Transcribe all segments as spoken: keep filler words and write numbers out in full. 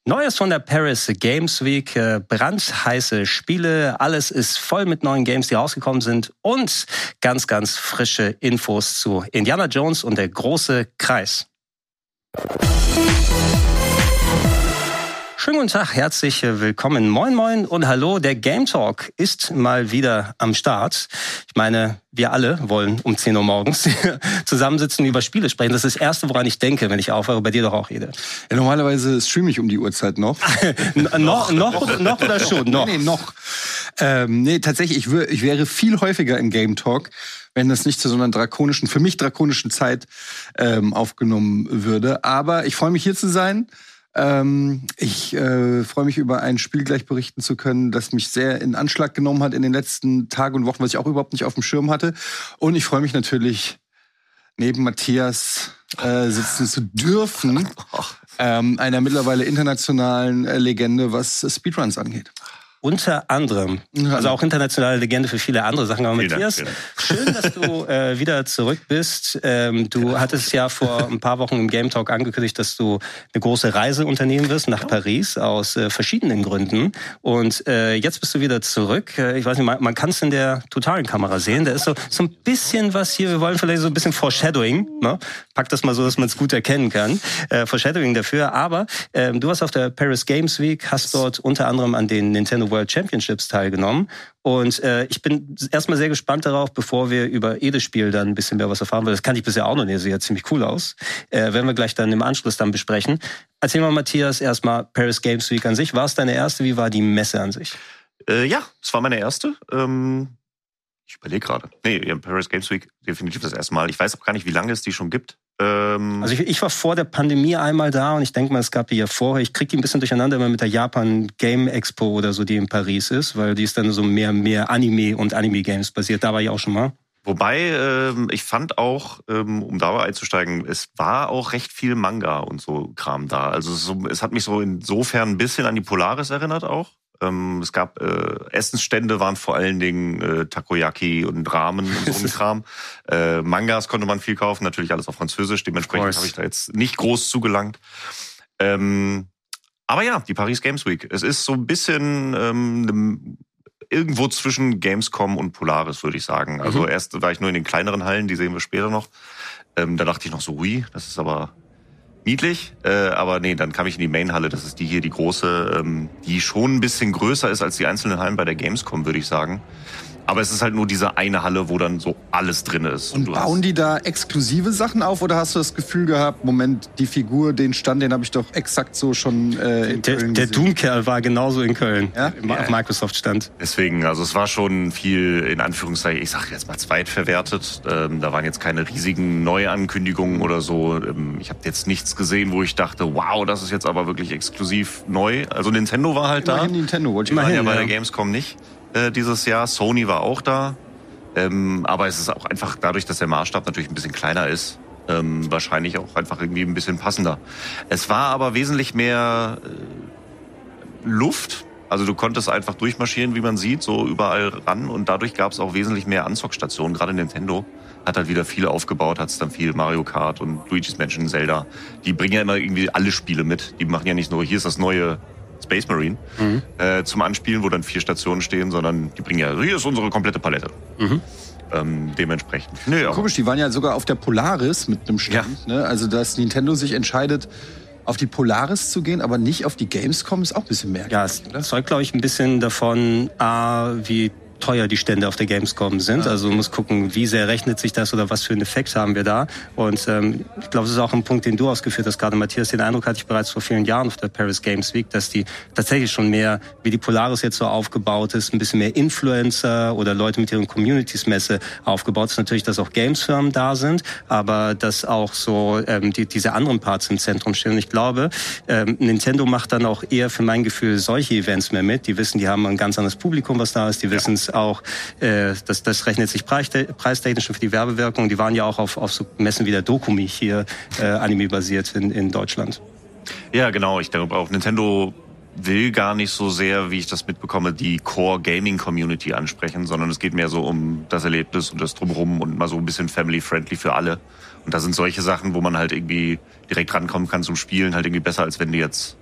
Neues von der Paris Games Week, brandheiße Spiele, alles ist voll mit neuen Games, die rausgekommen sind und ganz, ganz frische Infos zu Indiana Jones und der große Kreis. Schönen guten Tag, herzlich willkommen. Moin, moin und hallo. Der Game Talk ist mal wieder am Start. Ich meine, wir alle wollen um zehn Uhr morgens zusammensitzen und über Spiele sprechen. Das ist das Erste, woran ich denke, wenn ich aufhöre. Bei dir doch auch, Ede. Ja, normalerweise streame ich um die Uhrzeit noch. noch, noch, noch oder schon? Noch. Nee, nee, noch. Ähm, nee, tatsächlich, ich, wär, ich wäre viel häufiger im Game Talk, wenn das nicht zu so einer drakonischen, für mich drakonischen Zeit ähm, aufgenommen würde. Aber ich freue mich, hier zu sein. Ähm, ich äh, freue mich, über ein Spiel gleich berichten zu können, das mich sehr in Anschlag genommen hat in den letzten Tagen und Wochen, was ich auch überhaupt nicht auf dem Schirm hatte. Und ich freue mich natürlich, neben Matthias äh, sitzen zu dürfen, ähm, einer mittlerweile internationalen äh, Legende, was Speedruns angeht. Unter anderem. Also auch internationale Legende für viele andere Sachen. Aber Matthias, Dank, schön, dass du äh, wieder zurück bist. Ähm, du hattest ja vor ein paar Wochen im Game Talk angekündigt, dass du eine große Reise unternehmen wirst nach Paris aus äh, verschiedenen Gründen. Und äh, jetzt bist du wieder zurück. Äh, ich weiß nicht, man, man kann es in der totalen Kamera sehen. Da ist so, so ein bisschen was hier. Wir wollen vielleicht so ein bisschen Foreshadowing. Ne? Pack das mal so, dass man es gut erkennen kann. Äh, Foreshadowing dafür. Aber äh, du warst auf der Paris Games Week, hast dort unter anderem an den Nintendo World Championships teilgenommen. Und äh, ich bin erstmal sehr gespannt darauf, bevor wir über jedes Spiel dann ein bisschen mehr was erfahren, weil das kannte ich bisher auch noch nicht. Das sieht ja ziemlich cool aus. Äh, werden wir gleich dann im Anschluss dann besprechen. Erzähl mal, Matthias, erstmal Paris Games Week an sich. War es deine erste? Wie war die Messe an sich? Äh, ja, es war meine erste. Ähm, ich überlege gerade. Nee, Paris Games Week definitiv das erste Mal. Ich weiß auch gar nicht, wie lange es die schon gibt. Also ich, ich war vor der Pandemie einmal da und ich denke mal, es gab die ja vorher. Ich kriege die ein bisschen durcheinander immer mit der Japan Game Expo oder so, die in Paris ist, weil die ist dann so mehr mehr Anime und Anime-Games basiert. Da war ich auch schon mal. Wobei, ähm, ich fand auch, ähm, um da einzusteigen, es war auch recht viel Manga und so Kram da. Also so, es hat mich so insofern ein bisschen an die Polaris erinnert auch. Ähm, es gab äh, Essensstände, waren vor allen Dingen äh, Takoyaki und Ramen und so ein Kram. Äh, Mangas konnte man viel kaufen, natürlich alles auf Französisch. Dementsprechend habe ich da jetzt nicht groß zugelangt. Ähm, aber ja, die Paris Games Week. Es ist so ein bisschen ähm, irgendwo zwischen Gamescom und Polaris, würde ich sagen. Also mhm. erst war ich nur in den kleineren Hallen, die sehen wir später noch. Ähm, da dachte ich noch so, ui, das ist aber niedlich, äh, aber nee, dann kam ich in die Mainhalle, das ist die hier, die große, ähm, die schon ein bisschen größer ist als die einzelnen Hallen bei der Gamescom, würde ich sagen. Aber es ist halt nur diese eine Halle, wo dann so alles drin ist. Und, und bauen die da exklusive Sachen auf oder hast du das Gefühl gehabt, Moment, die Figur, den Stand, den habe ich doch exakt so schon äh, in der, Köln der gesehen? Der Doom-Kerl war genauso in Köln, ja? im, auf Microsoft stand. Deswegen, also es war schon viel, in Anführungszeichen, ich sage jetzt mal zweitverwertet. Ähm, da waren jetzt keine riesigen Neuankündigungen oder so. Ähm, ich habe jetzt nichts gesehen, wo ich dachte, wow, das ist jetzt aber wirklich exklusiv neu. Also Nintendo war halt Immerhin da. Nintendo, wollte ich mal hin, ja bei ja. der Gamescom nicht. Dieses Jahr. Sony war auch da. Ähm, aber es ist auch einfach dadurch, dass der Maßstab natürlich ein bisschen kleiner ist, ähm, wahrscheinlich auch einfach irgendwie ein bisschen passender. Es war aber wesentlich mehr äh, Luft. Also du konntest einfach durchmarschieren, wie man sieht, so überall ran. Und dadurch gab es auch wesentlich mehr Anzockstationen. Gerade Nintendo hat halt wieder viele aufgebaut, hat es dann viel Mario Kart und Luigi's Mansion, Zelda. Die bringen ja immer irgendwie alle Spiele mit. Die machen ja nicht nur, hier ist das neue Space Marine mhm. äh, zum Anspielen, wo dann vier Stationen stehen, sondern die bringen ja, hier ist unsere komplette Palette. Mhm. Ähm, dementsprechend. Nee, komisch, die waren ja sogar auf der Polaris mit einem Stand. Ja. Ne? Also, dass Nintendo sich entscheidet, auf die Polaris zu gehen, aber nicht auf die Gamescom, ist auch ein bisschen merkwürdig. Ja, es zeugt, glaube ich, ein bisschen davon, A, wie teuer die Stände auf der Gamescom sind. Also man muss gucken, wie sehr rechnet sich das oder was für einen Effekt haben wir da. Und ähm, ich glaube, das ist auch ein Punkt, den du ausgeführt hast, gerade Matthias. Den Eindruck hatte ich bereits vor vielen Jahren auf der Paris Games Week, dass die tatsächlich schon mehr, wie die Polaris jetzt so aufgebaut ist, ein bisschen mehr Influencer oder Leute mit ihren Communities-Messe aufgebaut ist. Natürlich, dass auch Games-Firmen da sind, aber dass auch so ähm, die, diese anderen Parts im Zentrum stehen. Und ich glaube, ähm, Nintendo macht dann auch eher für mein Gefühl solche Events mehr mit. Die wissen, die haben ein ganz anderes Publikum, was da ist. Die wissen es auch, äh, das, das rechnet sich preistechnisch für die Werbewirkung. Die waren ja auch auf, auf so Messen wie der Dokumi hier äh, anime-basiert in, in Deutschland. Ja, genau. Ich glaube auch, Nintendo will gar nicht so sehr, wie ich das mitbekomme, die Core-Gaming-Community ansprechen, sondern es geht mehr so um das Erlebnis und das Drumherum und mal so ein bisschen family-friendly für alle. Und da sind solche Sachen, wo man halt irgendwie direkt rankommen kann zum Spielen, halt irgendwie besser, als wenn du jetzt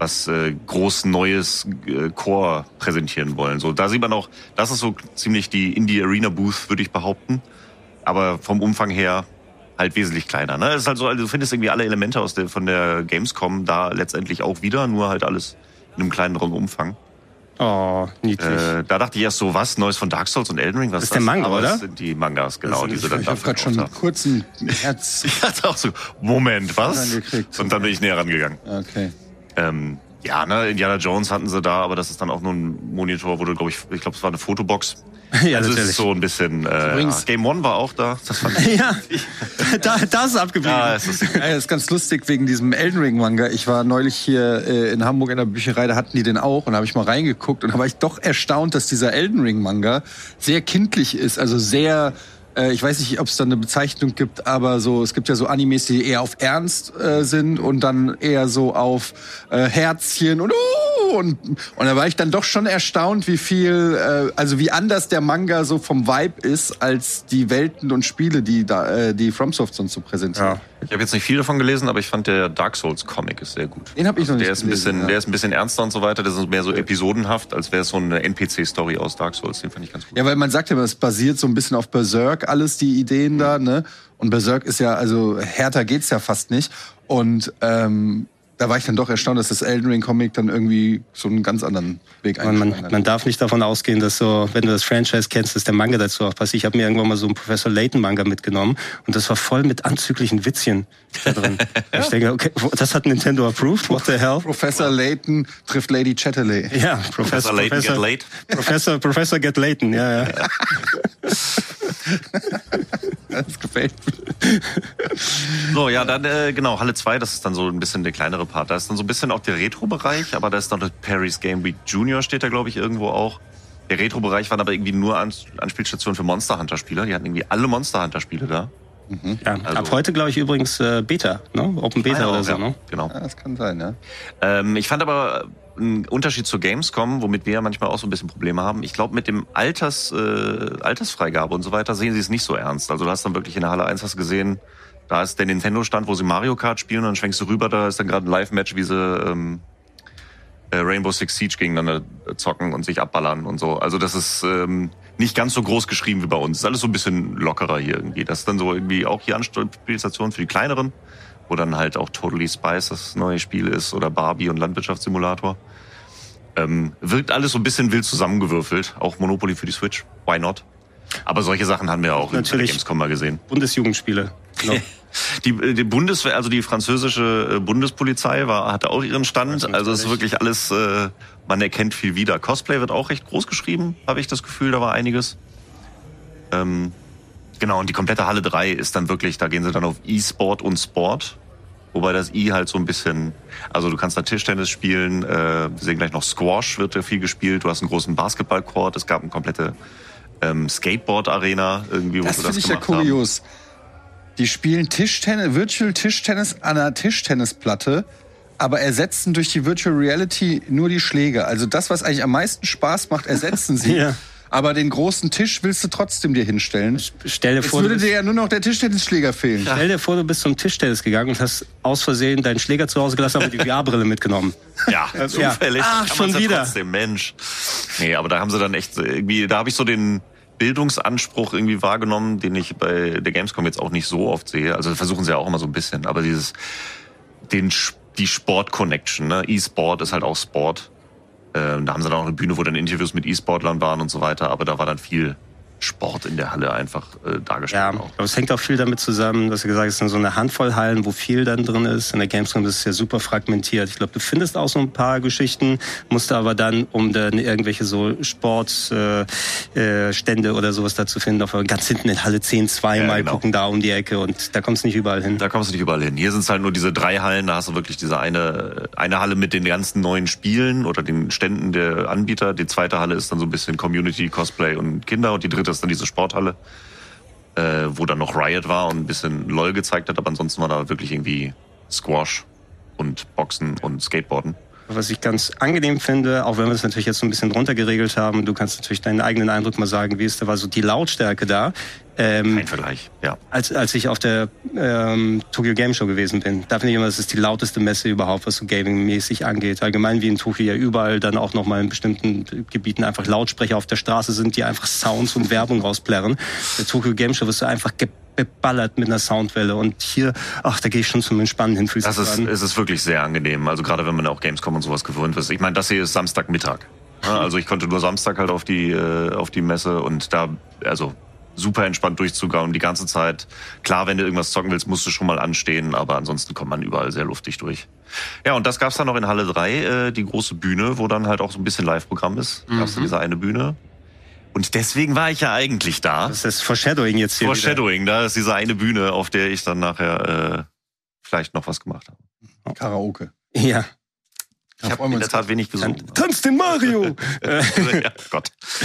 was äh, groß neues äh, Core präsentieren wollen. So, da sieht man auch, das ist so ziemlich die Indie-Arena-Booth, würde ich behaupten. Aber vom Umfang her halt wesentlich kleiner. Ne? Das ist halt so, also du findest irgendwie alle Elemente aus der, von der Gamescom da letztendlich auch wieder, nur halt alles in einem kleineren Umfang. Oh, niedlich. Äh, da dachte ich erst so, was? Neues von Dark Souls und Elden Ring? Was das ist der Manga, aber oder? Das sind die Mangas, genau. Also, diese ich dann ich habe gerade schon einen kurzen Herz... Ich hatte auch so, Moment, was? Gekriegt. Und dann bin ich näher rangegangen. Okay. Ähm, ja, ne, Indiana Jones hatten sie da, aber das ist dann auch nur ein Monitor, wo du, glaube ich, ich glaube, es war eine Fotobox. Ja, also natürlich. es ist so ein bisschen. Äh, Übrigens- Game One war auch da. Das fand ich. Ja, da, das ist abgeblieben. Ja, es ist Ja, das ist ganz lustig wegen diesem Elden Ring Manga. Ich war neulich hier äh, in Hamburg in der Bücherei, da hatten die den auch und da habe ich mal reingeguckt und da war ich doch erstaunt, dass dieser Elden Ring Manga sehr kindlich ist, also sehr äh, ich weiß nicht, ob es da eine Bezeichnung gibt, aber so es gibt ja so Animes, die eher auf Ernst äh, sind und dann eher so auf äh, Herzchen und uh, und und da war ich dann doch schon erstaunt, wie viel äh, also wie anders der Manga so vom Vibe ist als die Welten und Spiele, die da äh, die FromSoft sonst so präsentieren. Ja. Ich habe jetzt nicht viel davon gelesen, aber ich fand der Dark Souls Comic ist sehr gut. Den habe ich noch nicht Der ist ein gelesen, bisschen, ja. der ist ein bisschen ernster und so weiter. Das ist mehr so episodenhaft, als wäre es so eine N P C-Story aus Dark Souls. Den fand ich ganz gut. Ja, weil man sagt ja, es basiert so ein bisschen auf Berserk, alles die Ideen da, ne? Und Berserk ist ja, also härter geht's ja fast nicht. Und ähm, da war ich dann doch erstaunt, dass das Elden Ring Comic dann irgendwie so einen ganz anderen Weg Man, einschlagen man, man darf nicht davon ausgehen, dass so, wenn du das Franchise kennst, dass der Manga dazu auch passt. Ich habe mir irgendwann mal so einen Professor Layton Manga mitgenommen und das war voll mit anzüglichen Witzchen da drin. Ja. Ich denke, okay, das hat Nintendo approved, what the hell? Professor Layton trifft Lady Chatterley. Ja, Professor Professor, Layton Professor, get late. Professor, Professor Get Layton, ja, ja. Das gefällt mir. So, ja, dann äh, genau, Halle zwei, das ist dann so ein bisschen der kleinere Part. Da ist dann so ein bisschen auch der Retro-Bereich, aber da ist noch Perry's Game Week Junior, steht da, glaube ich, irgendwo auch. Der Retro-Bereich waren aber irgendwie nur Ans- Anspielstationen für Monster Hunter-Spieler. Die hatten irgendwie alle Monster Hunter-Spiele da. ja Also- ab heute, glaube ich, übrigens äh, Beta, ne? Open Beta Ah, ja, oder auch, so, ja, ne? Genau. Ja, das kann sein, ja. Ähm, ich fand aber einen Unterschied zur Gamescom, womit wir ja manchmal auch so ein bisschen Probleme haben. Ich glaube, mit dem Alters, äh, Altersfreigabe und so weiter sehen sie es nicht so ernst. Also du hast dann wirklich in der Halle eins hast gesehen, da ist der Nintendo-Stand, wo sie Mario Kart spielen und dann schwenkst du rüber, da ist dann gerade ein Live-Match, wie sie ähm, äh, Rainbow Six Siege gegeneinander zocken und sich abballern und so. Also das ist ähm, nicht ganz so groß geschrieben wie bei uns. Das ist alles so ein bisschen lockerer hier irgendwie. Das ist dann so irgendwie auch hier Anspielstation für die kleineren, wo dann halt auch Totally Spice das neue Spiel ist oder Barbie und Landwirtschaftssimulator. Ähm, wirkt alles so ein bisschen wild zusammengewürfelt. Auch Monopoly für die Switch. Why not? Aber solche Sachen haben wir auch in der Natürlich. Gamescom mal gesehen. Bundesjugendspiele. Genau. Die, die Bundeswehr, also die französische Bundespolizei war, hatte auch ihren Stand. Also es ist wirklich alles, äh, man erkennt viel wieder. Cosplay wird auch recht groß geschrieben, habe ich das Gefühl, da war einiges. Ähm, genau, und die komplette Halle drei ist dann wirklich, da gehen sie dann auf E-Sport und Sport. Wobei das I halt so ein bisschen, also du kannst da Tischtennis spielen, äh, wir sehen gleich noch Squash, wird ja viel gespielt. Du hast einen großen Basketballcourt, es gab eine komplette ähm, Skateboard-Arena, irgendwie, wo Das sie das finde ich ja gemacht haben. kurios. Die spielen Tischtennis, Virtual Tischtennis an einer Tischtennisplatte, aber ersetzen durch die Virtual Reality nur die Schläge. Also das, was eigentlich am meisten Spaß macht, ersetzen sie. Ja. Aber den großen Tisch willst du trotzdem dir hinstellen. Stell dir Jetzt vor, du würde bist, dir ja nur noch der Tischtennisschläger fehlen. stell dir vor, du bist zum Tischtennis gegangen und hast aus Versehen deinen Schläger zu Hause gelassen, aber die V R-Brille mitgenommen. Ja, zufällig. Ach, Kann schon man's ja wieder. Trotzdem, Mensch. Nee, aber da haben sie dann echt so irgendwie, da habe ich so den Bildungsanspruch irgendwie wahrgenommen, den ich bei der Gamescom jetzt auch nicht so oft sehe. Also versuchen sie ja auch immer so ein bisschen, aber dieses, den, die Sport-Connection, ne? E-Sport ist halt auch Sport. Ähm, da haben sie dann auch eine Bühne, wo dann Interviews mit E-Sportlern waren und so weiter, aber da war dann viel Sport in der Halle einfach äh, dargestellt. Ja, auch. aber es hängt auch viel damit zusammen, dass du gesagt hast, es sind so eine Handvoll Hallen, wo viel dann drin ist. In der Gamescom ist es ja super fragmentiert. Ich glaube, du findest auch so ein paar Geschichten, musst aber dann, um dann irgendwelche so Sportstände äh, äh, Stände oder sowas dazu finden, auf ganz hinten in Halle zehn zweimal Ja, genau. gucken da um die Ecke und da kommst du nicht überall hin. Da kommst du nicht überall hin. Hier sind es halt nur diese drei Hallen, da hast du wirklich diese eine, eine Halle mit den ganzen neuen Spielen oder den Ständen der Anbieter. Die zweite Halle ist dann so ein bisschen Community, Cosplay und Kinder und die dritte ist dann diese Sporthalle, äh, wo dann noch Riot war und ein bisschen LOL gezeigt hat, aber ansonsten war da wirklich irgendwie Squash und Boxen und Skateboarden. was ich ganz angenehm finde, auch wenn wir das natürlich jetzt so ein bisschen drunter geregelt haben. Du kannst natürlich deinen eigenen Eindruck mal sagen, wie ist da war so die Lautstärke da. Ähm, Kein Vergleich, ja. Als, als ich auf der ähm, Tokyo Game Show gewesen bin, da finde ich immer, das ist die lauteste Messe überhaupt, was so Gaming-mäßig angeht. Allgemein wie in Tokio ja überall dann auch nochmal in bestimmten Gebieten einfach Lautsprecher auf der Straße sind, die einfach Sounds und Werbung rausplärren. Der Tokyo Game Show wirst du einfach ge- beballert mit einer Soundwelle und hier, ach, da gehe ich schon zum Entspannen hin. Das ist, es ist wirklich sehr angenehm, also gerade wenn man auch Gamescom und sowas gewöhnt ist. Ich meine, das hier ist Samstagmittag. Ja, also ich konnte nur Samstag halt auf die, äh, auf die Messe und da, also super entspannt durchzugauen die ganze Zeit. Klar, wenn du irgendwas zocken willst, musst du schon mal anstehen, aber ansonsten kommt man überall sehr luftig durch. Ja, und das gab's dann noch in Halle drei, äh, die große Bühne, wo dann halt auch so ein bisschen Live-Programm ist. Mhm. Gab's dann diese eine Bühne. Und deswegen war ich ja eigentlich da. Das ist Foreshadowing jetzt hier Foreshadowing, wieder. Da ist diese eine Bühne, auf der ich dann nachher äh, vielleicht noch was gemacht habe. Karaoke. Ja. Ich habe in der Tat wenig gesungen. Tanz den Mario! Ja, Gott.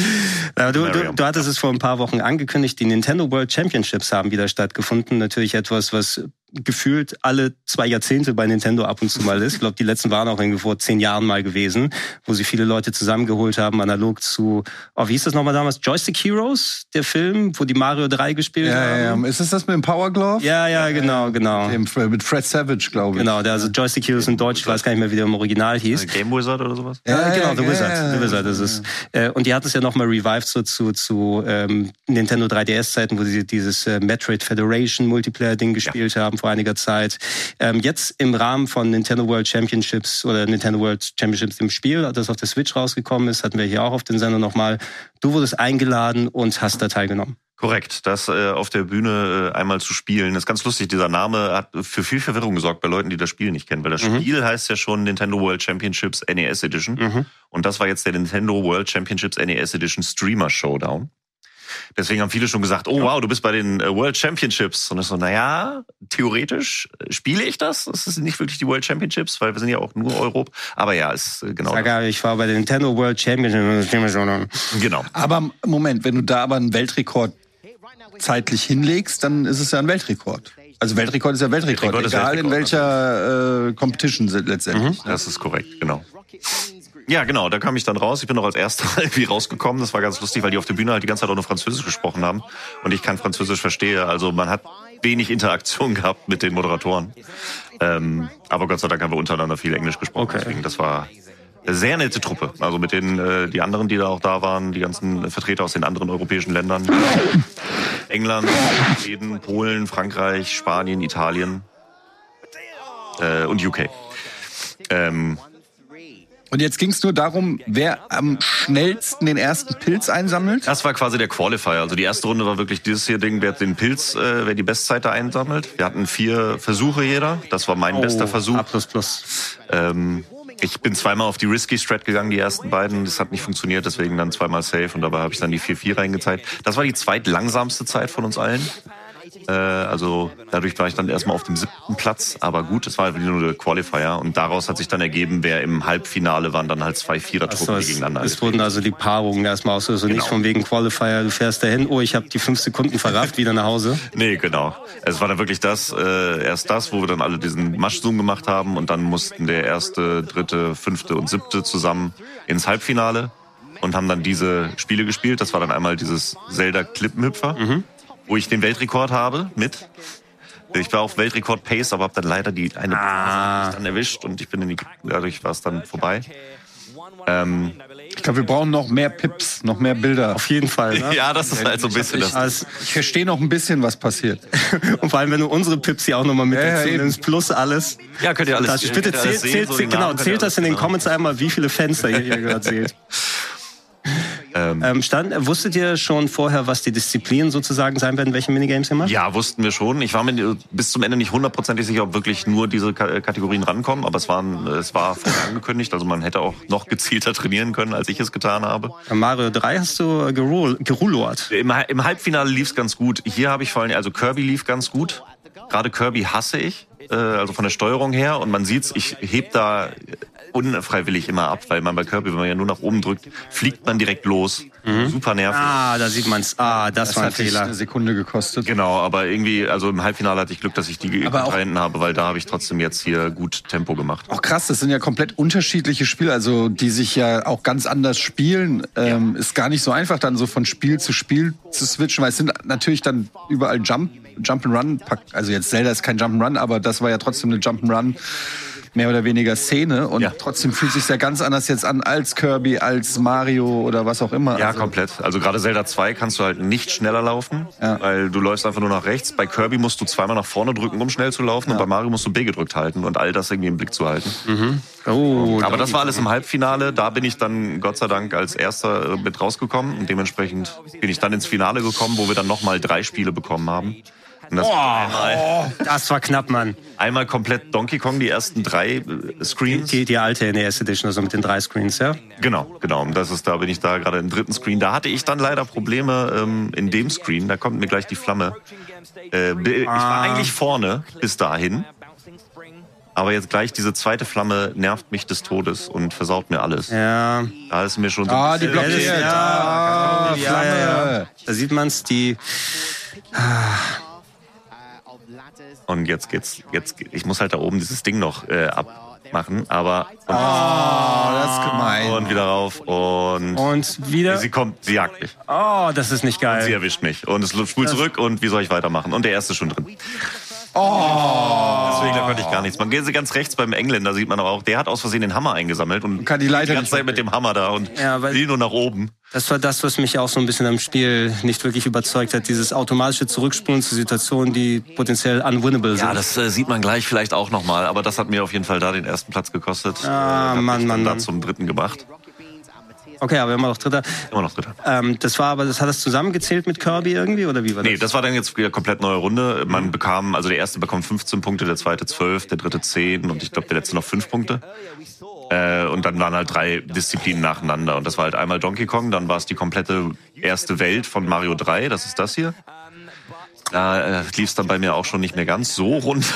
Ja, du, du, du hattest es vor ein paar Wochen angekündigt, die Nintendo World Championships haben wieder stattgefunden. Natürlich etwas, was gefühlt alle zwei Jahrzehnte bei Nintendo ab und zu mal ist. Ich glaube, die letzten waren auch irgendwie vor zehn Jahren mal gewesen, wo sie viele Leute zusammengeholt haben, analog zu, oh, wie hieß das nochmal damals? Joystick Heroes, der Film, wo die Mario drei gespielt ja, haben. Ja, ist es das mit dem Power Glove? Ja, ja, genau, genau. Mit, mit Fred Savage, glaube ich. Genau, der also Joystick Heroes in Deutsch, ich weiß gar nicht mehr, wie der im Original hieß. Game Wizard oder sowas? Ja, ja genau, The ja, Wizard. Ja, The Wizard ist es. Ja. Und die hat es ja nochmal revived so zu, zu ähm, Nintendo drei D S-Zeiten, wo sie dieses äh, Metroid Federation Multiplayer-Ding gespielt ja. haben vor einiger Zeit. Ähm, jetzt im Rahmen von Nintendo World Championships oder Nintendo World Championships im Spiel, das auf der Switch rausgekommen ist, hatten wir hier auch auf den Sender nochmal. Du wurdest eingeladen und hast da teilgenommen. Korrekt, das äh, auf der Bühne äh, einmal zu spielen. Das ist ganz lustig, dieser Name hat für viel Verwirrung gesorgt bei Leuten, die das Spiel nicht kennen. Weil das mhm. Spiel heißt ja schon Nintendo World Championships N E S Edition. Mhm. Und das war jetzt der Nintendo World Championships N E S Edition Streamer Showdown. Deswegen haben viele schon gesagt, oh wow, du bist bei den World Championships. Und ich so, naja, theoretisch spiele ich das. Das sind nicht wirklich die World Championships, weil wir sind ja auch nur Europa. Aber ja, ist genau Sag das. Ich war bei den Nintendo World Championships. Genau. Aber Moment, wenn du da aber einen Weltrekord zeitlich hinlegst, dann ist es ja ein Weltrekord. Also Weltrekord ist ja Weltrekord, Weltrekord egal Weltrekord, in welcher äh, Competition letztendlich. Mhm. Das ist korrekt, genau. Ja, genau, da kam ich dann raus. Ich bin noch als Erster irgendwie rausgekommen. Das war ganz lustig, weil die auf der Bühne halt die ganze Zeit auch nur Französisch gesprochen haben. Und ich kein Französisch verstehe. Also man hat wenig Interaktion gehabt mit den Moderatoren. Ähm, aber Gott sei Dank haben wir untereinander viel Englisch gesprochen. Okay. Deswegen, das war eine sehr nette Truppe. Also mit den äh, die anderen, die da auch da waren, die ganzen Vertreter aus den anderen europäischen Ländern. England, Schweden, Polen, Frankreich, Spanien, Italien äh, und U K. Ähm, Und jetzt ging es nur darum, wer am schnellsten den ersten Pilz einsammelt? Das war quasi der Qualifier. Also die erste Runde war wirklich dieses hier Ding, wer den Pilz, äh, wer die Bestzeit da einsammelt. Wir hatten vier Versuche jeder. Das war mein oh, bester Versuch. A plus plus. Ähm, ich bin zweimal auf die Risky Strat gegangen, die ersten beiden. Das hat nicht funktioniert, deswegen dann zweimal safe. Und dabei habe ich dann die vier vier reingezeigt. Das war die zweitlangsamste Zeit von uns allen. Äh, also dadurch war ich dann erstmal auf dem siebten Platz, aber gut, es war halt nur der Qualifier und daraus hat sich dann ergeben, wer im Halbfinale waren, dann halt zwei Vierertruppen, also die gegeneinander. Es wurden also die Paarungen erstmal aus, also genau. Nicht von wegen Qualifier, du fährst dahin, oh, ich habe die fünf Sekunden verrafft, wieder nach Hause. Nee, genau. Es war dann wirklich das, äh, erst das, wo wir dann alle diesen Maschzoom gemacht haben und dann mussten der erste, dritte, fünfte und siebte zusammen ins Halbfinale und haben dann diese Spiele gespielt. Das war dann einmal dieses Zelda-Klippenhüpfer. Mhm. Wo ich den Weltrekord habe mit. Ich war auf Weltrekord Pace, aber habe dann leider die eine ah. dann erwischt und ich bin in die, dadurch war es dann vorbei. Ähm, ich glaube, wir brauchen noch mehr Pips, noch mehr Bilder. Auf jeden Fall. Ne? Ja, das ist halt so ein bisschen ich, das. Ich, ich verstehe noch ein bisschen, was passiert. Und vor allem, wenn du unsere Pips hier auch nochmal mit ja, dazu nimmst, plus alles. Ja, könnt ihr alles. Das, bitte zählt, sehen, zählt, so genau, zählt das in den Comments einmal, wie viele Fenster ihr hier gerade seht. Ähm, stand, wusstet ihr schon vorher, was die Disziplinen sozusagen sein werden, welche Minigames ihr macht? Ja, wussten wir schon. Ich war mir bis zum Ende nicht hundertprozentig sicher, ob wirklich nur diese K- Kategorien rankommen, aber es, waren, es war vorher angekündigt, also man hätte auch noch gezielter trainieren können, als ich es getan habe. Mario drei hast du gerulort. Im, Im Halbfinale lief es ganz gut. Hier habe ich vor allem, also Kirby lief ganz gut. Gerade Kirby hasse ich, äh, also von der Steuerung her und man sieht's, ich heb da unfreiwillig immer ab, weil man bei Kirby, wenn man ja nur nach oben drückt, fliegt man direkt los. Mhm. Super nervig. Ah, da sieht man's. Ah, das, das war ein Fehler. Eine Sekunde gekostet. Genau, aber irgendwie, also im Halbfinale hatte ich Glück, dass ich die gehalten habe, weil da habe ich trotzdem jetzt hier gut Tempo gemacht. Auch krass, das sind ja komplett unterschiedliche Spiele, also die sich ja auch ganz anders spielen. Ähm, ja. Ist gar nicht so einfach, dann so von Spiel zu Spiel zu switchen, weil es sind natürlich dann überall Jump, Jump'n'Run, also jetzt Zelda ist kein Jump'n'Run, aber das war ja trotzdem eine Jump'n'Run mehr oder weniger Szene und ja. trotzdem fühlt sich ja ganz anders jetzt an als Kirby, als Mario oder was auch immer. Ja, also komplett. Also gerade Zelda zwei kannst du halt nicht schneller laufen, ja. weil du läufst einfach nur nach rechts. Bei Kirby musst du zweimal nach vorne drücken, um schnell zu laufen, ja. und bei Mario musst du B gedrückt halten und all das irgendwie im Blick zu halten. Mhm. Oh, aber das war alles im Halbfinale. Da bin ich dann Gott sei Dank als Erster mit rausgekommen und dementsprechend bin ich dann ins Finale gekommen, wo wir dann nochmal drei Spiele bekommen haben. Und das, oh, einmal, oh, das war knapp, Mann. Einmal komplett Donkey Kong, die ersten drei Screens. Die, die alte N E S Edition, also mit den drei Screens, ja? Genau, genau. Und das ist, da bin ich da gerade im dritten Screen. Da hatte ich dann leider Probleme ähm, in dem Screen. Da kommt mir gleich die Flamme. Äh, ich war eigentlich vorne bis dahin. Aber jetzt gleich diese zweite Flamme nervt mich des Todes und versaut mir alles. Ja. Da ist mir schon so ah, die blockiert. Ja, ja, ja, ja, ja. Da sieht man's, die... Und jetzt geht's, jetzt, ich muss halt da oben dieses Ding noch äh, abmachen, aber... Und, oh, das ist gemein. Und wieder rauf und... Und wieder... Sie kommt, sie jagt mich. Oh, das ist nicht geil. Und sie erwischt mich. Und es spult zurück und wie soll ich weitermachen? Und der erste ist schon drin. Oh. Deswegen, da konnte ich gar nichts. Man geht ganz rechts beim Engländer, sieht man aber auch, der hat aus Versehen den Hammer eingesammelt und kann die, Leiter die ganze Zeit mit dem Hammer da und ja, will nur nach oben. Das war das, was mich auch so ein bisschen am Spiel nicht wirklich überzeugt hat. Dieses automatische Zurückspulen zu Situationen, die potenziell unwinnable sind. Ja, das äh, sieht man gleich vielleicht auch nochmal, aber das hat mir auf jeden Fall da den ersten Platz gekostet. Ah, äh, Mann, Mann, da Mann. zum dritten gemacht. Okay, aber immer noch Dritter. Immer noch Dritter. Ähm, das war aber, das hat das zusammengezählt mit Kirby irgendwie, oder wie war das? Nee, das war dann jetzt wieder komplett neue Runde. Man bekam, also der erste bekommt fünfzehn Punkte, der zweite zwölf, der dritte zehn und ich glaube der letzte noch fünf Punkte. Äh, und dann waren halt drei Disziplinen nacheinander. Und das war halt einmal Donkey Kong, dann war es die komplette erste Welt von Mario drei, das ist das hier. Da äh, lief es dann bei mir auch schon nicht mehr ganz so rund.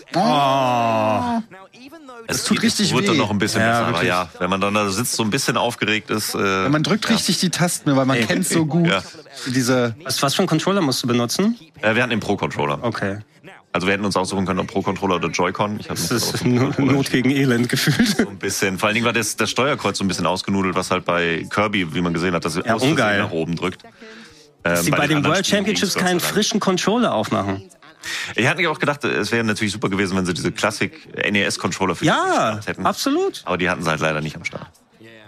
Oh. Es tut richtig weh. Es wird dann weh. noch ein bisschen Ja, besser, aber wirklich. ja, wenn man dann da sitzt, so ein bisschen aufgeregt ist. Äh, Ja, man drückt ja. richtig die Tasten, weil man Ey. kennt so gut Ja. diese... Was, was für einen Controller musst du benutzen? Äh, wir hatten den Pro-Controller. Okay. Also wir hätten uns aussuchen können, ob Pro-Controller oder Joy-Con. Ich hatte Das mich ist auch zum Not Pro-Controller gegen Elend gefühlt. so ein bisschen. Vor allen Dingen war das, das Steuerkreuz so ein bisschen ausgenudelt, was halt bei Kirby, wie man gesehen hat, dass er Ja, aus Versehen ungeil. nach oben drückt. Dass Ähm, die bei, den den anderen World Spielen Championships ging's Gott sei keinen Dank. frischen Controller aufmachen. Ich hatte mir auch gedacht, es wäre natürlich super gewesen, wenn sie diese Classic N E S-Controller für die Ja, Start hätten. absolut. Aber die hatten sie halt leider nicht am Start.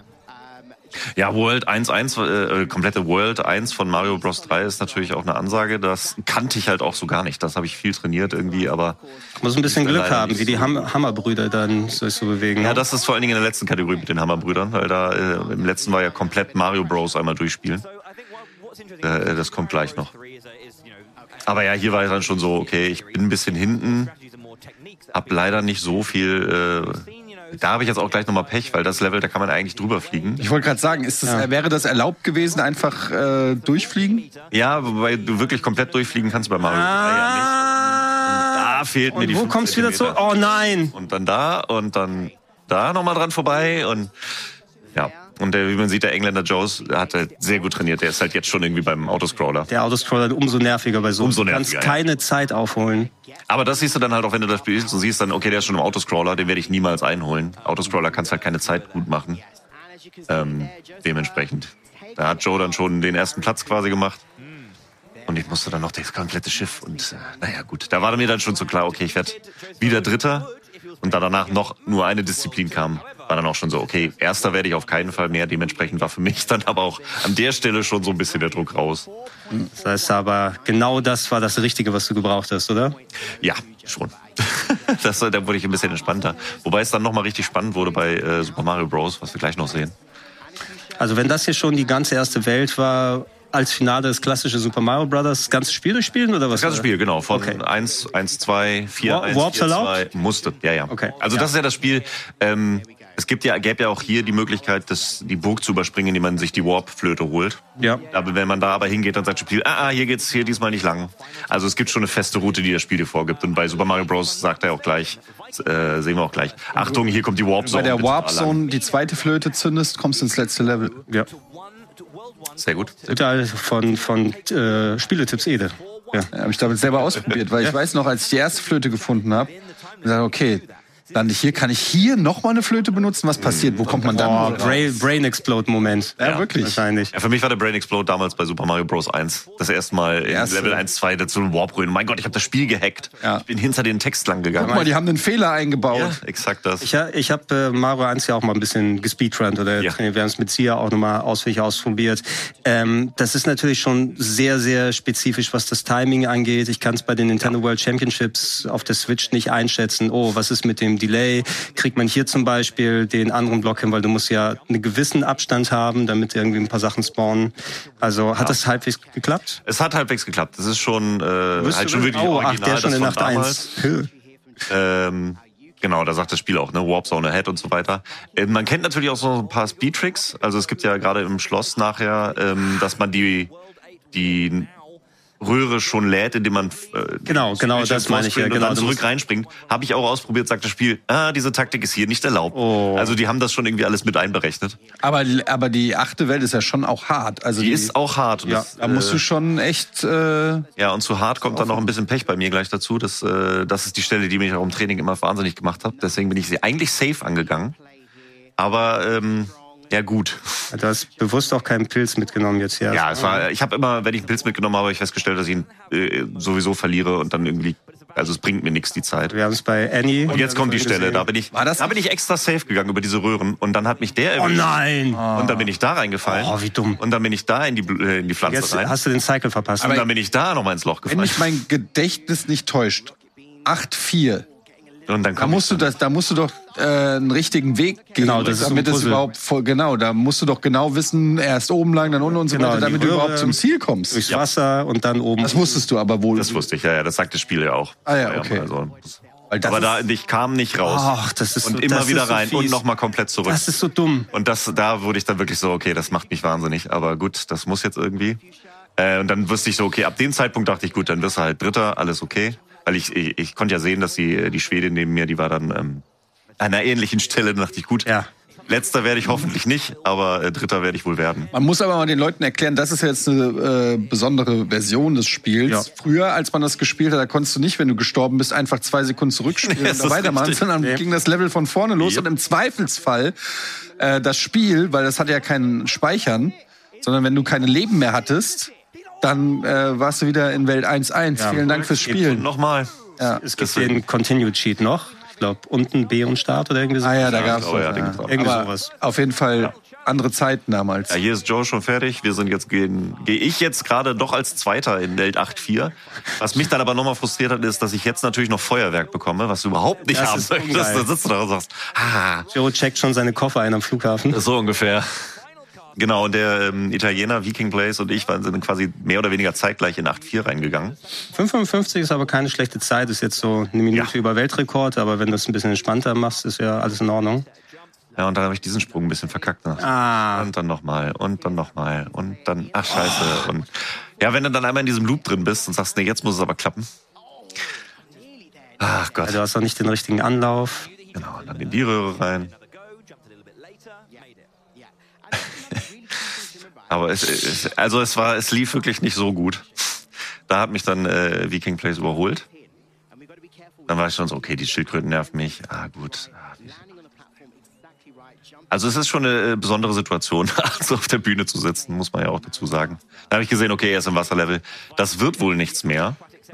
Ja, World eins eins, äh, komplette World eins von Mario Bros. drei ist natürlich auch eine Ansage. Das kannte ich halt auch so gar nicht. Das habe ich viel trainiert irgendwie, aber... Ich muss ein bisschen ist Glück leider haben, nicht wie die so. Ham Hammerbrüder dann sich so bewegen. Ja, das ist vor allen Dingen in der letzten Kategorie mit den Hammerbrüdern, weil da äh, im letzten war ja komplett Mario Bros. Einmal durchspielen. Äh, das kommt gleich noch. Aber ja, hier war es dann schon so, okay, ich bin ein bisschen hinten, hab leider nicht so viel... Äh, da habe ich jetzt auch gleich nochmal Pech, weil das Level, da kann man eigentlich drüber fliegen. Ich wollte gerade sagen, ist das, Ja. wäre das erlaubt gewesen, einfach äh, durchfliegen? Ja, wobei du wirklich komplett durchfliegen kannst bei Mario drei ja nicht. Ah, Da fehlt mir und die wo fünf kommst du wieder zu? Zentimeter. Oh nein! Und dann da und dann da nochmal dran vorbei und ja. Und der, wie man sieht, der Engländer Joes hat halt sehr gut trainiert. Der ist halt jetzt schon irgendwie beim Autoscroller. Der Autoscroller umso nerviger bei so. Umso Du kannst nerviger, ja. keine Zeit aufholen. Aber das siehst du dann halt auch, wenn du das spielst und siehst dann, okay, der ist schon im Autoscroller, den werde ich niemals einholen. Autoscroller kannst halt keine Zeit gut machen. Ähm, dementsprechend. Da hat Joe dann schon den ersten Platz quasi gemacht. Und ich musste dann noch das komplette Schiff und äh, naja gut. Da war mir dann schon so klar, okay, ich werde wieder Dritter. Und da danach noch nur eine Disziplin kam, war dann auch schon so, okay, Erster werde ich auf keinen Fall mehr. Dementsprechend war für mich dann aber auch an der Stelle schon so ein bisschen der Druck raus. Das heißt aber, genau das war das Richtige, was du gebraucht hast, oder? Ja, schon. das, da wurde ich ein bisschen entspannter. Wobei es dann nochmal richtig spannend wurde bei äh, Super Mario Bros., was wir gleich noch sehen. Also wenn das hier schon die ganze erste Welt war, als Finale das klassische Super Mario Brothers, das ganze Spiel durchspielen oder was? Das ganze Spiel, genau. Von Okay. eins, eins, zwei, vier, eins, Warps vier, erlaubt? zwei, musste. Ja, ja. Okay. Also Ja. das ist ja das Spiel. Ähm, es gibt ja, gäbe ja auch hier die Möglichkeit, das, die Burg zu überspringen, indem man sich die Warp-Flöte holt. Ja. Aber wenn man da aber hingeht, dann sagt das Spiel, ah, ah, hier geht's hier diesmal nicht lang. Also es gibt schon eine feste Route, die das Spiel dir vorgibt. Und bei Super Mario Bros. Sagt er auch gleich, äh, sehen wir auch gleich. Achtung, hier kommt die Warp Zone. Bei der Warp Zone die zweite Flöte zündest, kommst du ins letzte Level. Ja. Sehr gut. Total von, von äh, Spieletipps Ede. Ja. Ja, habe ich damit selber ausprobiert, weil ich weiß noch, als ich die erste Flöte gefunden habe, gesagt, okay, lande ich hier, kann ich hier nochmal eine Flöte benutzen? Was passiert? Wo kommt man dann? Oh, Brain, Brain Explode Moment. Ja, ja, wirklich. Wahrscheinlich. Ja, für mich war der Brain Explode damals bei Super Mario Bros. eins. Das erste Mal in Erste. Level eins, zwei dazu ein Warp rühren. Mein Gott, ich habe das Spiel gehackt. Ja. Ich bin hinter den Text lang gegangen. Guck mal, die haben einen Fehler eingebaut. Ja, exakt das. Ich, ich habe äh, Mario eins ja auch mal ein bisschen gespeedrunnt oder Ja. wir haben es mit Sia auch nochmal ausführlich ausprobiert. Ähm, das ist natürlich schon sehr, sehr spezifisch, was das Timing angeht. Ich kann es bei den Nintendo World Championships auf der Switch nicht einschätzen. Oh, was ist mit dem Delay? Kriegt man hier zum Beispiel den anderen Block hin, weil du musst ja einen gewissen Abstand haben, damit irgendwie ein paar Sachen spawnen. Also hat Ja. das halbwegs geklappt? Es hat halbwegs geklappt. Das ist schon, äh, Wirst halt du schon denn- wirklich oh, ach, original, der schon das in von Nacht damals. eins. Ähm, genau, da sagt das Spiel auch, ne? Warp Zone Ahead und so weiter. Äh, man kennt natürlich auch so ein paar Speedtricks. Also es gibt ja gerade im Schloss nachher, ähm, dass man die, die Röhre schon lädt, indem man äh, Genau, genau, Switch das ins meine ich, ja, und genau. dann Du zurück musst- reinspringt. Habe ich auch ausprobiert, sagt das Spiel, ah, diese Taktik ist hier nicht erlaubt. Oh. Also die haben das schon irgendwie alles mit einberechnet. Aber, aber die achte Welt ist ja schon auch hart. Also Die ist auch hart. Und Ja, das, da musst äh, du schon echt. Äh, Ja, und zu hart kommt dann noch ein bisschen Pech bei mir gleich dazu. Das, äh, das ist die Stelle, die mich auch im Training immer wahnsinnig gemacht hat. Deswegen bin ich sie eigentlich safe angegangen. Aber ähm, ja gut. Du hast bewusst auch keinen Pilz mitgenommen jetzt hier. Ja, es war. Ich habe immer, wenn ich einen Pilz mitgenommen habe, habe ich festgestellt, dass ich ihn äh, sowieso verliere und dann irgendwie. Also es bringt mir nichts die Zeit. Wir haben es bei Annie. Und jetzt kommt die Stelle. Da bin ich, War das- da bin ich extra safe gegangen über diese Röhren und dann hat mich der Oh erwischt. nein! Und dann bin ich da reingefallen. Oh, wie dumm. Und dann bin ich da in die Bl- äh, in die Pflanze Jetzt rein. hast du den Cycle verpasst. Und dann bin ich da nochmal ins Loch wenn gefallen. mich mein Gedächtnis nicht täuscht, acht vier. Und dann Da komm musst du das, da musst du doch äh, einen richtigen Weg gehen, Genau, das ist so ein damit es Puzzle. überhaupt voll, genau, da musst du doch genau wissen, erst oben lang, dann unten und so Genau, weiter, die damit du Röhre, überhaupt zum Ziel kommst. durchs Wasser und dann oben. Das wusstest du aber wohl. Das wusste ich, ja, ja, das sagt das Spiel ja auch. Ah ja, okay. Also, Weil das aber da, ist- ich kam nicht raus. Ach, das ist und so, immer das wieder ist so rein fies. und nochmal komplett zurück. Das ist so dumm. Und das, da wurde ich dann wirklich so, okay, das macht mich wahnsinnig. Aber gut, das muss jetzt irgendwie. Äh, und dann wusste ich so, okay, ab dem Zeitpunkt dachte ich, gut, dann wirst du halt Dritter, alles okay. Weil ich, ich, ich konnte ja sehen, dass die, die Schwedin neben mir, die war dann ähm, an einer ähnlichen Stelle. Dann dachte ich, gut, Ja. Letzter werde ich hoffentlich nicht, aber äh, Dritter werde ich wohl werden. Man muss aber mal den Leuten erklären, das ist jetzt eine äh, besondere Version des Spiels. Ja. Früher, als man das gespielt hat, da konntest du nicht, wenn du gestorben bist, einfach zwei Sekunden zurückspielen Nee, und ist da das weitermachen, richtig? sondern dann Nee. ging das Level von vorne los Yep. und im Zweifelsfall äh, das Spiel, weil das hat ja kein Speichern, sondern wenn du keine Leben mehr hattest, dann äh, warst du wieder in Welt eins eins. Ja. Vielen Dank fürs Und Spielen. nochmal. Ja. Es gibt Deswegen. den Continue Cheat noch. Ich glaube, unten B und Start oder irgendwie so. Ah ja, da Ja, gab's ich glaube, was. ja, den Ja. gibt's auch. Irgendwie Aber sowas. auf jeden Fall andere Zeiten damals. Ja, hier ist Joe schon fertig. Wir sind jetzt gehen, gehe ich jetzt gerade doch als Zweiter in Welt acht vier. Was mich dann aber nochmal frustriert hat, ist, dass ich jetzt natürlich noch Feuerwerk bekomme, was du überhaupt nicht Das haben ist möchtest. ungeil. Da sitzt du da und sagst, ah, Joe checkt schon seine Koffer ein am Flughafen. so ungefähr. Genau, und der ähm, Italiener Viking Blaze und ich waren sind quasi mehr oder weniger zeitgleich in acht vier reingegangen. fünf fünfundfünfzig ist aber keine schlechte Zeit. Ist jetzt so eine Minute Ja. über Weltrekord. Aber wenn du es ein bisschen entspannter machst, ist ja alles in Ordnung. Ja, und dann habe ich diesen Sprung ein bisschen verkackt. Ne? Ah. Und dann nochmal und dann nochmal und dann, ach scheiße. Und ja, wenn du dann einmal in diesem Loop drin bist und sagst, nee, jetzt muss es aber klappen. Ach Gott. Du hast noch nicht den richtigen Anlauf. Genau, und dann in die Röhre rein. Aber es, es, also es war, es lief wirklich nicht so gut. Da hat mich dann äh, Viking Place überholt. Dann war ich schon so, okay, die Schildkröten nerven mich. Ah, gut. Ah, die- Also es ist schon eine äh, besondere Situation, also auf der Bühne zu sitzen, muss man ja auch dazu sagen. Da habe ich gesehen, okay, er ist im Wasserlevel. Das wird wohl nichts mehr.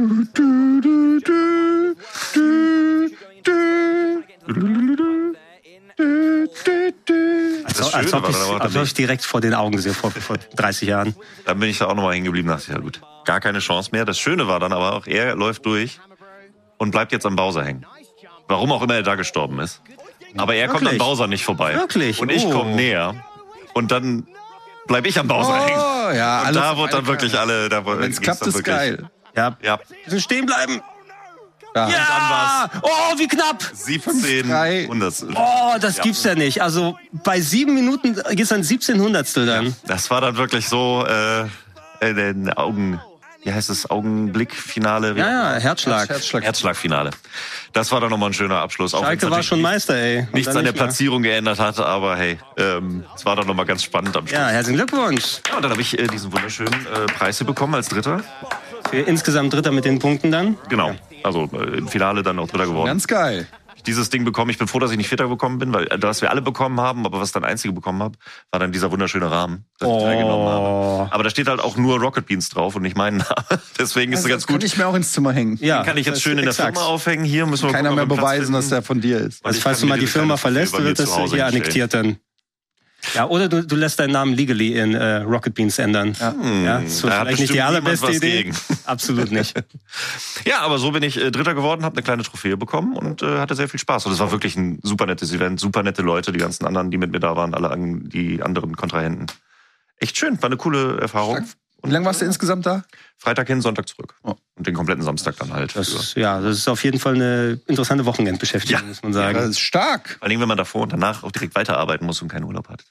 Als, Das als, Schöne ob war ich, dann aber als ob ich direkt vor den Augen sehe, vor, vor dreißig Jahren. Dann bin ich da auch nochmal hängen geblieben, dachte ich, ja gut, gar keine Chance mehr. Das Schöne war dann aber auch, er läuft durch und bleibt jetzt am Bowser hängen. Warum auch immer er da gestorben ist. Aber er kommt an Wirklich? Bowser nicht vorbei. Wirklich? Und ich Oh. komme näher und dann bleib ich am Bowser hängen. Oh, ja, Und alles da auf wurde dann eine wirklich alle... Da Wenn es klappt, ist geil. Ja, Ja, wir müssen stehen bleiben. Ja. Ja! Oh, wie knapp! siebzehn drei. Hundertstel. Oh, das Ja. gibt's ja nicht. Also bei sieben Minuten geht's dann siebzehn Hundertstel dann. Das war dann wirklich so äh, in den Augen wie heißt es, Augenblick-Finale? Ja, ja, Herzschlag. Herzschlag. Herzschlag-Finale. Das war doch nochmal ein schöner Abschluss. Schalke war schon Meister, ey. Nichts an der nicht Platzierung geändert hatte, aber hey, ähm, es war doch nochmal ganz spannend am Schluss. Ja, herzlichen Glückwunsch. Ja, und dann habe ich äh, diesen wunderschönen äh, Preis hier bekommen als Dritter. Für insgesamt Dritter mit den Punkten dann? Genau. Also äh, im Finale dann auch Dritter geworden. Ganz geil. Dieses Ding bekommen. Ich bin froh, dass ich nicht Vierter bekommen bin, weil das wir alle bekommen haben, aber was dann Einzige bekommen habe, war dann dieser wunderschöne Rahmen, den oh. ich teilgenommen habe. Aber da steht halt auch nur Rocket Beans drauf und nicht mein Name. Deswegen also ist es ganz gut. Kann ich mir auch ins Zimmer hängen. Ja, den kann ich jetzt schön in der exakt. Firma aufhängen. Hier müssen wir Keiner gucken, mehr beweisen, dass der von dir ist. Also falls du mal die Firma verlässt, wird das hier annektiert dann. Ja, oder du, du lässt deinen Namen legally in äh, Rocket Beans ändern. Ja, hm, ja das ist vielleicht nicht die allerbeste Idee. Gegen. Absolut nicht. Ja, aber so bin ich äh, Dritter geworden, habe eine kleine Trophäe bekommen und äh, hatte sehr viel Spaß. Und es war wirklich ein super nettes Event, super nette Leute, die ganzen anderen, die mit mir da waren, alle an, die anderen Kontrahenten. Echt schön, war eine coole Erfahrung. Wie lange warst du insgesamt da? Freitag hin, Sonntag zurück. Oh. Und den kompletten Samstag dann halt. Das, ja, das ist auf jeden Fall eine interessante Wochenendbeschäftigung, ja. muss man sagen. Ja, das ist stark. Vor allem, wenn man davor und danach auch direkt weiterarbeiten muss und keinen Urlaub hat.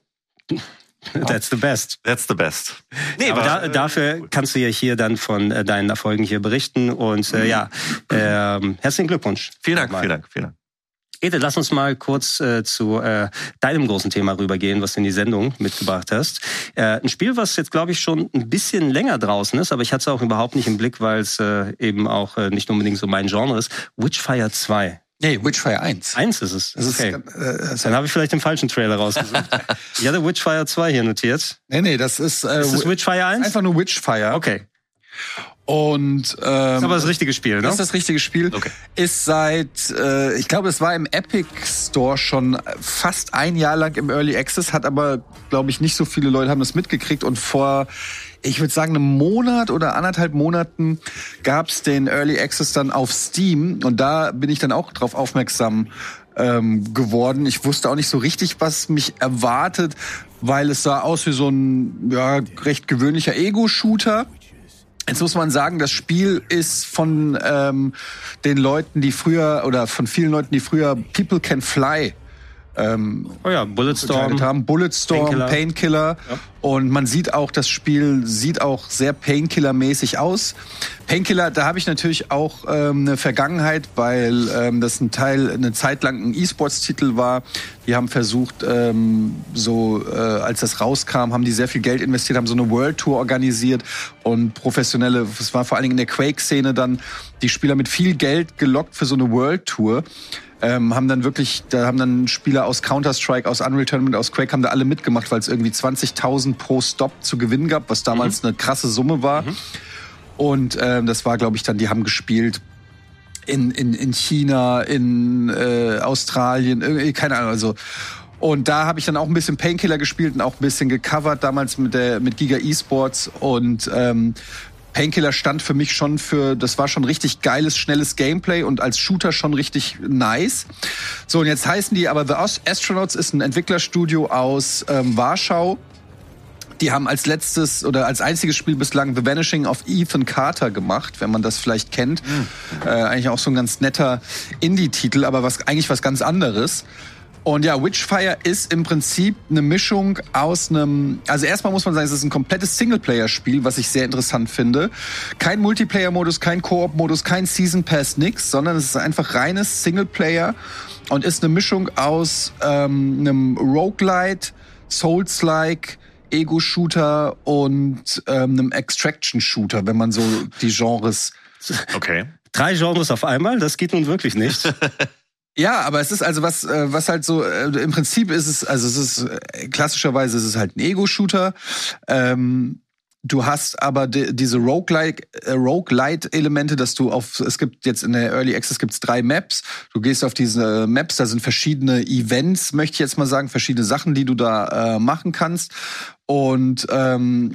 That's the best. That's the best. Nee, aber da, dafür cool. kannst du ja hier dann von äh, deinen Erfolgen hier berichten. Und äh, ja, äh, herzlichen Glückwunsch. Vielen Dank, vielen Dank, vielen Dank. Ede, lass uns mal kurz äh, zu äh, deinem großen Thema rübergehen, was du in die Sendung mitgebracht hast. Äh, ein Spiel, was jetzt, glaube ich, schon ein bisschen länger draußen ist, aber ich hatte es auch überhaupt nicht im Blick, weil es äh, eben auch äh, nicht unbedingt so mein Genre ist. Witchfire zwei. Nee, Witchfire eins. Eins ist es. Das okay. Ist, äh, Dann habe ich vielleicht den falschen Trailer rausgesucht. Ich hatte Witchfire zwei hier notiert. Nee, nee, das ist... Äh, ist das Witchfire eins? Einfach nur Witchfire. Okay. Und ähm, das ist aber das richtige Spiel, ne? Das ist das richtige Spiel. Okay. Ist seit, äh, ich glaube, es war im Epic Store schon fast ein Jahr lang im Early Access, hat aber, glaube ich, nicht so viele Leute haben das mitgekriegt. Und vor, ich würde sagen, einem Monat oder anderthalb Monaten gab's den Early Access dann auf Steam. Und da bin ich dann auch drauf aufmerksam ähm, geworden. Ich wusste auch nicht so richtig, was mich erwartet, weil es sah aus wie so ein ja, recht gewöhnlicher Ego-Shooter. Jetzt muss man sagen, das Spiel ist von ähm, den Leuten, die früher, oder von vielen Leuten, die früher People Can Fly ähm, oh ja, Bulletstorm haben. Bulletstorm, Painkiller. Painkiller. Ja. Und man sieht auch, das Spiel sieht auch sehr Painkiller-mäßig aus. Painkiller, da habe ich natürlich auch ähm, eine Vergangenheit, weil ähm, das ein Teil, eine Zeit lang ein E-Sports-Titel war. Die haben versucht, ähm, so äh, als das rauskam, haben die sehr viel Geld investiert, haben so eine World Tour organisiert und professionelle, es war vor allen Dingen in der Quake-Szene dann, die Spieler mit viel Geld gelockt für so eine World Tour. Ähm, haben dann wirklich, da haben dann Spieler aus Counter-Strike, aus Unreal Tournament, aus Quake, haben da alle mitgemacht, weil es irgendwie zwanzigtausend pro Stop zu gewinnen gab, was damals mhm. eine krasse Summe war. Mhm. Und ähm, das war, glaube ich, dann, die haben gespielt in, in, in China, in äh, Australien, irgendwie, keine Ahnung, also. Und da habe ich dann auch ein bisschen Painkiller gespielt und auch ein bisschen gecovert, damals mit der mit Giga Esports. Und ähm, Painkiller stand für mich schon für, das war schon richtig geiles, schnelles Gameplay und als Shooter schon richtig nice. So, und jetzt heißen die, aber The Astronauts ist ein Entwicklerstudio aus ähm, Warschau. Die haben als letztes oder als einziges Spiel bislang The Vanishing of Ethan Carter gemacht, wenn man das vielleicht kennt. Mhm. Äh, eigentlich auch so ein ganz netter Indie-Titel, aber was eigentlich was ganz anderes. Und ja, Witchfire ist im Prinzip eine Mischung aus einem, also erstmal muss man sagen, es ist ein komplettes Singleplayer-Spiel, was ich sehr interessant finde. Kein Multiplayer-Modus, kein Koop-Modus, kein Season Pass, nix, sondern es ist einfach reines Singleplayer und ist eine Mischung aus ähm, einem Roguelite, Souls-like, Ego-Shooter und ähm, einem Extraction-Shooter, wenn man so die Genres... Okay. Drei Genres auf einmal, das geht nun wirklich nicht. Ja, aber es ist also was, was halt so, im Prinzip ist es, also es ist, klassischerweise ist es halt ein Ego-Shooter. Ähm, du hast aber die, diese Roguelike, äh, Roguelite-Elemente, dass du auf, es gibt jetzt in der Early Access gibt's drei Maps. Du gehst auf diese Maps, da sind verschiedene Events, möchte ich jetzt mal sagen, verschiedene Sachen, die du da äh, machen kannst. Und, ähm,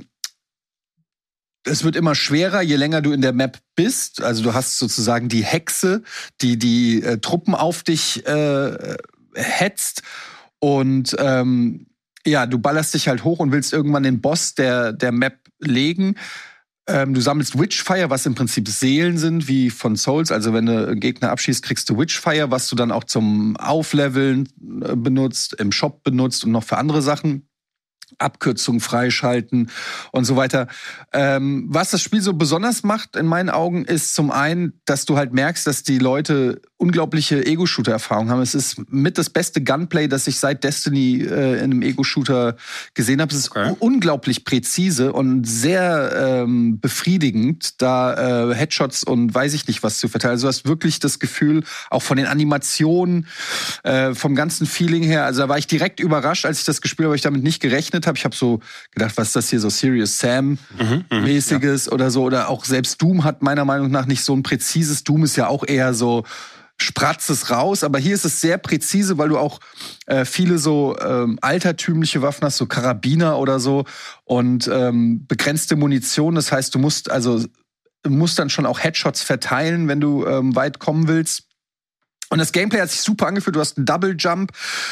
es wird immer schwerer, je länger du in der Map bist. Also du hast sozusagen die Hexe, die die äh, Truppen auf dich äh, hetzt. Und ähm, ja, du ballerst dich halt hoch und willst irgendwann den Boss der, der Map legen. Ähm, du sammelst Witchfire, was im Prinzip Seelen sind, wie von Souls. Also wenn du einen Gegner abschießt, kriegst du Witchfire, was du dann auch zum Aufleveln äh, benutzt, im Shop benutzt und noch für andere Sachen. Abkürzungen freischalten und so weiter. Ähm, was das Spiel so besonders macht, in meinen Augen, ist zum einen, dass du halt merkst, dass die Leute unglaubliche Ego-Shooter-Erfahrung haben. Es ist mit das beste Gunplay, das ich seit Destiny äh, in einem Ego-Shooter gesehen habe. Es ist okay. unglaublich präzise und sehr ähm, befriedigend, da äh, Headshots und weiß ich nicht was zu verteilen. Also du hast wirklich das Gefühl, auch von den Animationen, äh, vom ganzen Feeling her, also da war ich direkt überrascht, als ich das gespielt habe, weil ich damit nicht gerechnet habe. Ich habe so gedacht, was ist das hier, so Serious Sam-mäßiges mhm, ja. oder so. Oder auch selbst Doom hat meiner Meinung nach nicht so ein präzises. Doom ist ja auch eher so spratzes raus. Aber hier ist es sehr präzise, weil du auch äh, viele so ähm, altertümliche Waffen hast, so Karabiner oder so. Und ähm, begrenzte Munition. Das heißt, du musst also du musst dann schon auch Headshots verteilen, wenn du ähm, weit kommen willst. Und das Gameplay hat sich super angefühlt. Du hast einen Double Jump,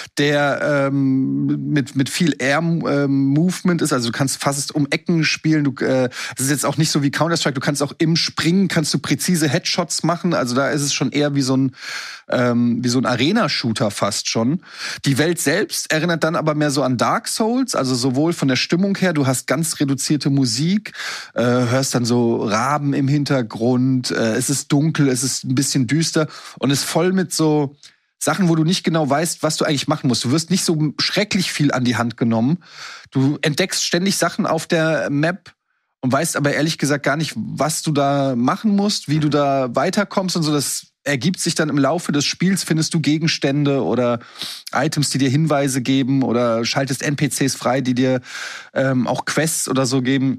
der ähm, mit mit viel Air ähm, Movement ist. Also du kannst fast um Ecken spielen. Du, äh, das ist jetzt auch nicht so wie Counter-Strike. Du kannst auch im Springen kannst du präzise Headshots machen. Also da ist es schon eher wie so ein ähm, wie so ein Arena-Shooter fast schon. Die Welt selbst erinnert dann aber mehr so an Dark Souls. Also sowohl von der Stimmung her. Du hast ganz reduzierte Musik, äh, hörst dann so Raben im Hintergrund. Äh, es ist dunkel, es ist ein bisschen düster und ist voll mit so Sachen, wo du nicht genau weißt, was du eigentlich machen musst. Du wirst nicht so schrecklich viel an die Hand genommen. Du entdeckst ständig Sachen auf der Map und weißt aber ehrlich gesagt gar nicht, was du da machen musst, wie du da weiterkommst und so. Das ergibt sich dann im Laufe des Spiels, findest du Gegenstände oder Items, die dir Hinweise geben oder schaltest N P Cs frei, die dir ähm, auch Quests oder so geben.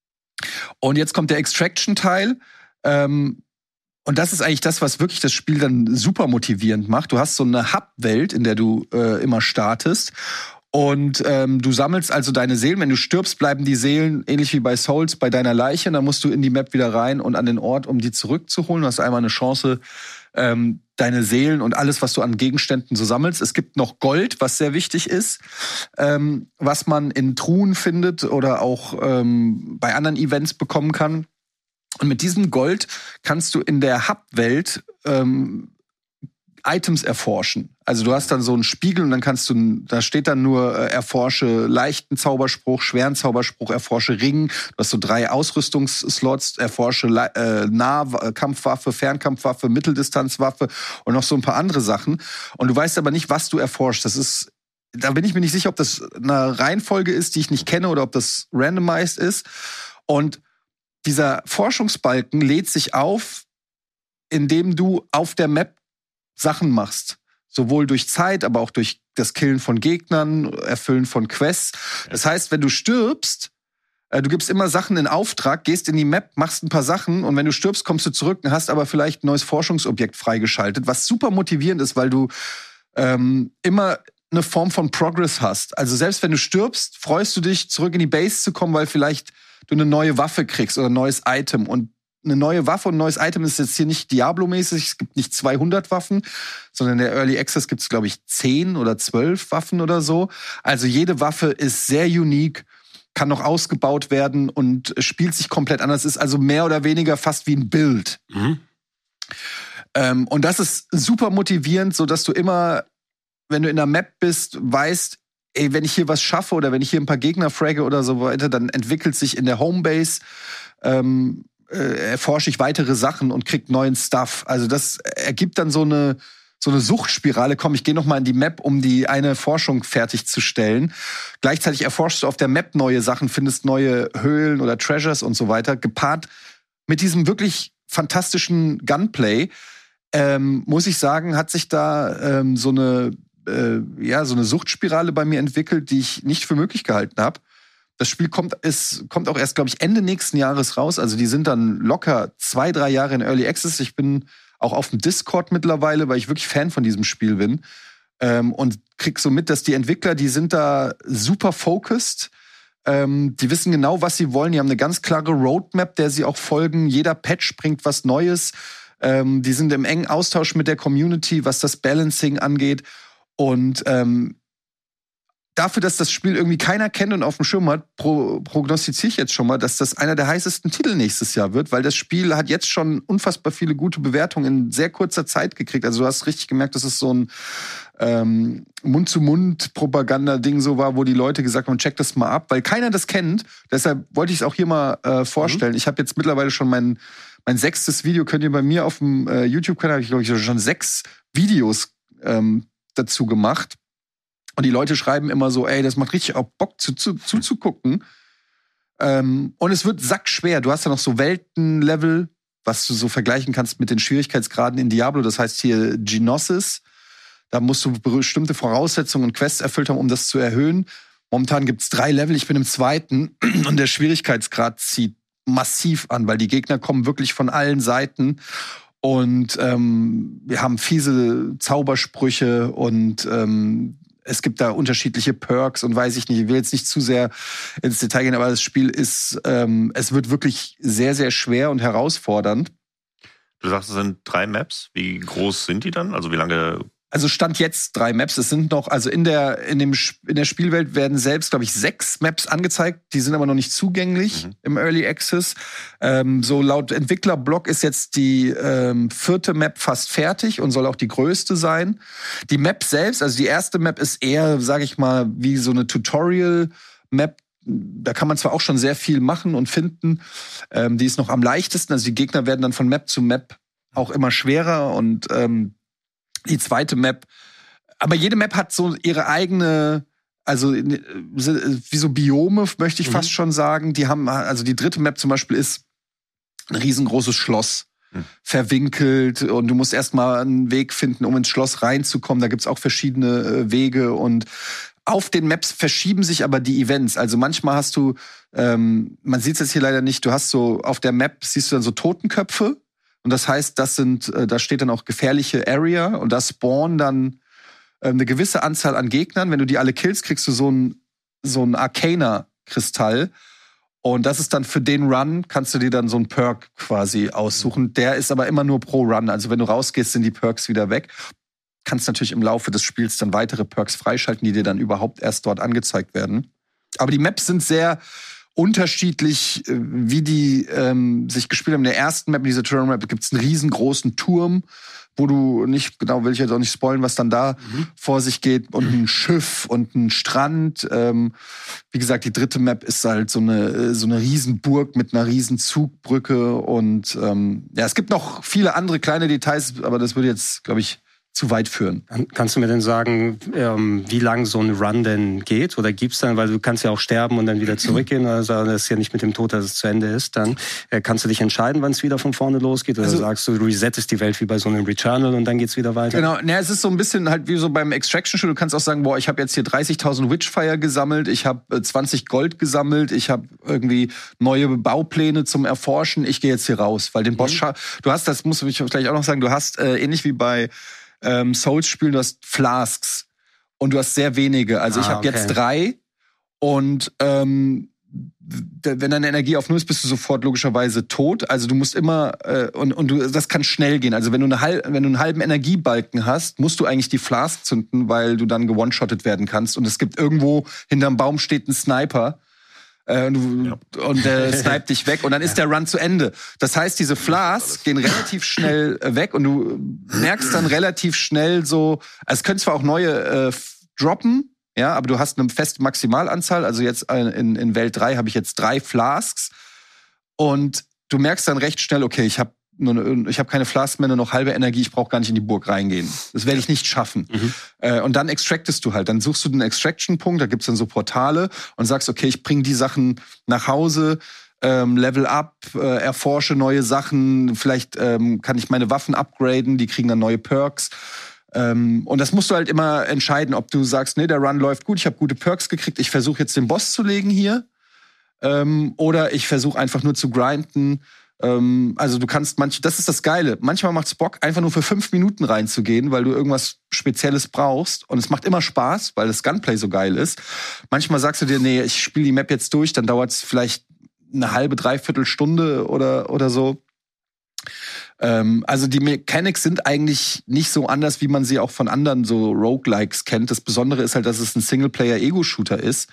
Und jetzt kommt der Extraction-Teil. Ähm, Und das ist eigentlich das, was wirklich das Spiel dann super motivierend macht. Du hast so eine Hub-Welt, in der du äh, immer startest. Und ähm, du sammelst also deine Seelen. Wenn du stirbst, bleiben die Seelen, ähnlich wie bei Souls, bei deiner Leiche. Und dann musst du in die Map wieder rein und an den Ort, um die zurückzuholen. Du hast einmal eine Chance, ähm, deine Seelen und alles, was du an Gegenständen so sammelst. Es gibt noch Gold, was sehr wichtig ist, ähm, was man in Truhen findet oder auch ähm, bei anderen Events bekommen kann. Und mit diesem Gold kannst du in der Hub-Welt ähm, Items erforschen. Also du hast dann so einen Spiegel und dann kannst du, da steht dann nur äh, erforsche leichten Zauberspruch, schweren Zauberspruch, erforsche Ring. Du hast so drei Ausrüstungsslots, erforsche äh, Nahkampfwaffe, Fernkampfwaffe, Mitteldistanzwaffe und noch so ein paar andere Sachen. Und du weißt aber nicht, was du erforschst. Das ist, da bin ich mir nicht sicher, ob das eine Reihenfolge ist, die ich nicht kenne oder ob das randomized ist. Und dieser Forschungsbalken lädt sich auf, indem du auf der Map Sachen machst. Sowohl durch Zeit, aber auch durch das Killen von Gegnern, Erfüllen von Quests. Das heißt, wenn du stirbst, äh, du gibst immer Sachen in Auftrag, gehst in die Map, machst ein paar Sachen und wenn du stirbst, kommst du zurück und hast aber vielleicht ein neues Forschungsobjekt freigeschaltet, was super motivierend ist, weil du ähm, immer eine Form von Progress hast. Also selbst wenn du stirbst, freust du dich, zurück in die Base zu kommen, weil vielleicht du eine neue Waffe kriegst oder ein neues Item. Und eine neue Waffe und ein neues Item ist jetzt hier nicht Diablo-mäßig. Es gibt nicht zweihundert Waffen, sondern in der Early Access gibt es, glaube ich, zehn oder zwölf Waffen oder so. Also jede Waffe ist sehr unique, kann noch ausgebaut werden und spielt sich komplett anders. Ist also mehr oder weniger fast wie ein Bild. Mhm. Ähm, und das ist super motivierend, sodass du immer, wenn du in der Map bist, weißt, ey, wenn ich hier was schaffe oder wenn ich hier ein paar Gegner fragge oder so weiter, dann entwickelt sich in der Homebase, ähm, äh, erforsche ich weitere Sachen und krieg neuen Stuff. Also das ergibt dann so eine so eine Suchtspirale. Komm, ich gehe noch mal in die Map, um die eine Forschung fertigzustellen. Gleichzeitig erforschst du auf der Map neue Sachen, findest neue Höhlen oder Treasures und so weiter. Gepaart mit diesem wirklich fantastischen Gunplay, ähm, muss ich sagen, hat sich da ähm, so eine äh, ja so eine Suchtspirale bei mir entwickelt, die ich nicht für möglich gehalten habe. Das Spiel kommt, ist, kommt auch erst, glaube ich, Ende nächsten Jahres raus. Also die sind dann locker zwei, drei Jahre in Early Access. Ich bin auch auf dem Discord mittlerweile, weil ich wirklich Fan von diesem Spiel bin. Ähm, und krieg so mit, dass die Entwickler, die sind da super focused. Ähm, die wissen genau, was sie wollen. Die haben eine ganz klare Roadmap, der sie auch folgen. Jeder Patch bringt was Neues. Ähm, die sind im engen Austausch mit der Community, was das Balancing angeht. Und ähm, dafür, dass das Spiel irgendwie keiner kennt und auf dem Schirm hat, pro, prognostiziere ich jetzt schon mal, dass das einer der heißesten Titel nächstes Jahr wird, weil das Spiel hat jetzt schon unfassbar viele gute Bewertungen in sehr kurzer Zeit gekriegt. Also du hast richtig gemerkt, dass es so ein ähm, Mund-zu-Mund-Propaganda-Ding so war, wo die Leute gesagt haben, check das mal ab, weil keiner das kennt. Deshalb wollte ich es auch hier mal äh, vorstellen. Mhm. Ich habe jetzt mittlerweile schon mein, mein sechstes Video, könnt ihr bei mir auf dem äh, YouTube-Kanal, habe ich glaube ich schon sechs Videos ähm, dazu gemacht. Und die Leute schreiben immer so, ey, das macht richtig auch Bock zuzugucken. Zu, zu ähm, und es wird sackschwer. Du hast ja noch so Weltenlevel, was du so vergleichen kannst mit den Schwierigkeitsgraden in Diablo. Das heißt hier Gnosis. Da musst du bestimmte Voraussetzungen und Quests erfüllt haben, um das zu erhöhen. Momentan gibt's drei Level. Ich bin im zweiten. Und der Schwierigkeitsgrad zieht massiv an, weil die Gegner kommen wirklich von allen Seiten. Und ähm, wir haben fiese Zaubersprüche und ähm, es gibt da unterschiedliche Perks und weiß ich nicht, ich will jetzt nicht zu sehr ins Detail gehen, aber das Spiel ist, ähm, es wird wirklich sehr, sehr schwer und herausfordernd. Du sagst, es sind drei Maps. Wie groß sind die dann? Also wie lange? Also Stand jetzt drei Maps. Es sind noch, also in der, in dem, in der Spielwelt werden selbst, glaube ich, sechs Maps angezeigt. Die sind aber noch nicht zugänglich mhm. im Early Access. Ähm, so laut Entwicklerblog ist jetzt die ähm, vierte Map fast fertig und soll auch die größte sein. Die Map selbst, also die erste Map ist eher, sage ich mal, wie so eine Tutorial-Map. Da kann man zwar auch schon sehr viel machen und finden. Ähm, die ist noch am leichtesten. Also die Gegner werden dann von Map zu Map auch immer schwerer und ähm, die zweite Map, aber jede Map hat so ihre eigene, also wie so Biome, möchte ich mhm. fast schon sagen. Die haben, also die dritte Map zum Beispiel ist ein riesengroßes Schloss, mhm. verwinkelt und du musst erstmal einen Weg finden, um ins Schloss reinzukommen. Da gibt's auch verschiedene Wege und auf den Maps verschieben sich aber die Events. Also manchmal hast du, ähm, man sieht es jetzt hier leider nicht, du hast so, auf der Map siehst du dann so Totenköpfe. Und das heißt, das sind, da steht dann auch gefährliche Area und da spawnen dann eine gewisse Anzahl an Gegnern. Wenn du die alle killst, kriegst du so ein, so ein Arcana-Kristall. Und das ist dann für den Run, kannst du dir dann so einen Perk quasi aussuchen. Der ist aber immer nur pro Run. Also wenn du rausgehst, sind die Perks wieder weg. Kannst natürlich im Laufe des Spiels dann weitere Perks freischalten, die dir dann überhaupt erst dort angezeigt werden. Aber die Maps sind sehr unterschiedlich, wie die ähm, sich gespielt haben. In der ersten Map, in dieser Tutorial-Map, gibt es einen riesengroßen Turm, wo du nicht, genau will ich jetzt auch nicht spoilen, was dann da mhm. vor sich geht. Und ein Schiff und ein Strand. Ähm, wie gesagt, die dritte Map ist halt so eine, so eine Riesenburg mit einer riesen Zugbrücke. Und ähm, ja, es gibt noch viele andere kleine Details, aber das würde jetzt, glaube ich, zu weit führen. Kannst du mir denn sagen, ähm, wie lang so ein Run denn geht? Oder gibt's dann, weil du kannst ja auch sterben und dann wieder zurückgehen, also das ist ja nicht mit dem Tod, dass es zu Ende ist, dann äh, kannst du dich entscheiden, wann es wieder von vorne losgeht? Oder also, sagst du, du resettest die Welt wie bei so einem Returnal und dann geht's wieder weiter? Genau, naja, es ist so ein bisschen halt wie so beim Extraction-Spiel. Du kannst auch sagen, boah, ich habe jetzt hier dreißigtausend Witchfire gesammelt, ich habe zwanzig Gold gesammelt, ich habe irgendwie neue Baupläne zum Erforschen, ich gehe jetzt hier raus, weil den Boss, mhm. du hast, das muss ich vielleicht auch noch sagen, du hast äh, ähnlich wie bei Ähm, Souls-Spielen, du hast Flasks und du hast sehr wenige. Also ah, ich habe okay. jetzt drei und ähm, wenn deine Energie auf null ist, bist du sofort logischerweise tot. Also du musst immer äh, und und du, das kann schnell gehen. Also wenn du eine halb, wenn du einen halben Energiebalken hast, musst du eigentlich die Flask zünden, weil du dann gewone-shottet werden kannst. Und es gibt irgendwo hinterm Baum steht ein Sniper. Äh, und du, ja. und der sniped dich weg und dann ist der Run zu Ende. Das heißt, diese Flasks gehen relativ schnell äh, weg und du merkst dann relativ schnell so, also es können zwar auch neue äh, droppen, ja, aber du hast eine feste Maximalanzahl. Also jetzt äh, in, in Welt drei habe ich jetzt drei Flasks und du merkst dann recht schnell, okay, ich habe ich habe keine Flasks mehr, nur noch halbe Energie, ich brauche gar nicht in die Burg reingehen. Das werde ich nicht schaffen. Mhm. Äh, und dann extractest du halt. Dann suchst du den Extraction-Punkt, da gibt's dann so Portale und sagst, okay, ich bringe die Sachen nach Hause, ähm, level up, äh, erforsche neue Sachen, vielleicht ähm, kann ich meine Waffen upgraden, die kriegen dann neue Perks. Ähm, und das musst du halt immer entscheiden, ob du sagst, nee, der Run läuft gut, ich habe gute Perks gekriegt, ich versuche jetzt den Boss zu legen hier. Ähm, oder ich versuche einfach nur zu grinden. Also du kannst manche, das ist das Geile. Manchmal macht's Bock, einfach nur für fünf Minuten reinzugehen, weil du irgendwas Spezielles brauchst. Und es macht immer Spaß, weil das Gunplay so geil ist. Manchmal sagst du dir, nee, ich spiele die Map jetzt durch, dann dauert's vielleicht eine halbe, dreiviertel Stunde oder, oder so. Ähm, also die Mechanics sind eigentlich nicht so anders, wie man sie auch von anderen so Roguelikes kennt. Das Besondere ist halt, dass es ein Singleplayer-Ego-Shooter ist.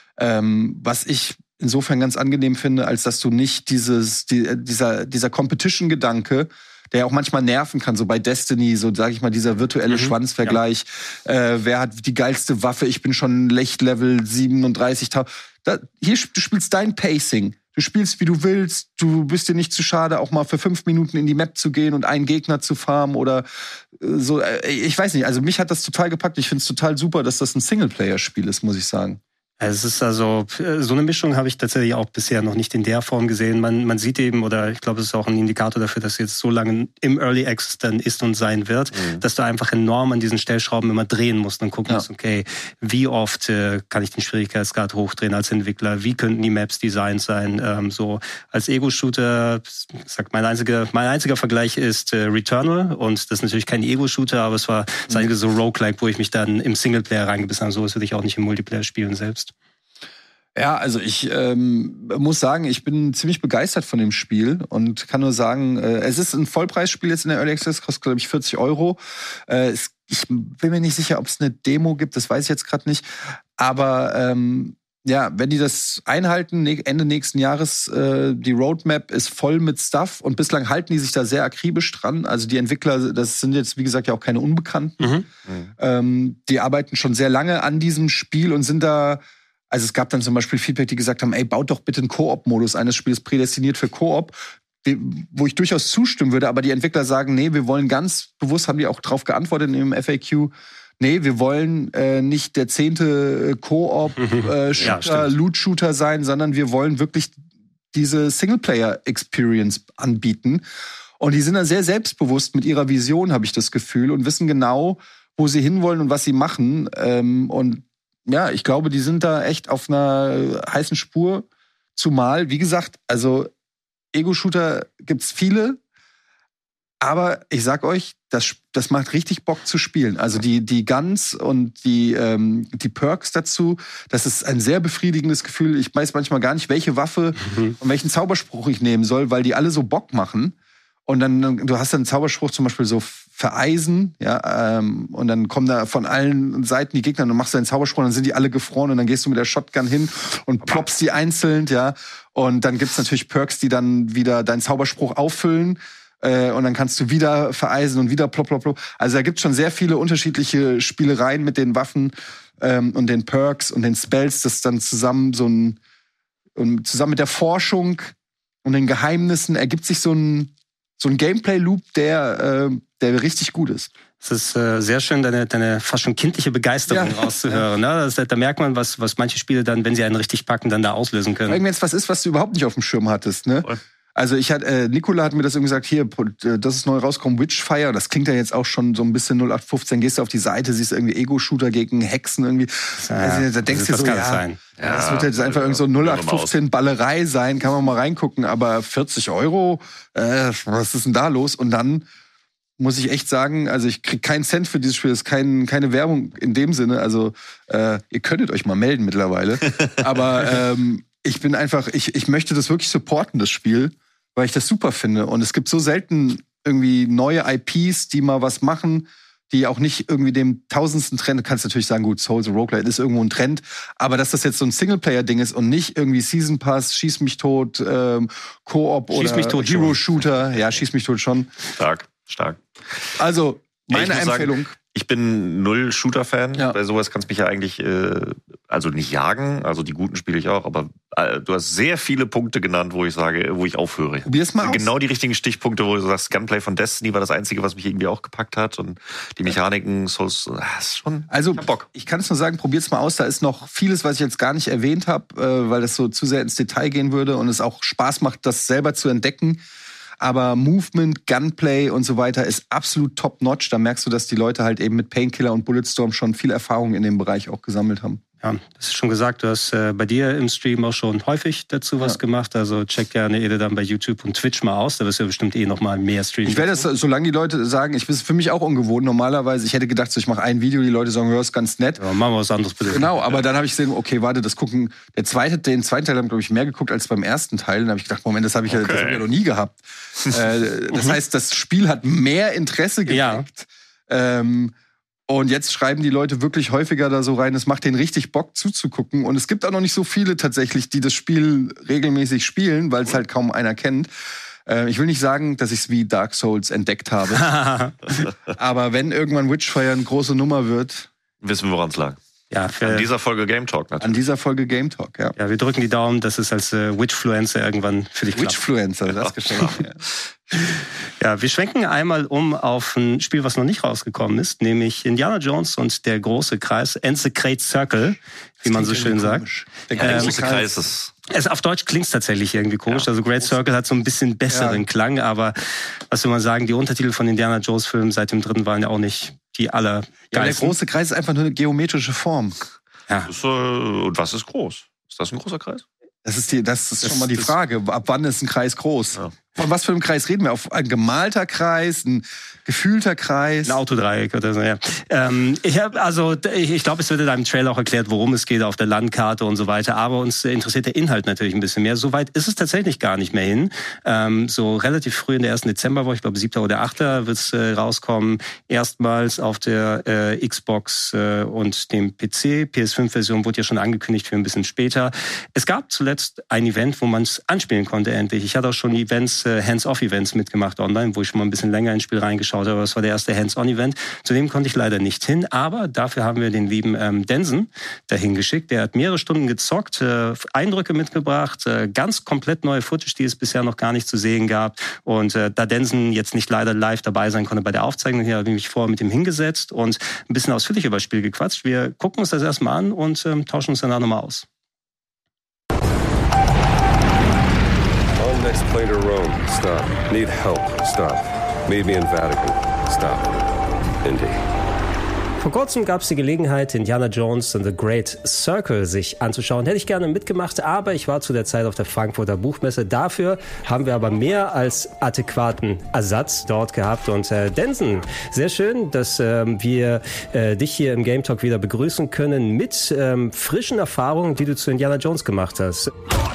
Ähm, was ich insofern ganz angenehm finde, als dass du nicht dieses, die, dieser, dieser Competition-Gedanke, der auch manchmal nerven kann, so bei Destiny, so sag ich mal, dieser virtuelle mhm. Schwanzvergleich. Ja. Äh, wer hat die geilste Waffe? Ich bin schon Lichtlevel siebenunddreißigtausend. Da, hier, du spielst dein Pacing. Du spielst, wie du willst. Du bist dir nicht zu schade, auch mal für fünf Minuten in die Map zu gehen und einen Gegner zu farmen oder äh, so. Ich weiß nicht, also mich hat das total gepackt. Ich finde es total super, dass das ein Singleplayer-Spiel ist, muss ich sagen. Es ist also, so eine Mischung habe ich tatsächlich auch bisher noch nicht in der Form gesehen. Man, man sieht eben, oder ich glaube, es ist auch ein Indikator dafür, dass jetzt so lange im Early Access dann ist und sein wird, mhm. dass du einfach enorm an diesen Stellschrauben immer drehen musst und gucken ja. musst, okay, wie oft äh, kann ich den Schwierigkeitsgrad hochdrehen als Entwickler? Wie könnten die Maps designt sein? Ähm, so als Ego-Shooter, sagt mein einziger, mein einziger Vergleich ist äh, Returnal, und das ist natürlich kein Ego-Shooter, aber es war das einzige so Roguelike, wo ich mich dann im Singleplayer reingebissen habe. So ist würde ich auch nicht im Multiplayer spielen selbst. Ja, also ich ähm, muss sagen, ich bin ziemlich begeistert von dem Spiel und kann nur sagen, äh, es ist ein Vollpreisspiel jetzt in der Early Access, kostet glaube ich vierzig Euro. Äh, es, ich bin mir nicht sicher, ob es eine Demo gibt, das weiß ich jetzt gerade nicht. Aber ähm, ja, wenn die das einhalten, Ende nächsten Jahres, äh, die Roadmap ist voll mit Stuff und bislang halten die sich da sehr akribisch dran. Also die Entwickler, das sind jetzt wie gesagt ja auch keine Unbekannten. Mhm. Mhm. Ähm, die arbeiten schon sehr lange an diesem Spiel und sind da. Also es gab dann zum Beispiel Feedback, die gesagt haben, ey, baut doch bitte einen Koop-Modus ein. Das Spiel ist prädestiniert für Koop, wo ich durchaus zustimmen würde. Aber die Entwickler sagen, nee, wir wollen ganz bewusst, haben die auch drauf geantwortet in dem F A Q, nee, wir wollen äh, nicht der zehnte Koop-Shooter, äh, Loot-Shooter sein, sondern wir wollen wirklich diese Singleplayer-Experience anbieten. Und die sind da sehr selbstbewusst mit ihrer Vision, habe ich das Gefühl, und wissen genau, wo sie hinwollen und was sie machen. Ähm, und ja, ich glaube, die sind da echt auf einer heißen Spur. Zumal, wie gesagt, also Ego-Shooter gibt's viele. Aber ich sag euch, das, das macht richtig Bock zu spielen. Also die, die Guns und die, ähm, die Perks dazu, das ist ein sehr befriedigendes Gefühl. Ich weiß manchmal gar nicht, welche Waffe mhm. und welchen Zauberspruch ich nehmen soll, weil die alle so Bock machen. Und dann, du hast dann einen Zauberspruch zum Beispiel so vereisen, ja, ähm, und dann kommen da von allen Seiten die Gegner und du machst deinen Zauberspruch, dann sind die alle gefroren und dann gehst du mit der Shotgun hin und ploppst die einzeln, ja. Und dann gibt's natürlich Perks, die dann wieder deinen Zauberspruch auffüllen. Äh, und dann kannst du wieder vereisen und wieder plopp, plopp, plopp. Also da gibt's schon sehr viele unterschiedliche Spielereien mit den Waffen ähm, und den Perks und den Spells, das dann zusammen so ein, und zusammen mit der Forschung und den Geheimnissen ergibt sich so ein so ein Gameplay-Loop, der, äh, der richtig gut ist. Es ist äh, sehr schön, deine, deine fast schon kindliche Begeisterung ja. rauszuhören. Ne? Das, da merkt man, was, was manche Spiele dann, wenn sie einen richtig packen, dann da auslösen können. Wenn jetzt was ist, was du überhaupt nicht auf dem Schirm hattest, ne? Also ich hatte, äh, Nicola hat mir das irgendwie gesagt, hier, das ist neu rausgekommen, Witchfire, das klingt ja jetzt auch schon so ein bisschen null acht fünfzehn, gehst du auf die Seite, siehst irgendwie Ego-Shooter gegen Hexen irgendwie. Ja, also, da denkst du so, ja, sein. ja, das wird jetzt einfach irgendwie so null acht fünfzehn Ballerei sein, kann man mal reingucken, aber vierzig Euro, äh, was ist denn da los? Und dann muss ich echt sagen, also ich krieg keinen Cent für dieses Spiel, das ist kein, keine Werbung in dem Sinne, also äh, ihr könntet euch mal melden mittlerweile, aber ähm, ich bin einfach, ich, ich möchte das wirklich supporten, das Spiel, weil ich das super finde. Und es gibt so selten irgendwie neue I Ps, die mal was machen, die auch nicht irgendwie dem tausendsten Trend, du kannst natürlich sagen, gut, Souls und Roguelite ist irgendwo ein Trend, aber dass das jetzt so ein Singleplayer-Ding ist und nicht irgendwie Season Pass, Schieß mich tot, ähm, Koop oder Hero-Shooter. Ja, Schieß mich tot schon. Stark, stark. Also, meine ja, Empfehlung. Sagen, ich bin null Shooter-Fan. Ja. Bei sowas kannst du mich ja eigentlich, äh, also nicht jagen, also die guten spiele ich auch, aber äh, du hast sehr viele Punkte genannt, wo ich sage, wo ich aufhöre. Probier's mal aus. Genau die richtigen Stichpunkte, wo du sagst, Gunplay von Destiny war das Einzige, was mich irgendwie auch gepackt hat und die Mechaniken, Souls, das ist schon, also, ich hab Bock. Ich kann es nur sagen, probier's mal aus. Da ist noch vieles, was ich jetzt gar nicht erwähnt habe, äh, weil das so zu sehr ins Detail gehen würde und es auch Spaß macht, das selber zu entdecken. Aber Movement, Gunplay und so weiter ist absolut top-notch. Da merkst du, dass die Leute halt eben mit Painkiller und Bulletstorm schon viel Erfahrung in dem Bereich auch gesammelt haben. Ja, das ist schon gesagt, du hast äh, bei dir im Stream auch schon häufig dazu was ja. gemacht. Also check gerne Ede dann bei YouTube und Twitch mal aus. Da wirst du ja bestimmt eh noch mal mehr streamen. Ich werde das, solange die Leute sagen, ich bin für mich auch ungewohnt. Normalerweise, ich hätte gedacht, so, ich mache ein Video, die Leute sagen, hör, ist ganz nett. Ja, machen wir was anderes bitte. Genau, aber ja. dann habe ich gesehen, okay, warte, das gucken. Der zweite, den zweiten Teil haben, glaube ich, mehr geguckt als beim ersten Teil. Dann habe ich gedacht, Moment, das habe ich, okay. ja, das hab ich ja noch nie gehabt. äh, das heißt, das Spiel hat mehr Interesse geweckt. Ja. Ähm, Und jetzt schreiben die Leute wirklich häufiger da so rein, es macht denen richtig Bock zuzugucken. Und es gibt auch noch nicht so viele tatsächlich, die das Spiel regelmäßig spielen, weil es halt kaum einer kennt. Äh, ich will nicht sagen, dass ich es wie Dark Souls entdeckt habe. Aber wenn irgendwann Witchfire eine große Nummer wird... Wissen wir, woran es lag. Ja, an dieser Folge Game Talk natürlich. An dieser Folge Game Talk, ja. Ja, wir drücken die Daumen, dass es als äh, Witchfluencer irgendwann für dich klappt. Witchfluencer, das geschenkt. Ja. Ja, wir schwenken einmal um auf ein Spiel, was noch nicht rausgekommen ist, nämlich Indiana Jones und der große Kreis, and the Great Circle, wie man so schön sagt. Der große ähm, Kreis ist... Es, auf Deutsch klingt es tatsächlich irgendwie komisch. Ja, also Great Circle hat so ein bisschen besseren ja. Klang, aber was soll man sagen, die Untertitel von Indiana Jones Filmen seit dem dritten waren ja auch nicht die aller. Ja, der große Kreis ist einfach nur eine geometrische Form. Ja. Das ist, äh, und was ist groß? Ist das ein großer Kreis? Das ist, die, das ist das, schon mal die Frage. Ab wann ist ein Kreis groß? Ja. Von was für einem Kreis reden wir? Auf ein gemalter Kreis, ein gefühlter Kreis? Ein Autodreieck oder so, ja. Ähm, ich hab, also ich, ich glaube, es wird in deinem Trailer auch erklärt, worum es geht auf der Landkarte und so weiter. Aber uns interessiert der Inhalt natürlich ein bisschen mehr. Soweit ist es tatsächlich gar nicht mehr hin. Ähm, so relativ früh in der ersten Dezemberwoche, ich glaube siebter oder achter wird es äh, rauskommen. Erstmals auf der äh, Xbox äh, und dem P C. P S fünf Version wurde ja schon angekündigt für ein bisschen später. Es gab zuletzt ein Event, wo man es anspielen konnte endlich. Ich hatte auch schon Events, äh, Hands-off-Events mitgemacht online, wo ich schon mal ein bisschen länger ins Spiel reingeschaut habe. Aber das war der erste Hands-on-Event. Zu dem konnte ich leider nicht hin. Aber dafür haben wir den lieben ähm, Densen dahin geschickt. Der hat mehrere Stunden gezockt, äh, Eindrücke mitgebracht, äh, ganz komplett neue Footage, die es bisher noch gar nicht zu sehen gab. Und äh, da Densen jetzt nicht leider live dabei sein konnte bei der Aufzeichnung, hier habe ich mich vorher mit ihm hingesetzt und ein bisschen ausführlich über das Spiel gequatscht. Wir gucken uns das erstmal an und ähm, tauschen uns danach nochmal aus. On next plane to Rome. Stop. Need help. Stop. Meet me in Vatican. Stop. Indy. Vor kurzem gab es die Gelegenheit, Indiana Jones and the Great Circle sich anzuschauen. Hätte ich gerne mitgemacht, aber ich war zu der Zeit auf der Frankfurter Buchmesse. Dafür haben wir aber mehr als adäquaten Ersatz dort gehabt. Und äh, Densen, sehr schön, dass ähm, wir äh, dich hier im Game Talk wieder begrüßen können mit ähm, frischen Erfahrungen, die du zu Indiana Jones gemacht hast.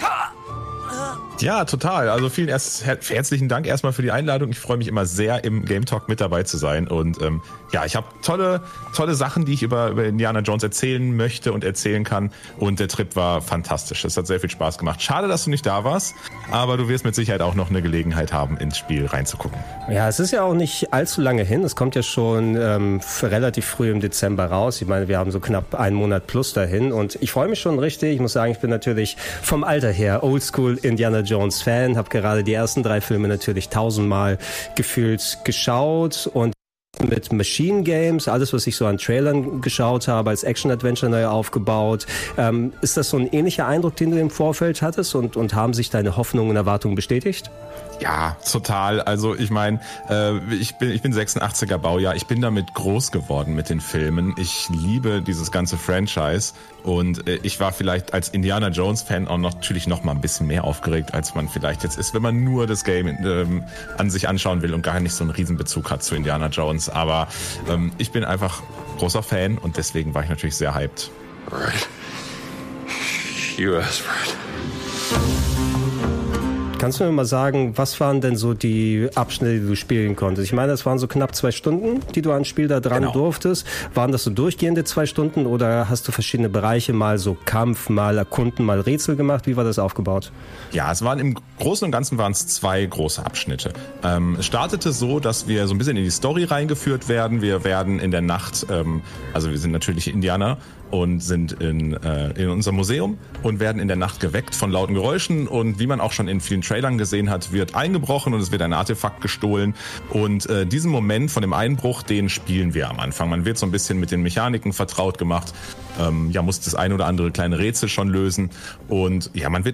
Ja, total. Also vielen erst, her- herzlichen Dank erstmal für die Einladung. Ich freue mich immer sehr, im Game Talk mit dabei zu sein. Und ähm, ja, ich habe tolle, tolle Sachen, die ich über, über Indiana Jones erzählen möchte und erzählen kann. Und der Trip war fantastisch. Es hat sehr viel Spaß gemacht. Schade, dass du nicht da warst, aber du wirst mit Sicherheit auch noch eine Gelegenheit haben, ins Spiel reinzugucken. Ja, es ist ja auch nicht allzu lange hin. Es kommt ja schon ähm, relativ früh im Dezember raus. Ich meine, wir haben so knapp einen Monat plus dahin. Und ich freue mich schon richtig. Ich muss sagen, ich bin natürlich vom Alter her Oldschool Indiana Jones Fan, habe gerade die ersten drei Filme natürlich tausendmal gefühlt geschaut und mit Machine Games, alles, was ich so an Trailern geschaut habe, als Action-Adventure neu aufgebaut. Ähm, ist das so ein ähnlicher Eindruck, den du im Vorfeld hattest und, und haben sich deine Hoffnungen und Erwartungen bestätigt? Ja, total. Also ich meine, äh, ich bin ich bin sechsundachtziger Baujahr. Ich bin damit groß geworden mit den Filmen. Ich liebe dieses ganze Franchise und äh, ich war vielleicht als Indiana Jones Fan auch noch, natürlich noch mal ein bisschen mehr aufgeregt, als man vielleicht jetzt ist, wenn man nur das Game ähm, an sich anschauen will und gar nicht so einen Riesenbezug hat zu Indiana Jones. Aber ähm, ich bin einfach großer Fan und deswegen war ich natürlich sehr hyped. Right. You asked for it. Kannst du mir mal sagen, was waren denn so die Abschnitte, die du spielen konntest? Ich meine, das waren so knapp zwei Stunden, die du an Spiel da dran genau. durftest. Waren das so durchgehende zwei Stunden oder hast du verschiedene Bereiche, mal so Kampf, mal Erkunden, mal Rätsel gemacht? Wie war das aufgebaut? Ja, es waren im Großen und Ganzen waren es zwei große Abschnitte. Ähm, es startete so, dass wir so ein bisschen in die Story reingeführt werden. Wir werden in der Nacht, ähm, also wir sind natürlich Indianer und sind in, äh, in unserem Museum und werden in der Nacht geweckt von lauten Geräuschen und wie man auch schon in vielen Trailern gesehen hat, wird eingebrochen und es wird ein Artefakt gestohlen und äh, diesen Moment von dem Einbruch, den spielen wir am Anfang. Man wird so ein bisschen mit den Mechaniken vertraut gemacht, ähm, ja, muss das ein oder andere kleine Rätsel schon lösen und ja, man wird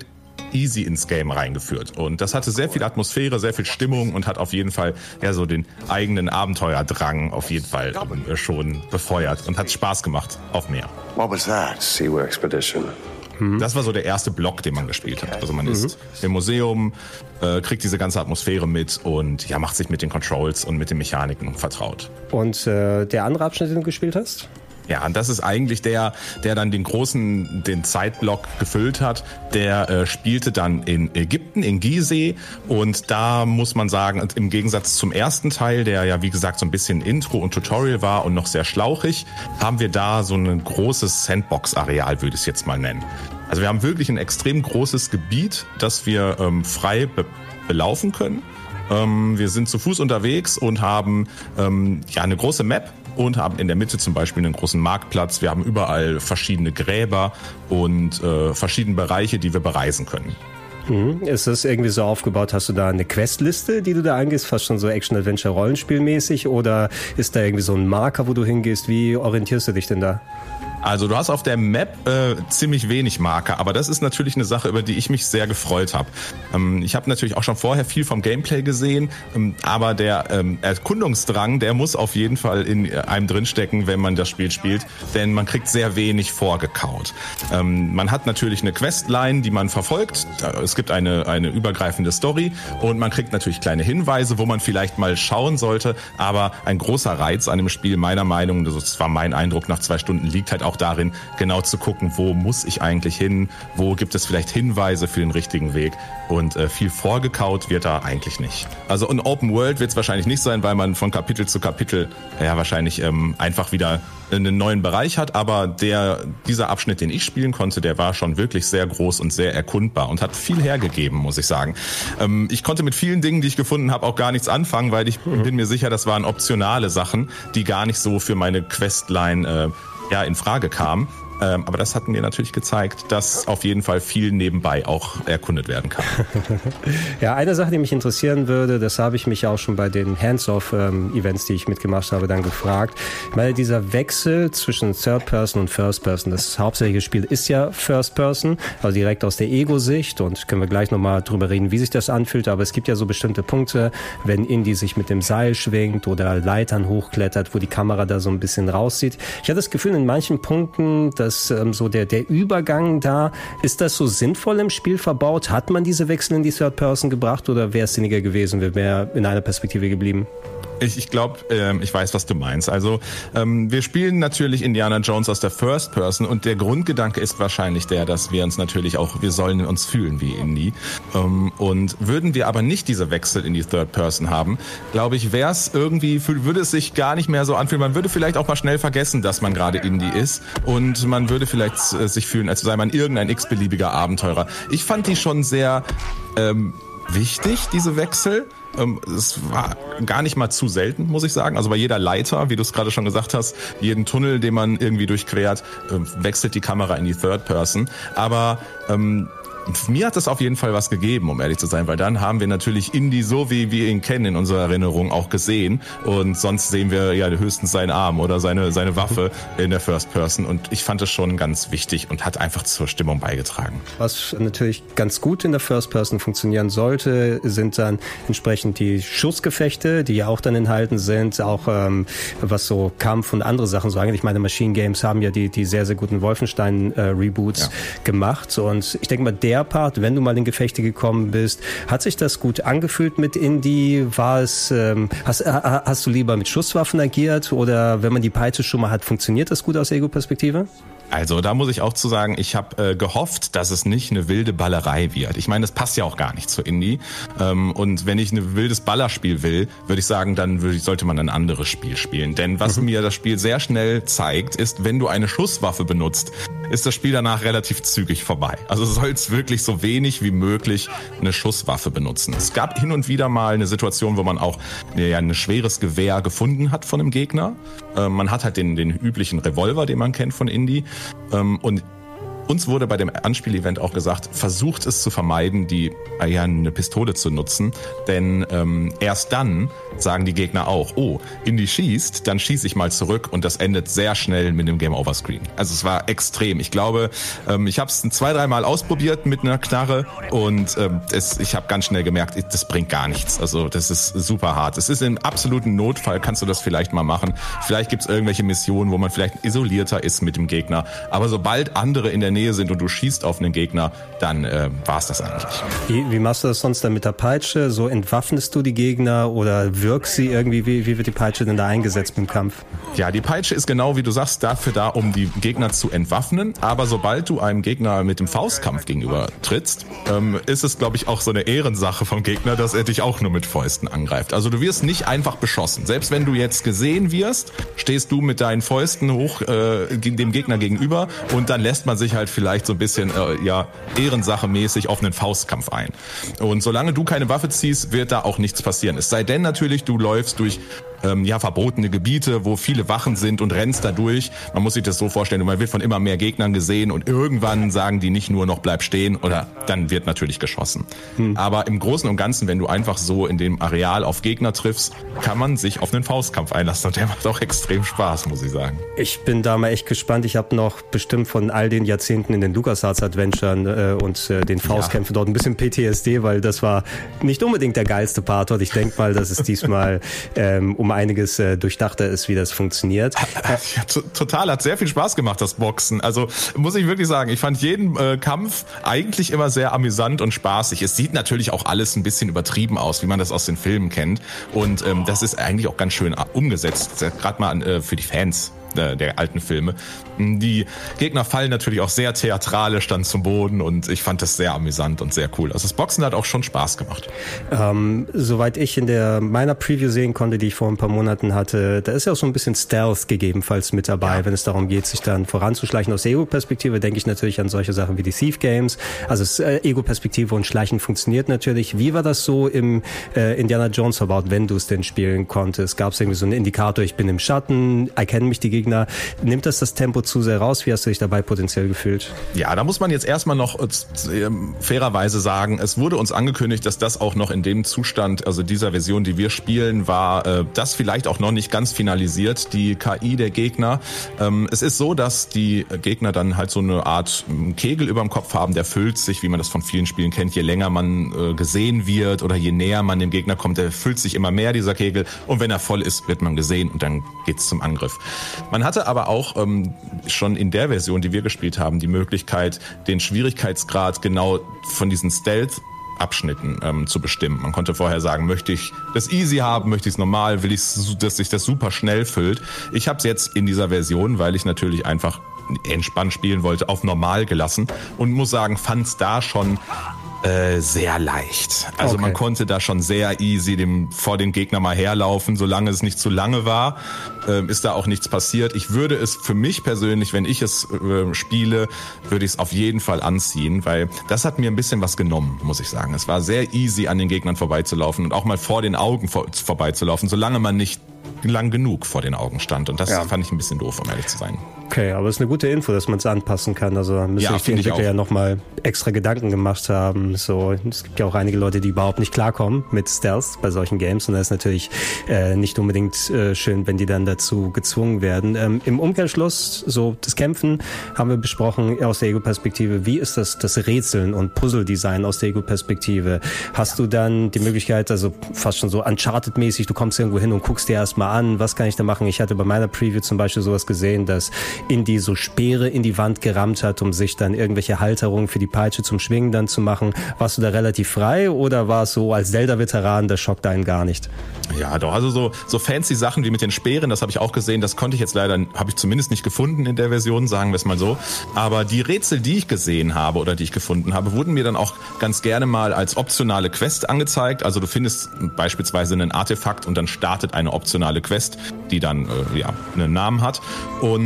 easy ins Game reingeführt. Und das hatte sehr viel Atmosphäre, sehr viel Stimmung und hat auf jeden Fall ja so den eigenen Abenteuerdrang auf jeden Fall äh, schon befeuert und hat Spaß gemacht auf mehr. What was that? Seaway Expedition. Das war so der erste Block, den man gespielt hat. Also man mhm. ist im Museum, äh, kriegt diese ganze Atmosphäre mit und ja, macht sich mit den Controls und mit den Mechaniken vertraut. Und äh, der andere Abschnitt, den du gespielt hast? Ja, und das ist eigentlich der, der dann den großen, den Zeitblock gefüllt hat. Der äh, spielte dann in Ägypten, in Gizeh. Und da muss man sagen, im Gegensatz zum ersten Teil, der ja wie gesagt so ein bisschen Intro und Tutorial war und noch sehr schlauchig, haben wir da so ein großes Sandbox-Areal, würde ich es jetzt mal nennen. Also wir haben wirklich ein extrem großes Gebiet, das wir ähm, frei be- belaufen können. Ähm, wir sind zu Fuß unterwegs und haben ähm, ja eine große Map und haben in der Mitte zum Beispiel einen großen Marktplatz. Wir haben überall verschiedene Gräber und äh, verschiedene Bereiche, die wir bereisen können. Mhm. Ist das irgendwie so aufgebaut? Hast du da eine Questliste, die du da eingehst, fast schon so Action-Adventure-Rollenspielmäßig? Oder ist da irgendwie so ein Marker, wo du hingehst? Wie orientierst du dich denn da? Also du hast auf der Map äh, ziemlich wenig Marker, aber das ist natürlich eine Sache, über die ich mich sehr gefreut habe. Ähm, ich habe natürlich auch schon vorher viel vom Gameplay gesehen, ähm, aber der ähm, Erkundungsdrang, der muss auf jeden Fall in einem drinstecken, wenn man das Spiel spielt, denn man kriegt sehr wenig vorgekaut. Ähm, man hat natürlich eine Questline, die man verfolgt. Es gibt eine, eine übergreifende Story und man kriegt natürlich kleine Hinweise, wo man vielleicht mal schauen sollte, aber ein großer Reiz an dem Spiel, meiner Meinung nach, das war mein Eindruck nach zwei Stunden, liegt halt auch darin, genau zu gucken, wo muss ich eigentlich hin, wo gibt es vielleicht Hinweise für den richtigen Weg und äh, viel vorgekaut wird da eigentlich nicht. Also in Open World wird es wahrscheinlich nicht sein, weil man von Kapitel zu Kapitel ja wahrscheinlich ähm, einfach wieder einen neuen Bereich hat, aber der dieser Abschnitt, den ich spielen konnte, der war schon wirklich sehr groß und sehr erkundbar und hat viel hergegeben, muss ich sagen. Ähm, ich konnte mit vielen Dingen, die ich gefunden habe, auch gar nichts anfangen, weil ich mhm. bin mir sicher, das waren optionale Sachen, die gar nicht so für meine Questline äh, ja, in Frage kam. Ähm, aber das hat mir natürlich gezeigt, dass auf jeden Fall viel nebenbei auch erkundet werden kann. Ja, eine Sache, die mich interessieren würde, das habe ich mich auch schon bei den Hands-Off-Events, die ich mitgemacht habe, dann gefragt. Weil dieser Wechsel zwischen Third-Person und First-Person, das hauptsächliche Spiel ist ja First-Person, also direkt aus der Ego-Sicht, und können wir gleich nochmal drüber reden, wie sich das anfühlt, aber es gibt ja so bestimmte Punkte, wenn Indy sich mit dem Seil schwingt oder Leitern hochklettert, wo die Kamera da so ein bisschen rauszieht. Ich hatte das Gefühl, in manchen Punkten, dass so der, der Übergang da, ist das so sinnvoll im Spiel verbaut? Hat man diese Wechsel in die Third Person gebracht oder wäre es sinniger gewesen, wäre mehr in einer Perspektive geblieben? Ich, ich glaube, ähm, ich weiß, was du meinst. Also ähm, wir spielen natürlich Indiana Jones aus der First Person und der Grundgedanke ist wahrscheinlich der, dass wir uns natürlich auch, wir sollen uns fühlen wie Indy. Ähm, und würden wir aber nicht diese Wechsel in die Third Person haben, glaube ich, wäre es irgendwie, würde es sich gar nicht mehr so anfühlen. Man würde vielleicht auch mal schnell vergessen, dass man gerade Indy ist und man würde vielleicht äh, sich fühlen, als sei man irgendein x-beliebiger Abenteurer. Ich fand die schon sehr ähm, wichtig, diese Wechsel. Es war gar nicht mal zu selten, muss ich sagen. Also bei jeder Leiter, wie du es gerade schon gesagt hast, jeden Tunnel, den man irgendwie durchquert, wechselt die Kamera in die Third Person. Aber ähm, mir hat das auf jeden Fall was gegeben, um ehrlich zu sein, weil dann haben wir natürlich Indy so, wie wir ihn kennen, in unserer Erinnerung auch gesehen. Und sonst sehen wir ja höchstens seinen Arm oder seine, seine Waffe in der First Person. Und ich fand das schon ganz wichtig und hat einfach zur Stimmung beigetragen. Was natürlich ganz gut in der First Person funktionieren sollte, sind dann entsprechend die Schussgefechte, die ja auch dann enthalten sind, auch ähm, was so Kampf und andere Sachen so angeht. Ich meine, Machine Games haben ja die, die sehr, sehr guten Wolfenstein-Reboots äh, ja. gemacht. Und ich denke mal, der Part, wenn du mal in Gefechte gekommen bist, hat sich das gut angefühlt mit Indy? War es, ähm, hast, hast du lieber mit Schusswaffen agiert oder wenn man die Peitsche schon mal hat, funktioniert das gut aus Ego-Perspektive? Also da muss ich auch zu sagen, ich habe äh, gehofft, dass es nicht eine wilde Ballerei wird. Ich meine, das passt ja auch gar nicht zu Indy. Ähm, und wenn ich ein wildes Ballerspiel will, würde ich sagen, dann würde ich, sollte man ein anderes Spiel spielen. Denn was mhm. mir das Spiel sehr schnell zeigt, ist, wenn du eine Schusswaffe benutzt, ist das Spiel danach relativ zügig vorbei. Also du sollst wirklich so wenig wie möglich eine Schusswaffe benutzen. Es gab hin und wieder mal eine Situation, wo man auch ja, ein schweres Gewehr gefunden hat von einem Gegner. Ähm, man hat halt den, den üblichen Revolver, den man kennt von Indy. Und uns wurde bei dem Anspiel-Event auch gesagt, versucht es zu vermeiden, die ja, eine Pistole zu nutzen, denn ähm, erst dann sagen die Gegner auch, oh, Indy schießt, dann schieße ich mal zurück und das endet sehr schnell mit dem Game-Over-Screen. Also es war extrem. Ich glaube, ähm, ich habe es zwei, dreimal ausprobiert mit einer Knarre und ähm, es, ich habe ganz schnell gemerkt, das bringt gar nichts. Also das ist super hart. Es ist im absoluten Notfall, kannst du das vielleicht mal machen. Vielleicht gibt es irgendwelche Missionen, wo man vielleicht isolierter ist mit dem Gegner. Aber sobald andere in der Nähe sind und du schießt auf einen Gegner, dann äh, war es das eigentlich. Wie, wie machst du das sonst dann mit der Peitsche? So entwaffnest du die Gegner oder wirkst sie irgendwie? Wie, wie wird die Peitsche denn da eingesetzt im Kampf? Ja, die Peitsche ist genau, wie du sagst, dafür da, um die Gegner zu entwaffnen. Aber sobald du einem Gegner mit dem Faustkampf gegenüber trittst, ähm, ist es, glaube ich, auch so eine Ehrensache vom Gegner, dass er dich auch nur mit Fäusten angreift. Also du wirst nicht einfach beschossen. Selbst wenn du jetzt gesehen wirst, stehst du mit deinen Fäusten hoch äh, dem Gegner gegenüber und dann lässt man sich halt vielleicht so ein bisschen äh, ja Ehrensache-mäßig auf einen Faustkampf ein. Und solange du keine Waffe ziehst, wird da auch nichts passieren. Es sei denn natürlich, du läufst durch ähm, ja verbotene Gebiete, wo viele Wachen sind und rennst da durch. Man muss sich das so vorstellen, man wird von immer mehr Gegnern gesehen und irgendwann sagen die nicht nur noch bleib stehen oder dann wird natürlich geschossen. Hm. Aber im Großen und Ganzen, wenn du einfach so in dem Areal auf Gegner triffst, kann man sich auf einen Faustkampf einlassen und der macht auch extrem Spaß, muss ich sagen. Ich bin da mal echt gespannt. Ich habe noch bestimmt von all den Jahrzehnten in den LucasArts-Adventuren äh, und äh, den Faustkämpfen ja. dort ein bisschen P T S D, weil das war nicht unbedingt der geilste Part dort. Ich denke mal, dass es diesmal ähm, um einiges äh, durchdachter ist, wie das funktioniert. Ja, t- total, hat sehr viel Spaß gemacht, das Boxen. Also muss ich wirklich sagen, ich fand jeden äh, Kampf eigentlich immer sehr amüsant und spaßig. Es sieht natürlich auch alles ein bisschen übertrieben aus, wie man das aus den Filmen kennt. Und ähm, das ist eigentlich auch ganz schön umgesetzt, gerade mal äh, für die Fans der alten Filme. Die Gegner fallen natürlich auch sehr theatralisch dann zum Boden und ich fand das sehr amüsant und sehr cool. Also das Boxen hat auch schon Spaß gemacht. Ähm, soweit ich in der meiner Preview sehen konnte, die ich vor ein paar Monaten hatte, da ist ja auch so ein bisschen Stealth gegebenenfalls mit dabei, ja. wenn es darum geht, sich dann voranzuschleichen. Aus der Ego-Perspektive denke ich natürlich an solche Sachen wie die Thief Games. Also es, äh, Ego-Perspektive und Schleichen funktioniert natürlich. Wie war das so im äh, Indiana Jones verbaut, wenn du es denn spielen konntest? Gab es irgendwie so einen Indikator, ich bin im Schatten, erkennen mich die Gegner? Nimmt das das Tempo zu sehr raus? Wie hast du dich dabei potenziell gefühlt? Ja, da muss man jetzt erstmal noch äh, fairerweise sagen, es wurde uns angekündigt, dass das auch noch in dem Zustand, also dieser Version, die wir spielen, war äh, das vielleicht auch noch nicht ganz finalisiert, die K I der Gegner. Ähm, es ist so, dass die Gegner dann halt so eine Art Kegel über dem Kopf haben, der füllt sich, wie man das von vielen Spielen kennt, je länger man äh, gesehen wird oder je näher man dem Gegner kommt, der füllt sich immer mehr, dieser Kegel, und wenn er voll ist, wird man gesehen und dann geht's zum Angriff. Man hatte aber auch ähm, schon in der Version, die wir gespielt haben, die Möglichkeit, den Schwierigkeitsgrad genau von diesen Stealth Abschnitten ähm, zu bestimmen. Man konnte vorher sagen, möchte ich das easy haben, möchte ich es normal, will ich, dass sich das super schnell füllt. Ich habe es jetzt in dieser Version, weil ich natürlich einfach entspannt spielen wollte, auf normal gelassen und muss sagen, fand es da schon äh, sehr leicht. Also okay. Man konnte da schon sehr easy dem, vor den Gegner mal herlaufen, solange es nicht zu lange war, äh, ist da auch nichts passiert. Ich würde es für mich persönlich, wenn ich es äh, spiele, würde ich es auf jeden Fall anziehen, weil das hat mir ein bisschen was genommen, muss ich sagen. Es war sehr easy, an den Gegnern vorbeizulaufen und auch mal vor den Augen vor, vorbeizulaufen, solange man nicht lang genug vor den Augen stand. Und das ja. fand ich ein bisschen doof, um ehrlich zu sein. Okay, aber es ist eine gute Info, dass man es anpassen kann. Also müssen ja, sich die Entwickler ja nochmal extra Gedanken gemacht haben. So, es gibt ja auch einige Leute, die überhaupt nicht klarkommen mit Stealth bei solchen Games. Und das ist natürlich äh, nicht unbedingt äh, schön, wenn die dann dazu gezwungen werden. Ähm, Im Umkehrschluss, so das Kämpfen haben wir besprochen aus der Ego-Perspektive. Wie ist das, das Rätseln und Puzzle-Design aus der Ego-Perspektive? Hast du dann die Möglichkeit, also fast schon so Uncharted-mäßig, du kommst irgendwo hin und guckst dir erstmal an, was kann ich da machen? Ich hatte bei meiner Preview zum Beispiel sowas gesehen, dass Indy so Speere in die Wand gerammt hat, um sich dann irgendwelche Halterungen für die Peitsche zum Schwingen dann zu machen. Warst du da relativ frei oder war es so als Zelda-Veteran, das schockt einen gar nicht? Ja, doch, also so, so fancy Sachen wie mit den Speeren, das habe ich auch gesehen, das konnte ich jetzt leider, habe ich zumindest nicht gefunden in der Version, sagen wir es mal so. Aber die Rätsel, die ich gesehen habe oder die ich gefunden habe, wurden mir dann auch ganz gerne mal als optionale Quest angezeigt. Also du findest beispielsweise ein Artefakt und dann startet eine optionale Quest, die dann äh, ja einen Namen hat. Und ähm,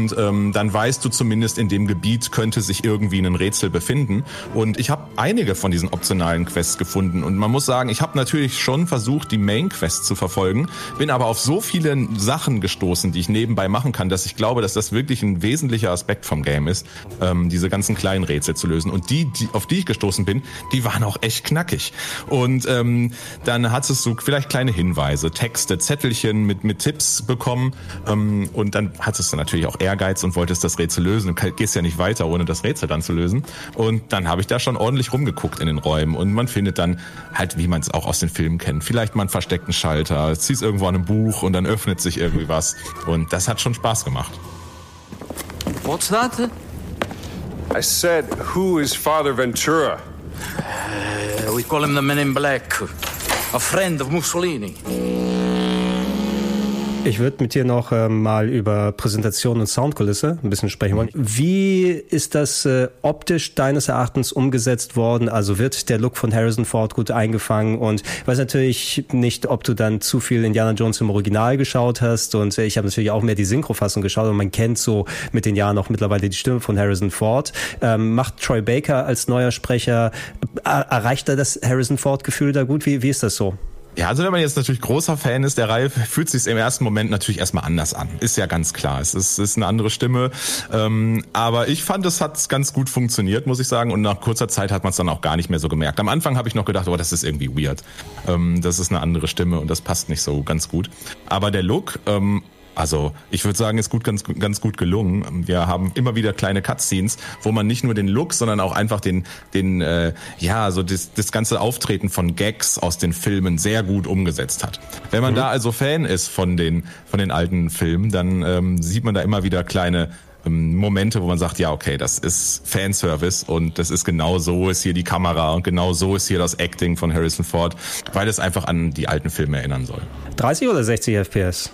ähm, dann weißt du zumindest, in dem Gebiet könnte sich irgendwie ein Rätsel befinden. Und ich habe einige von diesen optionalen Quests gefunden. Und man muss sagen, ich habe natürlich schon versucht, die Main-Quest zu verfolgen, bin aber auf so viele Sachen gestoßen, die ich nebenbei machen kann, dass ich glaube, dass das wirklich ein wesentlicher Aspekt vom Game ist, ähm, diese ganzen kleinen Rätsel zu lösen. Und die, die, auf die ich gestoßen bin, die waren auch echt knackig. Und ähm, dann hattest du vielleicht kleine Hinweise, Texte, Zettelchen mit, mit Tipps bekommen. Ähm, und dann hattest du natürlich auch Ehrgeiz und wolltest das Rätsel lösen. Du gehst ja nicht weiter, ohne das Rätsel dann zu lösen. Und dann habe ich da schon ordentlich rumgeguckt in den Räumen. Und man findet dann halt, wie man es auch aus den Filmen kennt, vielleicht mal einen versteckten Schalter, ziehst irgendwo an einem Buch und dann öffnet sich irgendwie was. Und das hat schon Spaß gemacht. What's that? I said, who is Father Ventura? Uh, we call him the Man in Black, a friend of Mussolini. Ich würde mit dir noch äh, mal über Präsentation und Soundkulisse ein bisschen sprechen wollen. Wie ist das äh, optisch deines Erachtens umgesetzt worden? Also wird der Look von Harrison Ford gut eingefangen? Und ich weiß natürlich nicht, ob du dann zu viel Indiana Jones im Original geschaut hast. Und äh, ich habe natürlich auch mehr die Synchrofassung geschaut. Und man kennt so mit den Jahren auch mittlerweile die Stimme von Harrison Ford. Ähm, macht Troy Baker als neuer Sprecher, äh, erreicht er das Harrison Ford-Gefühl da gut? Wie, wie ist das so? Ja, also wenn man jetzt natürlich großer Fan ist der Reihe, fühlt es sich im ersten Moment natürlich erstmal anders an. Ist ja ganz klar. Es ist, ist eine andere Stimme. Ähm, aber ich fand, es hat ganz gut funktioniert, muss ich sagen. Und nach kurzer Zeit hat man es dann auch gar nicht mehr so gemerkt. Am Anfang habe ich noch gedacht, oh, das ist irgendwie weird. Ähm, das ist eine andere Stimme und das passt nicht so ganz gut. Aber der Look, ähm, also ich würde sagen, ist gut, ganz, ganz gut gelungen. Wir haben immer wieder kleine Cutscenes, wo man nicht nur den Look, sondern auch einfach den, den, äh, ja, so das, das ganze Auftreten von Gags aus den Filmen sehr gut umgesetzt hat. Wenn man mhm. da also Fan ist von den, von den alten Filmen, dann ähm, sieht man da immer wieder kleine ähm, Momente, wo man sagt, ja, okay, das ist Fanservice und das ist genau so ist hier die Kamera und genau so ist hier das Acting von Harrison Ford, weil es einfach an die alten Filme erinnern soll. dreißig oder sechzig F P S?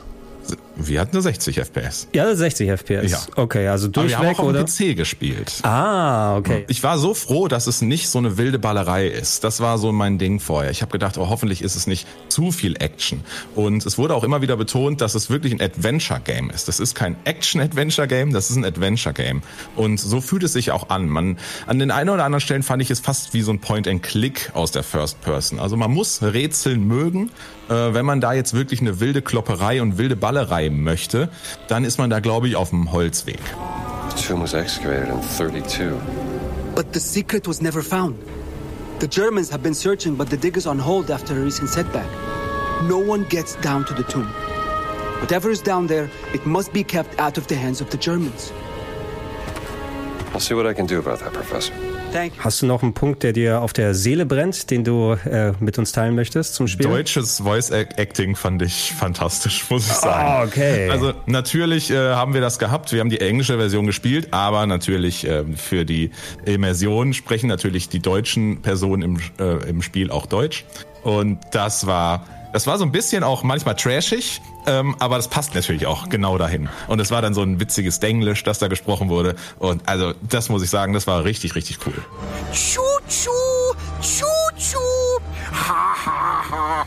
Wir hatten eine sechzig F P S. Ja, sechzig F P S. Ja. Okay, also durchweg, aber wir haben auch oder? auf dem P C gespielt. Ah, okay. Ich war so froh, dass es nicht so eine wilde Ballerei ist. Das war so mein Ding vorher. Ich habe gedacht, oh, hoffentlich ist es nicht zu viel Action. Und es wurde auch immer wieder betont, dass es wirklich ein Adventure-Game ist. Das ist kein Action-Adventure-Game, das ist ein Adventure-Game. Und so fühlt es sich auch an. Man, an den einen oder anderen Stellen fand ich es fast wie so ein Point-and-Click aus der First Person. Also man muss Rätseln mögen. Wenn man da jetzt wirklich eine wilde Klopperei und wilde Ballerei möchte, dann ist man da, glaube ich, auf dem Holzweg. The tomb was excavated in thirty-two. But the secret was never found. The Germans have been searching, but the diggers on hold after a recent setback. No one gets down to the tomb. Whatever is down there, it must be kept out of the hands of the Germans. I'll see what I can do about that, Professor. Hast du noch einen Punkt, der dir auf der Seele brennt, den du äh, mit uns teilen möchtest zum Spiel? Deutsches Voice Acting fand ich fantastisch, muss ich sagen. Oh, okay. Also natürlich äh, haben wir das gehabt. Wir haben die englische Version gespielt, aber natürlich äh, für die Immersion sprechen natürlich die deutschen Personen im, äh, im Spiel auch Deutsch. Und das war... Das war so ein bisschen auch manchmal trashig, ähm, aber das passt natürlich auch genau dahin. Und es war dann so ein witziges Denglisch, das da gesprochen wurde. Und also das muss ich sagen, das war richtig, richtig cool. Tschu, tschu, tschu, tschu. Ha, ha, ha,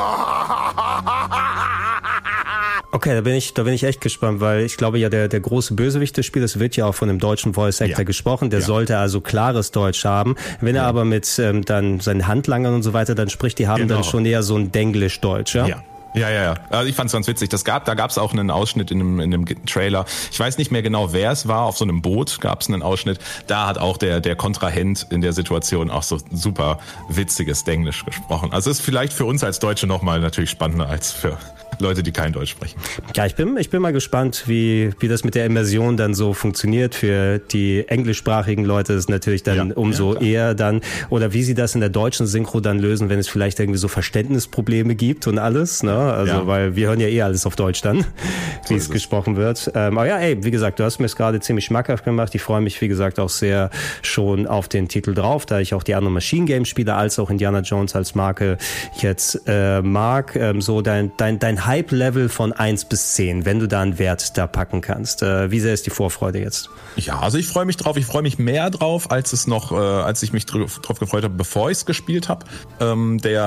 ha. Okay, da bin ich, da bin ich echt gespannt, weil ich glaube ja, der, der große Bösewicht des Spiels wird ja auch von einem deutschen Voice Actor ja. gesprochen. Der ja. sollte also klares Deutsch haben. Wenn ja. er aber mit ähm, dann seinen Handlangern und so weiter dann spricht, die haben genau. dann schon eher so ein Denglisch-Deutsch, ja? Ja. Ja, ja, ja. Also ich fand's ganz witzig. Das gab, da gab's auch einen Ausschnitt in einem, in einem Trailer. Ich weiß nicht mehr genau, wer es war. Auf so einem Boot gab's einen Ausschnitt. Da hat auch der, der Kontrahent in der Situation auch so super witziges Denglisch gesprochen. Also ist vielleicht für uns als Deutsche nochmal natürlich spannender als für Leute, die kein Deutsch sprechen. Ja, ich bin, ich bin mal gespannt, wie, wie das mit der Immersion dann so funktioniert. Für die englischsprachigen Leute ist natürlich dann ja, umso ja, eher dann, oder wie sie das in der deutschen Synchro dann lösen, wenn es vielleicht irgendwie so Verständnisprobleme gibt und alles, ne? Also, ja. weil wir hören ja eh alles auf Deutsch dann, wie so es gesprochen wird. Ähm, aber ja, ey, wie gesagt, du hast mir es gerade ziemlich schmackhaft gemacht. Ich freue mich, wie gesagt, auch sehr schon auf den Titel drauf, da ich auch die anderen Machine Games Spiele als auch Indiana Jones als Marke jetzt äh, mag. Ähm, so dein, dein, dein Hype-Level von eins bis zehn, wenn du da einen Wert da packen kannst. Äh, wie sehr ist die Vorfreude jetzt? Ja, also ich freue mich drauf. Ich freue mich mehr drauf, als es noch, äh, als ich mich drauf, drauf gefreut habe, bevor ich es gespielt habe. Ähm, der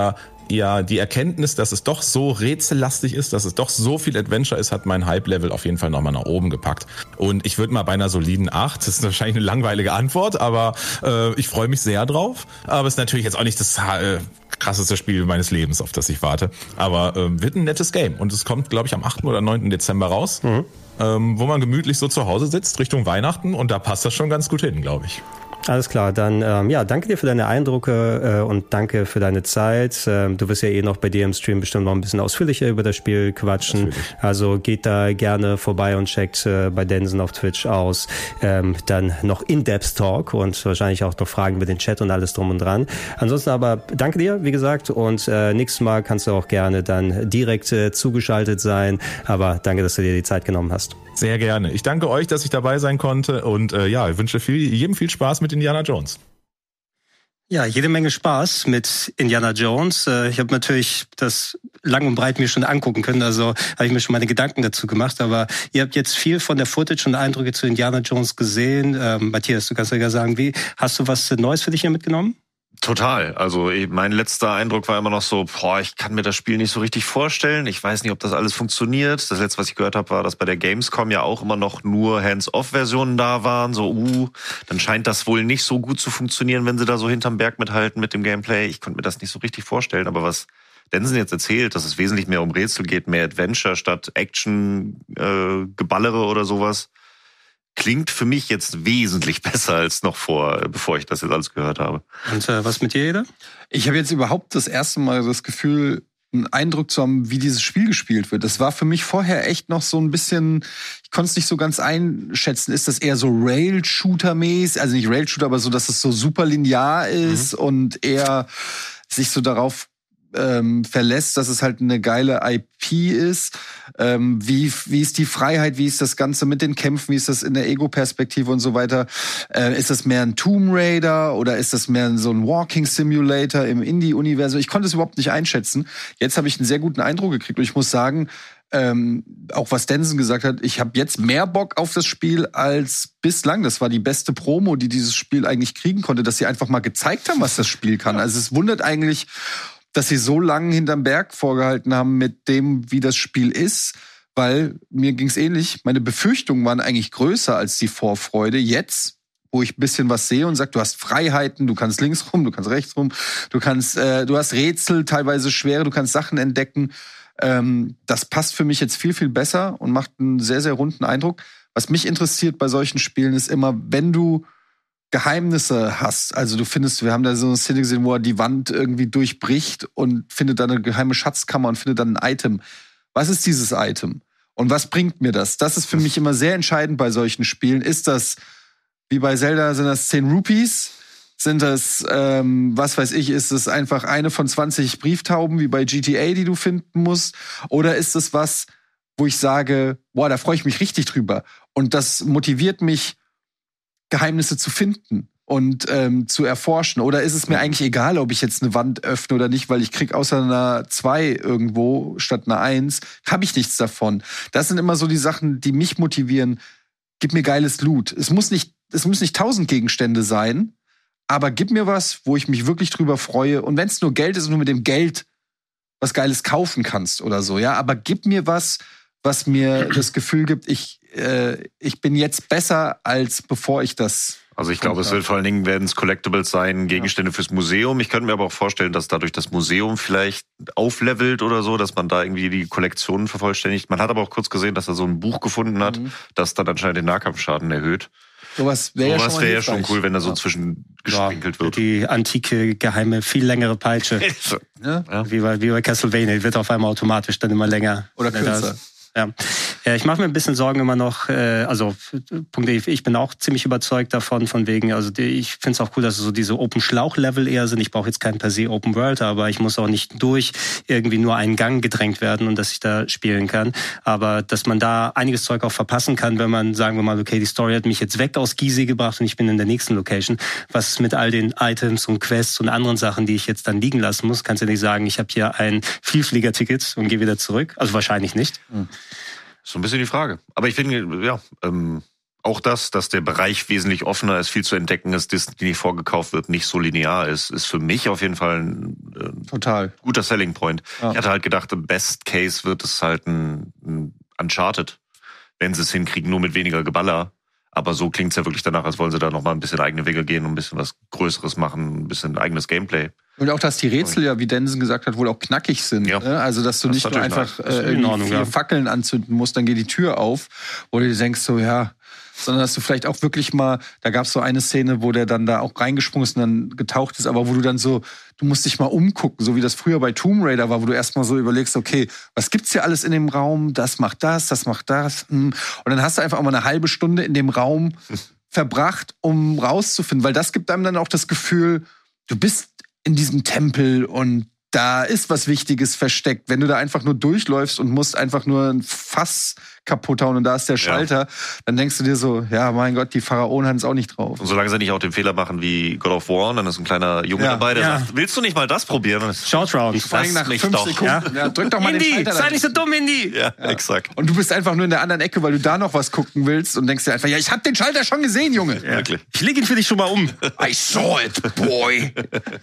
ja, die Erkenntnis, dass es doch so rätsellastig ist, dass es doch so viel Adventure ist, hat mein Hype-Level auf jeden Fall nochmal nach oben gepackt. Und ich würde mal bei einer soliden acht, das ist wahrscheinlich eine langweilige Antwort, aber äh, ich freue mich sehr drauf. Aber es ist natürlich jetzt auch nicht das äh, krasseste Spiel meines Lebens, auf das ich warte. Aber äh, wird ein nettes Game. Und es kommt, glaube ich, am achten oder neunten Dezember raus, mhm. ähm, wo man gemütlich so zu Hause sitzt, Richtung Weihnachten. Und da passt das schon ganz gut hin, glaube ich. Alles klar, dann ähm, ja, danke dir für deine Eindrücke äh, und danke für deine Zeit. Ähm, du wirst ja eh noch bei dir im Stream bestimmt noch ein bisschen ausführlicher über das Spiel quatschen. Natürlich. Also geht da gerne vorbei und checkt äh, bei Densen auf Twitch aus. Ähm, dann noch In-Depth Talk und wahrscheinlich auch noch Fragen mit den Chat und alles drum und dran. Ansonsten aber danke dir, wie gesagt, und äh, nächstes Mal kannst du auch gerne dann direkt äh, zugeschaltet sein. Aber danke, dass du dir die Zeit genommen hast. Sehr gerne. Ich danke euch, dass ich dabei sein konnte und äh, ja, ich wünsche viel, jedem viel Spaß mit Indiana Jones. Ja, jede Menge Spaß mit Indiana Jones. Ich habe natürlich das lang und breit mir schon angucken können, also habe ich mir schon meine Gedanken dazu gemacht. Aber ihr habt jetzt viel von der Footage und Eindrücke zu Indiana Jones gesehen. Ähm, Matthias, du kannst ja sagen, wie hast du was Neues für dich hier mitgenommen? Total. Also mein letzter Eindruck war immer noch so, boah, ich kann mir das Spiel nicht so richtig vorstellen. Ich weiß nicht, ob das alles funktioniert. Das letzte, was ich gehört habe, war, dass bei der Gamescom ja auch immer noch nur Hands-off-Versionen da waren. So, uh, dann scheint das wohl nicht so gut zu funktionieren, wenn sie da so hinterm Berg mithalten mit dem Gameplay. Ich konnte mir das nicht so richtig vorstellen. Aber was Densen jetzt erzählt, dass es wesentlich mehr um Rätsel geht, mehr Adventure statt Action, äh, Geballere oder sowas, klingt für mich jetzt wesentlich besser als noch vor, bevor ich das jetzt alles gehört habe. Und äh, was mit dir, Eder? Ich habe jetzt überhaupt das erste Mal das Gefühl, einen Eindruck zu haben, wie dieses Spiel gespielt wird. Das war für mich vorher echt noch so ein bisschen, ich konnte es nicht so ganz einschätzen. Ist das eher so Rail-Shooter-mäßig? Also nicht Rail-Shooter, aber so, dass es so super linear ist mhm. und eher sich so darauf Ähm, verlässt, dass es halt eine geile I P ist. Ähm, wie, wie ist die Freiheit? Wie ist das Ganze mit den Kämpfen? Wie ist das in der Ego-Perspektive und so weiter? Äh, ist das mehr ein Tomb Raider oder ist das mehr so ein Walking Simulator im Indie-Universum? Ich konnte es überhaupt nicht einschätzen. Jetzt habe ich einen sehr guten Eindruck gekriegt und ich muss sagen, ähm, auch was Densen gesagt hat, ich habe jetzt mehr Bock auf das Spiel als bislang. Das war die beste Promo, die dieses Spiel eigentlich kriegen konnte, dass sie einfach mal gezeigt haben, was das Spiel kann. Also es wundert eigentlich, dass sie so lange hinterm Berg vorgehalten haben mit dem, wie das Spiel ist, weil mir ging's ähnlich. Meine Befürchtungen waren eigentlich größer als die Vorfreude. Jetzt, wo ich ein bisschen was sehe und sage, du hast Freiheiten, du kannst links rum, du kannst rechts rum, du kannst, äh, du hast Rätsel, teilweise schwere, du kannst Sachen entdecken. Ähm, das passt für mich jetzt viel, viel besser und macht einen sehr, sehr runden Eindruck. Was mich interessiert bei solchen Spielen ist immer, wenn du Geheimnisse hast. Also du findest, wir haben da so eine Szene gesehen, wo er die Wand irgendwie durchbricht und findet dann eine geheime Schatzkammer und findet dann ein Item. Was ist dieses Item? Und was bringt mir das? Das ist für mich immer sehr entscheidend bei solchen Spielen. Ist das, wie bei Zelda, sind das zehn Rupees? Sind das, ähm, was weiß ich, ist es einfach eine von zwanzig Brieftauben, wie bei G T A, die du finden musst? Oder ist es was, wo ich sage, boah, da freue ich mich richtig drüber. Und das motiviert mich, Geheimnisse zu finden und ähm, zu erforschen? Oder ist es mir eigentlich egal, ob ich jetzt eine Wand öffne oder nicht, weil ich krieg außer einer zwei irgendwo statt einer eins, habe ich nichts davon. Das sind immer so die Sachen, die mich motivieren. Gib mir geiles Loot. Es muss nicht, es müssen nicht tausend Gegenstände sein, aber gib mir was, wo ich mich wirklich drüber freue. Und wenn es nur Geld ist und du mit dem Geld was Geiles kaufen kannst oder so, ja, aber gib mir was, was mir das Gefühl gibt, ich äh, ich bin jetzt besser, als bevor ich das... Also ich glaube, es wird vor allen Dingen, werden es Collectibles sein, Gegenstände ja. fürs Museum. Ich könnte mir aber auch vorstellen, dass dadurch das Museum vielleicht auflevelt oder so, dass man da irgendwie die Kollektionen vervollständigt. Man hat aber auch kurz gesehen, dass er so ein Buch gefunden hat, mhm. das dann anscheinend den Nahkampfschaden erhöht. Sowas wäre so ja, wär ja schon cool, wenn da so ja. zwischengespinkelt ja, wird. Die antike, geheime, viel längere Peitsche. ja. Ja. Wie, bei, wie bei Castlevania, die wird auf einmal automatisch dann immer länger. Oder kürzer. Ja, ja, ich mache mir ein bisschen Sorgen immer noch, äh, also Punkt, ich bin auch ziemlich überzeugt davon, von wegen, also die, ich finde es auch cool, dass es so diese Open-Schlauch-Level eher sind. Ich brauche jetzt kein per se Open World, aber ich muss auch nicht durch irgendwie nur einen Gang gedrängt werden und dass ich da spielen kann. Aber dass man da einiges Zeug auch verpassen kann, wenn man, sagen wir mal, okay, die Story hat mich jetzt weg aus Gizeh gebracht und ich bin in der nächsten Location. Was ist mit all den Items und Quests und anderen Sachen, die ich jetzt dann liegen lassen muss? Kannst du nicht sagen, ich habe hier ein Vielfliegerticket und gehe wieder zurück? Also wahrscheinlich nicht. Mhm. So ein bisschen die Frage. Aber ich finde, ja, ähm, Auch das, dass der Bereich wesentlich offener ist, viel zu entdecken ist, das, die nicht vorgekauft wird, nicht so linear ist, ist für mich auf jeden Fall ein äh, Total. guter Selling Point. Ja. Ich hatte halt gedacht, im Best Case wird es halt ein, ein Uncharted, wenn sie es hinkriegen, nur mit weniger Geballer. Aber so klingt's ja wirklich danach, als wollen sie da noch mal ein bisschen eigene Wege gehen und ein bisschen was Größeres machen, ein bisschen eigenes Gameplay. Und auch, dass die Rätsel ja, wie Denson gesagt hat, wohl auch knackig sind. Ja. Ne? Also, dass du Das nicht ist nur natürlich einfach nice. äh, irgendwie Ordnung, vier ja. Fackeln anzünden musst, dann geht die Tür auf. Oder du denkst so, ja, sondern dass du vielleicht auch wirklich mal, da gab es so eine Szene, wo der dann da auch reingesprungen ist und dann getaucht ist, aber wo du dann so, du musst dich mal umgucken, so wie das früher bei Tomb Raider war, wo du erstmal so überlegst, okay, was gibt's hier alles in dem Raum? Das macht das, das macht das. Und dann hast du einfach auch mal eine halbe Stunde in dem Raum verbracht, um rauszufinden, weil das gibt einem dann auch das Gefühl, du bist in diesem Tempel und da ist was Wichtiges versteckt. Wenn du da einfach nur durchläufst und musst einfach nur ein Fass kaputt hauen und da ist der Schalter, ja. dann denkst du dir so, ja, mein Gott, die Pharaonen haben es auch nicht drauf. Und solange sie nicht auch den Fehler machen wie God of War, und dann ist ein kleiner Junge Ja. dabei, der Ja. sagt, willst du nicht mal das probieren? Short Round. Vor allem nach mich fünf doch. Sekunden. Ja. drück doch mal den Indy, Schalter. sei dann. nicht so dumm, Indy! Ja, ja, exakt. Und du bist einfach nur in der anderen Ecke, weil du da noch was gucken willst und denkst dir einfach, ja, ich hab den Schalter schon gesehen, Junge. Ja. Wirklich. Ich leg ihn für dich schon mal um. I saw it, boy.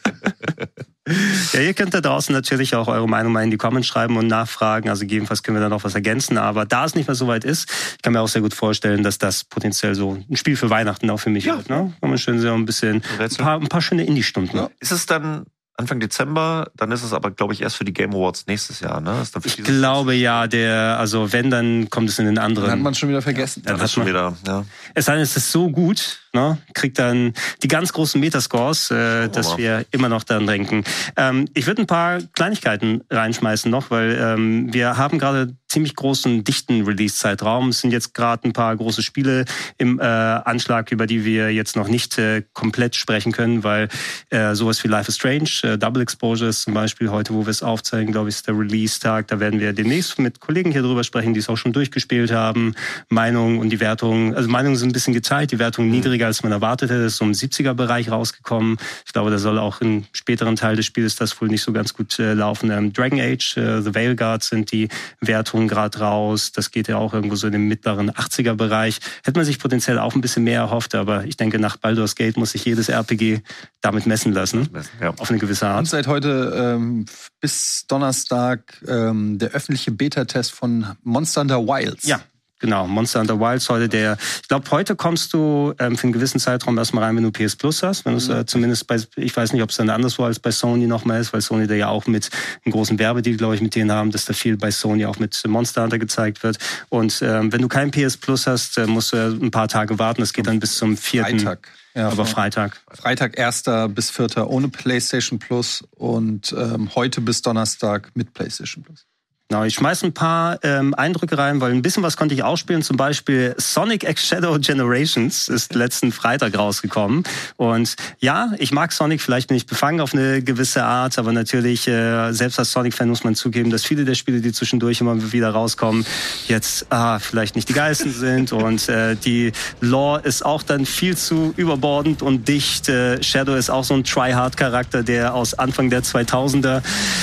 Ja, ihr könnt da draußen natürlich auch eure Meinung mal in die Comments schreiben und nachfragen. Also gegebenenfalls können wir da noch was ergänzen. Aber da es nicht mehr so weit ist, ich kann mir auch sehr gut vorstellen, dass das potenziell so ein Spiel für Weihnachten auch für mich Ja. wird. Ne? Kann man schön so ein bisschen, ein paar, ein paar schöne Indie-Stunden. Ja. Ist es dann Anfang Dezember, dann ist es aber, glaube ich, erst für die Game Awards nächstes Jahr, ne? Ist dann für Ich dieses- glaube ja, der, also wenn, dann kommt es in den anderen. Dann hat man schon wieder vergessen. Dann Ja, ist schon hat wieder, ja. Es sei denn, es ist so gut, ne? Kriegt dann die ganz großen Metascores, äh, dass mal. wir immer noch daran denken. Ähm, ich würde ein paar Kleinigkeiten reinschmeißen noch, weil ähm, wir haben gerade ziemlich großen, dichten Release-Zeitraum. Es sind jetzt gerade ein paar große Spiele im äh, Anschlag, über die wir jetzt noch nicht äh, komplett sprechen können, weil äh, sowas wie Life is Strange, äh, Double Exposure ist zum Beispiel heute, wo wir es aufzeigen, glaube ich, ist der Release-Tag. Da werden wir demnächst mit Kollegen hier drüber sprechen, die es auch schon durchgespielt haben. Meinungen und die Wertungen, also Meinungen sind ein bisschen geteilt, die Wertung niedriger, als man erwartet hätte, ist so im siebziger-Bereich rausgekommen. Ich glaube, da soll auch im späteren Teil des Spiels das wohl nicht so ganz gut äh, laufen. Ähm, Dragon Age, äh, The Veil Guard sind die Wertungen gerade raus. Das geht ja auch irgendwo so in den mittleren achtziger-Bereich. Hätte man sich potenziell auch ein bisschen mehr erhofft, aber ich denke, nach Baldur's Gate muss sich jedes R P G damit messen lassen. Ja. Auf eine gewisse Und Art. seit heute ähm, bis Donnerstag ähm, der öffentliche Beta-Test von Monster Hunter Wilds. Ja. Genau, Monster Hunter Wilds heute der, ich glaube, heute kommst du ähm, für einen gewissen Zeitraum erstmal rein, wenn du P S Plus hast. Wenn du es äh, zumindest bei, ich weiß nicht, ob es dann anderswo als bei Sony nochmal ist, weil Sony da ja auch mit einem großen Werbedeal, glaube ich, mit denen haben, dass da viel bei Sony auch mit Monster Hunter gezeigt wird. Und ähm, wenn du kein P S Plus hast, äh, musst du äh, ein paar Tage warten. Das geht dann bis zum vierten Freitag. Ja, aber Freitag. Freitag erster bis vierter ohne PlayStation Plus und ähm, heute bis Donnerstag mit PlayStation Plus. Genau, ich schmeiß ein paar ähm, Eindrücke rein, weil ein bisschen was konnte ich ausspielen. Zum Beispiel Sonic X Shadow Generations ist letzten Freitag rausgekommen. Und ja, ich mag Sonic, vielleicht bin ich befangen auf eine gewisse Art, aber natürlich, äh, selbst als Sonic-Fan muss man zugeben, dass viele der Spiele, die zwischendurch immer wieder rauskommen, jetzt ah, vielleicht nicht die geilsten sind. Und äh, die Lore ist auch dann viel zu überbordend und dicht. Äh, Shadow ist auch so ein Tryhard-Charakter, der aus Anfang der zweitausender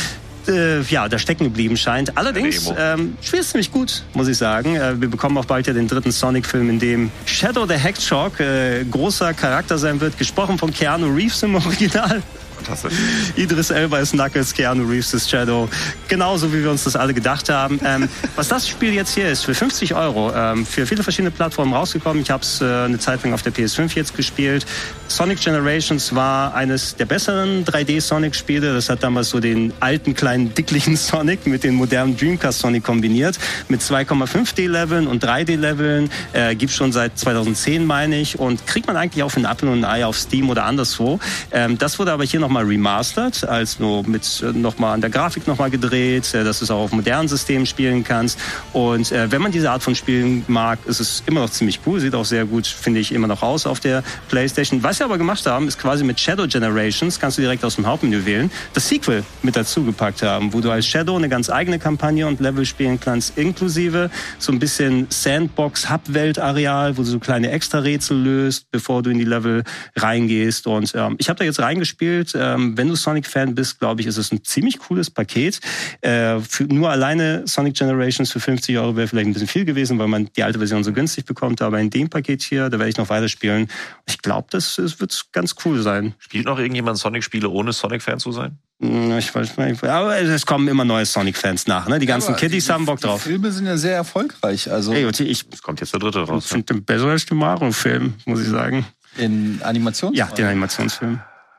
Äh, ja, da stecken geblieben scheint. Allerdings, ähm, Spiel ist ziemlich gut, muss ich sagen. Äh, wir bekommen auch bald ja den dritten Sonic-Film, in dem Shadow the Hedgehog äh, großer Charakter sein wird, gesprochen von Keanu Reeves im Original. Fantastisch. Idris Elba ist Knuckles, Keanu Reeves ist Shadow. Genauso, wie wir uns das alle gedacht haben. Ähm, was das Spiel jetzt hier ist, für fünfzig Euro, ähm, für viele verschiedene Plattformen rausgekommen. Ich habe es äh, eine Zeit lang auf der P S fünf jetzt gespielt. Sonic Generations war eines der besseren drei D-Sonic-Spiele. Das hat damals so den alten, kleinen, dicklichen Sonic mit den modernen Dreamcast-Sonic kombiniert. Mit zwei Komma fünf D-Leveln und drei D-Leveln. Äh, gibt's schon seit zweitausendzehn, meine ich. Und kriegt man eigentlich auch für einen Apfel und ein Ei auf Steam oder anderswo. Ähm, das wurde aber hier nochmal remastered, also mit äh, nochmal an der Grafik nochmal gedreht, äh, dass du es auch auf modernen Systemen spielen kannst. Und äh, wenn man diese Art von Spielen mag, ist es immer noch ziemlich cool. Sieht auch sehr gut, finde ich, immer noch aus auf der PlayStation. Was wir aber gemacht haben, ist quasi mit Shadow Generations, kannst du direkt aus dem Hauptmenü wählen, das Sequel mit dazu gepackt haben, wo du als Shadow eine ganz eigene Kampagne und Level spielen kannst, inklusive so ein bisschen Sandbox-Hub-Welt-Areal, wo du so kleine Extra-Rätsel löst, bevor du in die Level reingehst. Und ähm, ich habe da jetzt reingespielt. Ähm, wenn du Sonic-Fan bist, glaube ich, ist es ein ziemlich cooles Paket. Äh, für, nur alleine Sonic Generations für fünfzig Euro wäre vielleicht ein bisschen viel gewesen, weil man die alte Version so günstig bekommt. Aber in dem Paket hier, da werde ich noch weiterspielen. Ich glaube, das, das wird ganz cool sein. Spielt noch irgendjemand Sonic-Spiele, ohne Sonic-Fan zu sein? Ich weiß nicht, aber es kommen immer neue Sonic-Fans nach. Ne? Die ganzen ja, Kiddies die, haben Bock drauf. Die Filme sind ja sehr erfolgreich. Also hey, ich, es kommt jetzt der dritte raus. Ich finde den besser als den Mario-Film, muss ich sagen. Den Animationsfilm? Ja, den Animationsfilm.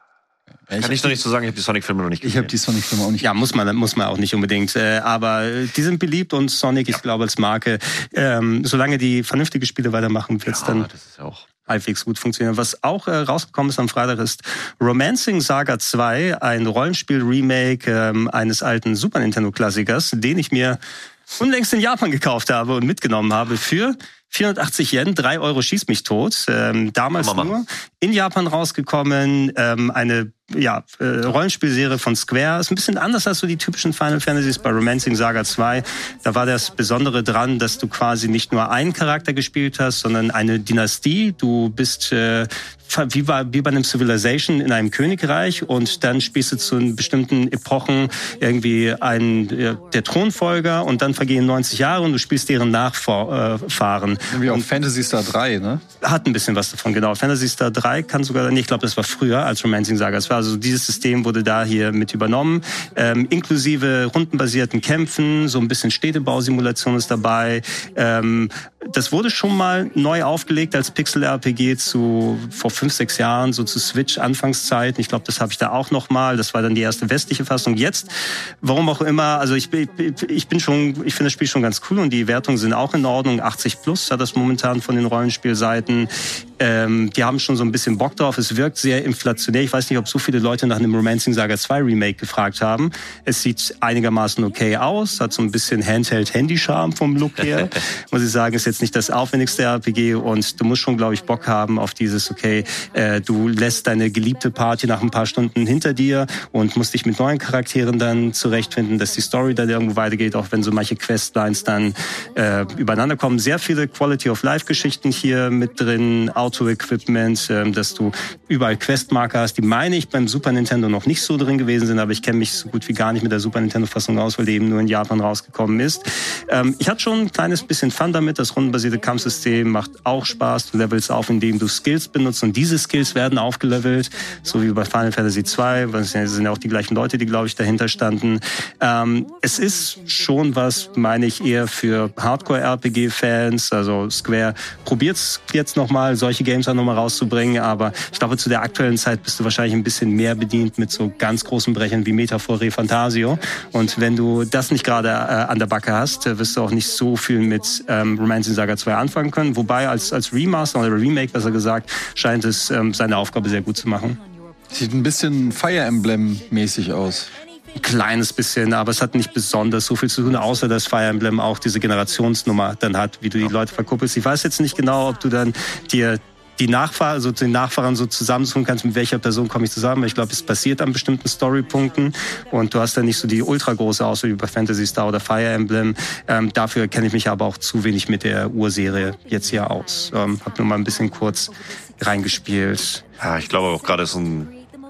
Ja, Kann ich noch nicht so sagen, ich habe die Sonic-Filme noch nicht gesehen. Ich habe die Sonic-Filme auch nicht Ja, muss man, muss man auch nicht unbedingt. Aber die sind beliebt und Sonic, ja. ich glaube, als Marke, ähm, solange die vernünftige Spiele weitermachen, wird es ja, dann das ist ja auch halbwegs gut funktionieren. Was auch äh, rausgekommen ist am Freitag ist Romancing Saga zwei, ein Rollenspiel-Remake ähm, eines alten Super Nintendo-Klassikers, den ich mir unlängst in Japan gekauft habe und mitgenommen habe für vierhundertachtzig Yen, drei Euro schieß mich tot. Ähm, damals nur in Japan rausgekommen, ähm, eine ja, äh, Rollenspielserie von Square. Ist ein bisschen anders als so die typischen Final Fantasies bei Romancing Saga zwei. Da war das Besondere dran, dass du quasi nicht nur einen Charakter gespielt hast, sondern eine Dynastie. Du bist äh, wie bei, wie bei einem Civilization in einem Königreich und dann spielst du zu bestimmten Epochen irgendwie einen, äh, der Thronfolger und dann vergehen neunzig Jahre und du spielst deren Nachfahren. Wie auch Phantasy Star drei, ne? Hat ein bisschen was davon, genau. Phantasy Star drei kann sogar, nee, ich glaube, das war früher als Romancing Saga. Es war also dieses System wurde da hier mit übernommen, ähm, inklusive rundenbasierten Kämpfen, so ein bisschen Städtebausimulation ist dabei. Ähm, das wurde schon mal neu aufgelegt als Pixel-R P G zu vor fünf, sechs Jahren, so zu Switch-Anfangszeiten. Ich glaube, das habe ich da auch noch mal. Das war dann die erste westliche Fassung. Jetzt, warum auch immer, also ich, ich bin schon, ich finde das Spiel schon ganz cool und die Wertungen sind auch in Ordnung. achtzig plus hat das momentan von den Rollenspielseiten. Ähm, die haben schon so ein bisschen Bock drauf. Es wirkt sehr inflationär. Ich weiß nicht, ob so viele Leute nach einem Romancing Saga zwei Remake gefragt haben. Es sieht einigermaßen okay aus, hat so ein bisschen Handheld-Handy-Charme vom Look her. Muss ich sagen, ist jetzt nicht das aufwendigste R P G und du musst schon, glaube ich, Bock haben auf dieses, okay, äh, du lässt deine geliebte Party nach ein paar Stunden hinter dir und musst dich mit neuen Charakteren dann zurechtfinden, dass die Story dann irgendwo weitergeht, auch wenn so manche Questlines dann äh, übereinander kommen. Sehr viele Quality-of-Life-Geschichten hier mit drin, Auto-Equipment, äh, dass du überall Questmarker hast, die meine ich beim Super Nintendo noch nicht so drin gewesen sind, aber ich kenne mich so gut wie gar nicht mit der Super Nintendo-Fassung aus, weil die eben nur in Japan rausgekommen ist. Ähm, ich hatte schon ein kleines bisschen Fun damit, das rundenbasierte Kampfsystem macht auch Spaß, du levelst auf, indem du Skills benutzt und diese Skills werden aufgelevelt, so wie bei Final Fantasy zwei, das sind ja auch die gleichen Leute, die, glaube ich, dahinter standen. Ähm, es ist schon was, meine ich, eher für Hardcore-R P G-Fans, also Square probiert es jetzt nochmal, solche Games auch nochmal rauszubringen, aber ich glaube, zu der aktuellen Zeit bist du wahrscheinlich ein bisschen mehr bedient mit so ganz großen Brechern wie Metaphor Refantasio. Und wenn du das nicht gerade äh, an der Backe hast, äh, wirst du auch nicht so viel mit ähm, Romancing Saga zwei anfangen können. Wobei als, als Remaster oder Remake, besser gesagt, scheint es ähm, seine Aufgabe sehr gut zu machen. Sieht ein bisschen Fire Emblem-mäßig aus. Ein kleines bisschen, aber es hat nicht besonders so viel zu tun, außer dass Fire Emblem auch diese Generationsnummer dann hat, wie du die Leute verkuppelst. Ich weiß jetzt nicht genau, ob du dann dir die Nachfahren, also den Nachfahren so zusammentun kannst, mit welcher Person komme ich zusammen. Ich glaube, es passiert an bestimmten Storypunkten und du hast dann nicht so die ultra große Auswahl wie bei Phantasy Star oder Fire Emblem. Ähm, dafür kenne ich mich aber auch zu wenig mit der Urserie jetzt hier aus. Ähm, hab nur mal ein bisschen kurz reingespielt. Ja, ich glaube auch gerade ist ein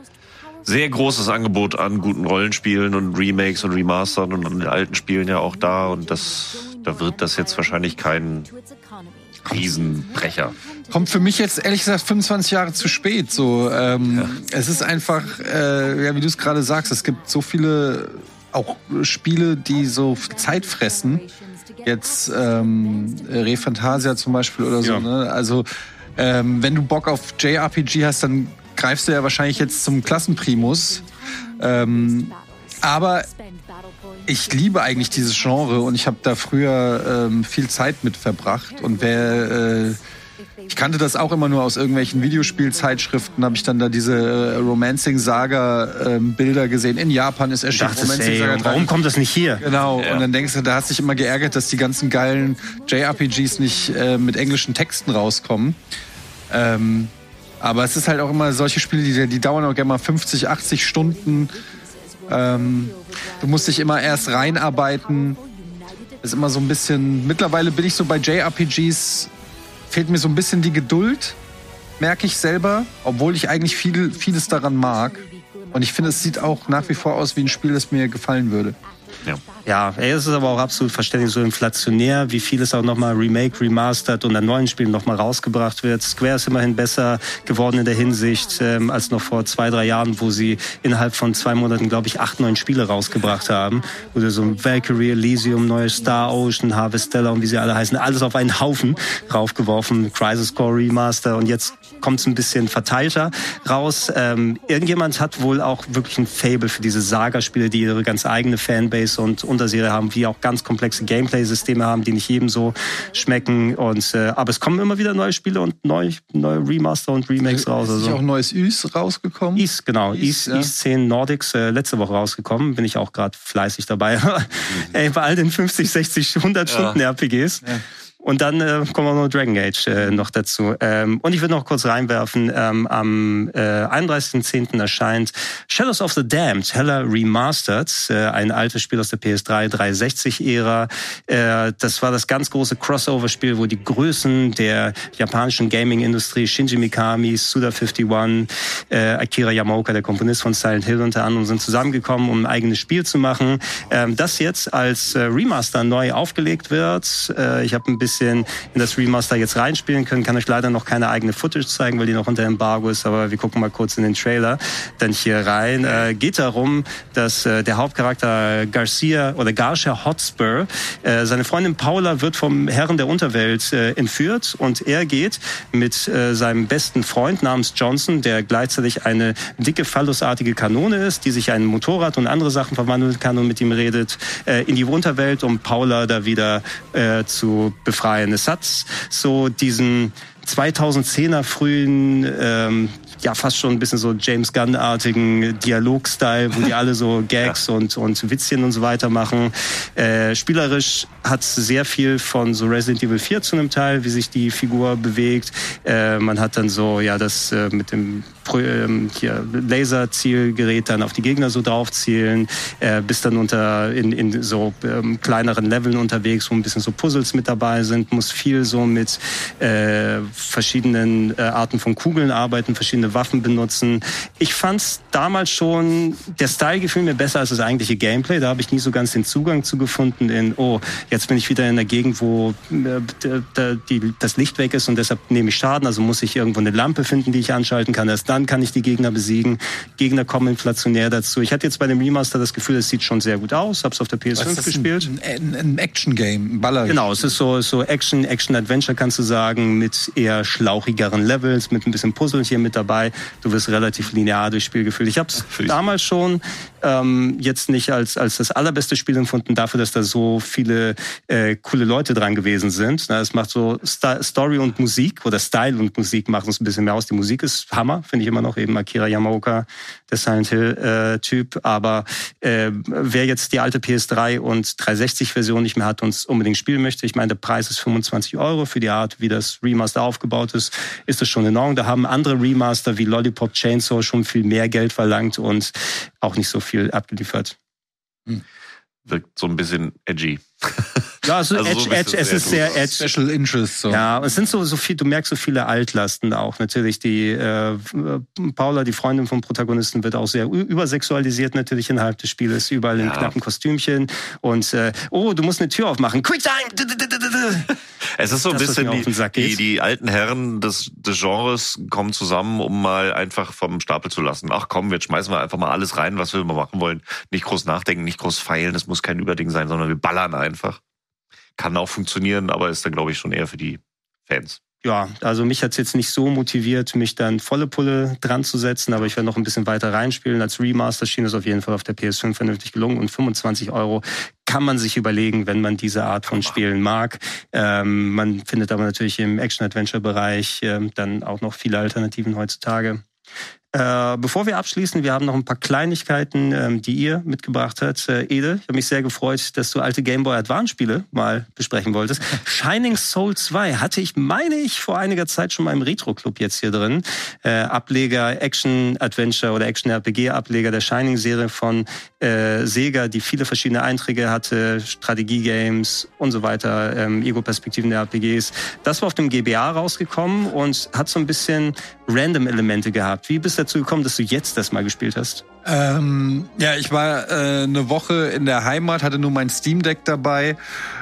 sehr großes Angebot an guten Rollenspielen und Remakes und Remastern und an den alten Spielen ja auch da und das, da wird das jetzt wahrscheinlich kein Riesenbrecher. Kommt für mich jetzt ehrlich gesagt fünfundzwanzig Jahre zu spät. So, ähm, ja. Es ist einfach, äh, ja, wie du es gerade sagst, es gibt so viele auch Spiele, die so Zeit fressen. Jetzt ähm, Refantasia zum Beispiel oder so. Ja. Ne? Also ähm, wenn du Bock auf J R P G hast, dann greifst du ja wahrscheinlich jetzt zum Klassenprimus. Ähm, aber ich liebe eigentlich dieses Genre und ich habe da früher ähm, viel Zeit mit verbracht. Und wer, äh, ich kannte das auch immer nur aus irgendwelchen Videospielzeitschriften, habe ich dann da diese äh, Romancing-Saga-Bilder ähm, gesehen. In Japan ist erschienen Romancing Saga. Warum kommt das nicht hier? Genau, ja. Und dann denkst du, da hast du dich immer geärgert, dass die ganzen geilen J R P Gs nicht äh, mit englischen Texten rauskommen. Ähm, aber es ist halt auch immer solche Spiele, die, die dauern auch gerne mal fünfzig, achtzig Stunden. Ähm, du musst dich immer erst reinarbeiten. Das ist immer so ein bisschen. Mittlerweile bin ich so bei J R P Gs, fehlt mir so ein bisschen die Geduld, merke ich selber, obwohl ich eigentlich viel, vieles daran mag. Und ich finde, es sieht auch nach wie vor aus wie ein Spiel, das mir gefallen würde. Ja, ja, ey, es ist aber auch absolut verständlich, so inflationär, wie viel es auch nochmal Remake, Remastered und an neuen Spielen nochmal rausgebracht wird. Square ist immerhin besser geworden in der Hinsicht ähm, als noch vor zwei, drei Jahren, wo sie innerhalb von zwei Monaten, glaube ich, acht, neun Spiele rausgebracht haben. Oder so ein Valkyrie, Elysium, neues Star Ocean, Harvestella und wie sie alle heißen, alles auf einen Haufen raufgeworfen. Crisis Core Remaster und jetzt kommt es ein bisschen verteilter raus. Ähm, irgendjemand hat wohl auch wirklich ein Faible für diese Saga-Spiele, die ihre ganz eigene Fanbase und Unterserie haben, die auch ganz komplexe Gameplay-Systeme haben, die nicht jedem so schmecken. Und, äh, aber es kommen immer wieder neue Spiele und neue, neue Remaster und Remakes raus. Ist also. auch ein neues Ys rausgekommen? Ys, genau. Ys, Ys, ja. Ys zehn Nordics, äh, letzte Woche rausgekommen. Bin ich auch gerade fleißig dabei. Ey, bei all den fünfzig, sechzig, hundert ja. Stunden R P Gs. Ja. Und dann äh, kommen auch noch Dragon Age äh, noch dazu. Ähm, und ich würde noch kurz reinwerfen, ähm, am äh, einunddreißigsten zehnten erscheint Shadows of the Damned, Hella Remastered, äh, ein altes Spiel aus der P S drei dreihundertsechzig-Ära. Äh, das war das ganz große Crossover-Spiel, wo die Größen der japanischen Gaming-Industrie, Shinji Mikami, Suda einundfünfzig, äh, Akira Yamaoka, der Komponist von Silent Hill unter anderem, sind zusammengekommen, um ein eigenes Spiel zu machen. Ähm, das jetzt als äh, Remaster neu aufgelegt wird. Äh, ich habe ein bisschen in das Remaster jetzt reinspielen können. Kann euch leider noch keine eigene Footage zeigen, weil die noch unter Embargo ist, aber wir gucken mal kurz in den Trailer dann hier rein. Äh, geht darum, dass äh, der Hauptcharakter Garcia oder Garcia Hotspur, äh, seine Freundin Paula wird vom Herren der Unterwelt äh, entführt und er geht mit äh, seinem besten Freund namens Johnson, der gleichzeitig eine dicke phallusartige Kanone ist, die sich ein Motorrad und andere Sachen verwandeln kann und mit ihm redet, äh, in die Unterwelt, um Paula da wieder äh, zu befreien. Es hat so diesen zweitausendzehner frühen, ähm, ja fast schon ein bisschen so James Gunn-artigen Dialog-Style, wo die alle so Gags ja. und, und Witzchen und so weiter machen. Äh, spielerisch hat sehr viel von so Resident Evil vier zu einem Teil, wie sich die Figur bewegt. Äh, man hat dann so ja das äh, mit dem hier Laserzielgerät dann auf die Gegner so draufzielen, äh, bis dann unter in, in so ähm, kleineren Leveln unterwegs, wo ein bisschen so Puzzles mit dabei sind, muss viel so mit äh, verschiedenen äh, Arten von Kugeln arbeiten, verschiedene Waffen benutzen. Ich fand's damals schon, der Style gefiel mir besser als das eigentliche Gameplay, da habe ich nie so ganz den Zugang zu gefunden in, oh, jetzt bin ich wieder in der Gegend, wo äh, die, das Licht weg ist und deshalb nehme ich Schaden, also muss ich irgendwo eine Lampe finden, die ich anschalten kann, erst dann kann ich die Gegner besiegen. Gegner kommen inflationär dazu. Ich hatte jetzt bei dem Remaster das Gefühl, es sieht schon sehr gut aus. Hab's auf der P S fünf gespielt. Ein, ein Action-Game, ein Baller. Genau, es ist so, so Action, Action-Adventure kannst du sagen, mit eher schlauchigeren Levels, mit ein bisschen Puzzle hier mit dabei. Du wirst relativ linear durchs Spiel gefühlt. Ich hab's damals schon ähm, jetzt nicht als, als das allerbeste Spiel empfunden, dafür, dass da so viele äh, coole Leute dran gewesen sind. Es macht so St- Story und Musik oder Style und Musik machen es ein bisschen mehr aus. Die Musik ist Hammer, finde ich immer noch, eben Akira Yamaoka, der Silent Hill-Typ. Äh, Aber äh, wer jetzt die alte P S drei und dreihundertsechzig-Version nicht mehr hat und es unbedingt spielen möchte, ich meine, der Preis ist fünfundzwanzig Euro für die Art, wie das Remaster aufgebaut ist, ist das schon in Ordnung. Da haben andere Remaster wie Lollipop Chainsaw schon viel mehr Geld verlangt und auch nicht so viel abgeliefert. Hm. Wirkt so ein bisschen edgy. Ja, also, also Edge, so Edge, es ist sehr Edge. Special Interest. So. Ja, es sind so, so viel, du merkst so viele Altlasten auch. Natürlich die äh, Paula, die Freundin vom Protagonisten, wird auch sehr übersexualisiert natürlich innerhalb des Spieles, überall in ja. knappen Kostümchen und äh, oh, du musst eine Tür aufmachen. Quicktime! Es ist so ein das, bisschen die, die, die alten Herren des, des Genres kommen zusammen, um mal einfach vom Stapel zu lassen. Ach komm, jetzt schmeißen wir einfach mal alles rein, was wir mal machen wollen. Nicht groß nachdenken, nicht groß feilen, das muss kein Überding sein, sondern wir ballern einfach. Kann auch funktionieren, aber ist dann, glaube ich, schon eher für die Fans. Ja, also mich hat's jetzt nicht so motiviert, mich dann volle Pulle dran zu setzen, aber ich werde noch ein bisschen weiter reinspielen. Als Remaster schien es auf jeden Fall auf der P S fünf vernünftig gelungen und fünfundzwanzig Euro kann man sich überlegen, wenn man diese Art von Spielen mag. Ähm, man findet aber natürlich im Action-Adventure-Bereich ähm, dann auch noch viele Alternativen heutzutage. Äh, bevor wir abschließen, wir haben noch ein paar Kleinigkeiten, ähm, die ihr mitgebracht habt. Äh, Ede, ich habe mich sehr gefreut, dass du alte Game Boy Advance-Spiele mal besprechen wolltest. Shining Soul zwei hatte ich, meine ich, vor einiger Zeit schon mal im Retro-Club jetzt hier drin. Äh, Ableger, Action-Adventure oder Action-R P G-Ableger der Shining-Serie von äh, Sega, die viele verschiedene Einträge hatte, Strategie-Games und so weiter, ähm, Ego-Perspektiven der R P Gs. Das war auf dem G B A rausgekommen und hat so ein bisschen Random-Elemente gehabt. Wie bis der dazu gekommen, dass du jetzt das mal gespielt hast? Ähm, ja, ich war äh, eine Woche in der Heimat, hatte nur mein Steam Deck dabei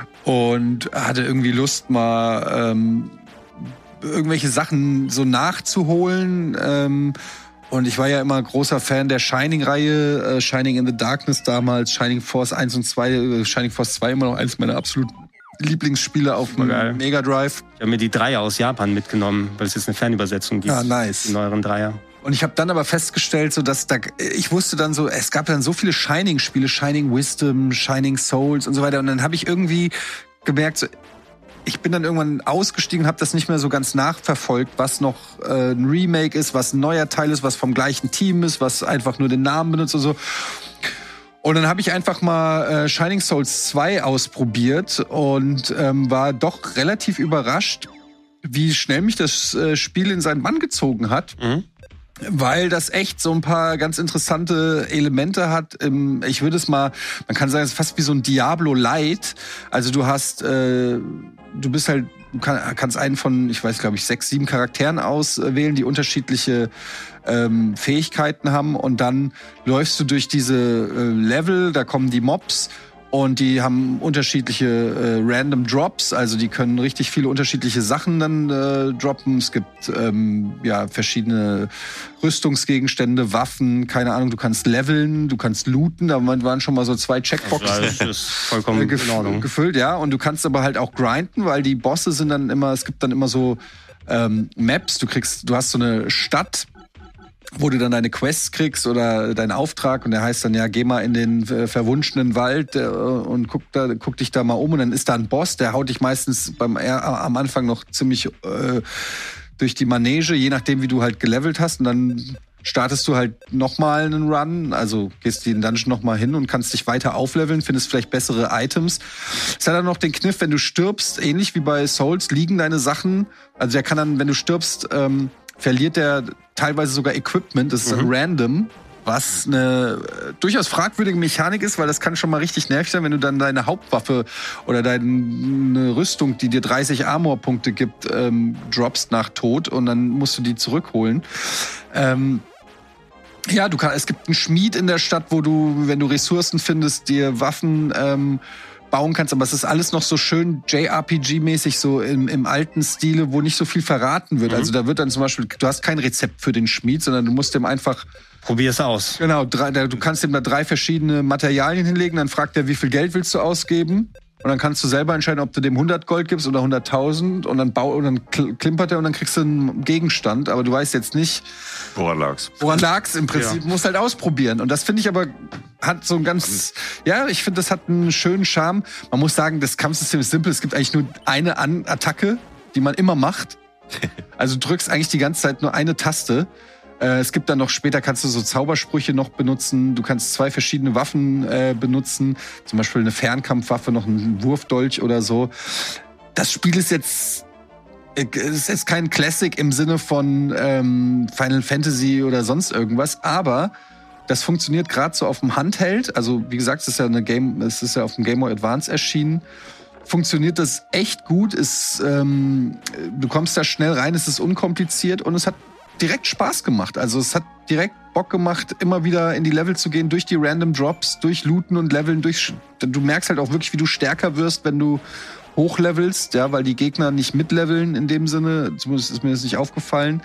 und hatte irgendwie Lust, mal ähm, irgendwelche Sachen so nachzuholen. Ähm, und ich war ja immer großer Fan der Shining-Reihe, äh, Shining in the Darkness damals, Shining Force eins und zwei, äh, Shining Force zwei immer noch eins meiner absoluten Lieblingsspiele auf dem Mega Drive. Ich habe mir die Dreier aus Japan mitgenommen, weil es jetzt eine Fernübersetzung gibt. Ah, nice. Die neueren Dreier. Und ich habe dann aber festgestellt, so dass da, ich wusste dann so, es gab dann so viele Shining-Spiele, Shining Wisdom, Shining Souls und so weiter. Und dann habe ich irgendwie gemerkt, so, ich bin dann irgendwann ausgestiegen, habe das nicht mehr so ganz nachverfolgt, was noch äh, ein Remake ist, was ein neuer Teil ist, was vom gleichen Team ist, was einfach nur den Namen benutzt und so. Und dann habe ich einfach mal äh, Shining Souls zwei ausprobiert und ähm, war doch relativ überrascht, wie schnell mich das äh, Spiel in seinen Bann gezogen hat. Mhm. Weil das echt so ein paar ganz interessante Elemente hat. Im, ich würde es mal, man kann sagen, es ist fast wie so ein Diablo Light. Also du hast, äh, du bist halt, du kann, kannst einen von, ich weiß, glaube ich, sechs, sieben Charakteren auswählen, die unterschiedliche ähm, Fähigkeiten haben. Und dann läufst du durch diese äh, Level, da kommen die Mobs. Und die haben unterschiedliche äh, Random Drops, also die können richtig viele unterschiedliche Sachen dann äh, droppen. Es gibt ähm, ja verschiedene Rüstungsgegenstände, Waffen, keine Ahnung. Du kannst leveln, du kannst looten. Da waren schon mal so zwei Checkboxen das ist vollkommen äh, gef- in Ordnung. gefüllt, ja. Und du kannst aber halt auch grinden, weil die Bosse sind dann immer, es gibt dann immer so ähm, Maps. Du kriegst, du hast so eine Stadt, wo du dann deine Quests kriegst oder deinen Auftrag und der heißt dann, ja, geh mal in den äh, verwunschenen Wald äh, und guck, da, guck dich da mal um und dann ist da ein Boss, der haut dich meistens beim äh, am Anfang noch ziemlich äh, durch die Manege, je nachdem, wie du halt gelevelt hast und dann startest du halt nochmal einen Run, also gehst den Dungeon nochmal hin und kannst dich weiter aufleveln, findest vielleicht bessere Items. Es hat dann noch den Kniff, wenn du stirbst, ähnlich wie bei Souls, liegen deine Sachen, also der kann dann, wenn du stirbst, ähm, verliert der teilweise sogar Equipment, das ist dann mhm. random, was eine äh, durchaus fragwürdige Mechanik ist, weil das kann schon mal richtig nervig sein, wenn du dann deine Hauptwaffe oder deine Rüstung, die dir dreißig Armor-Punkte gibt, ähm, droppst nach Tod und dann musst du die zurückholen. Ähm, ja, du kannst, es gibt einen Schmied in der Stadt, wo du, wenn du Ressourcen findest, dir Waffen ähm, bauen kannst, aber es ist alles noch so schön J R P G-mäßig, so im, im alten Stile, wo nicht so viel verraten wird. Mhm. Also da wird dann zum Beispiel, du hast kein Rezept für den Schmied, sondern du musst dem einfach... Probier es aus. Genau, drei, du kannst ihm da drei verschiedene Materialien hinlegen, dann fragt er, wie viel Geld willst du ausgeben? Und dann kannst du selber entscheiden, ob du dem hundert Gold gibst oder hunderttausend und dann, bau, und dann klimpert er und dann kriegst du einen Gegenstand. Aber du weißt jetzt nicht, woran lag's. Woran lag's im Prinzip. Ja. Musst halt ausprobieren. Und das finde ich aber, hat so ein ganz, ja, ich finde, das hat einen schönen Charme. Man muss sagen, das Kampfsystem ist simpel. Es gibt eigentlich nur eine An- Attacke, die man immer macht. Also du drückst eigentlich die ganze Zeit nur eine Taste. Es gibt dann noch, später kannst du so Zaubersprüche noch benutzen. Du kannst zwei verschiedene Waffen äh, benutzen. Zum Beispiel eine Fernkampfwaffe, noch einen Wurfdolch oder so. Das Spiel ist jetzt, äh, ist jetzt kein Classic im Sinne von ähm, Final Fantasy oder sonst irgendwas. Aber das funktioniert gerade so auf dem Handheld. Also wie gesagt, es ist ja, eine Game, es ist ja auf dem Game Boy Advance erschienen. Funktioniert das echt gut. Ist, ähm, du kommst da schnell rein, es ist unkompliziert und es hat direkt Spaß gemacht. Also es hat direkt Bock gemacht, immer wieder in die Level zu gehen, durch die Random Drops, durch Looten und Leveln, durch. Du merkst halt auch wirklich, wie du stärker wirst, wenn du hochlevelst, ja, weil die Gegner nicht mitleveln in dem Sinne. Zumindest ist mir das nicht aufgefallen.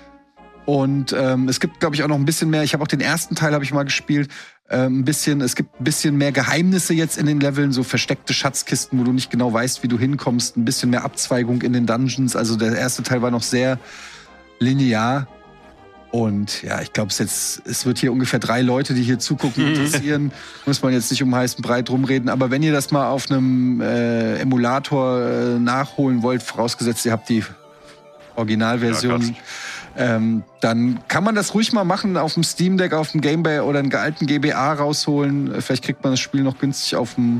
Und ähm, es gibt, glaube ich, auch noch ein bisschen mehr. Ich habe auch den ersten Teil habe ich mal gespielt. Äh, ein bisschen. Es gibt ein bisschen mehr Geheimnisse jetzt in den Leveln, so versteckte Schatzkisten, wo du nicht genau weißt, wie du hinkommst. Ein bisschen mehr Abzweigung in den Dungeons. Also der erste Teil war noch sehr linear. Und ja, ich glaube, es jetzt, es wird hier ungefähr drei Leute, die hier zugucken, interessieren. Muss man jetzt nicht um heißen Breit rumreden. Aber wenn ihr das mal auf einem äh, Emulator äh, nachholen wollt, vorausgesetzt, ihr habt die Originalversion, ja, ähm, dann kann man das ruhig mal machen, auf dem Steam Deck, auf dem Game Boy oder einen alten G B A rausholen. Vielleicht kriegt man das Spiel noch günstig auf dem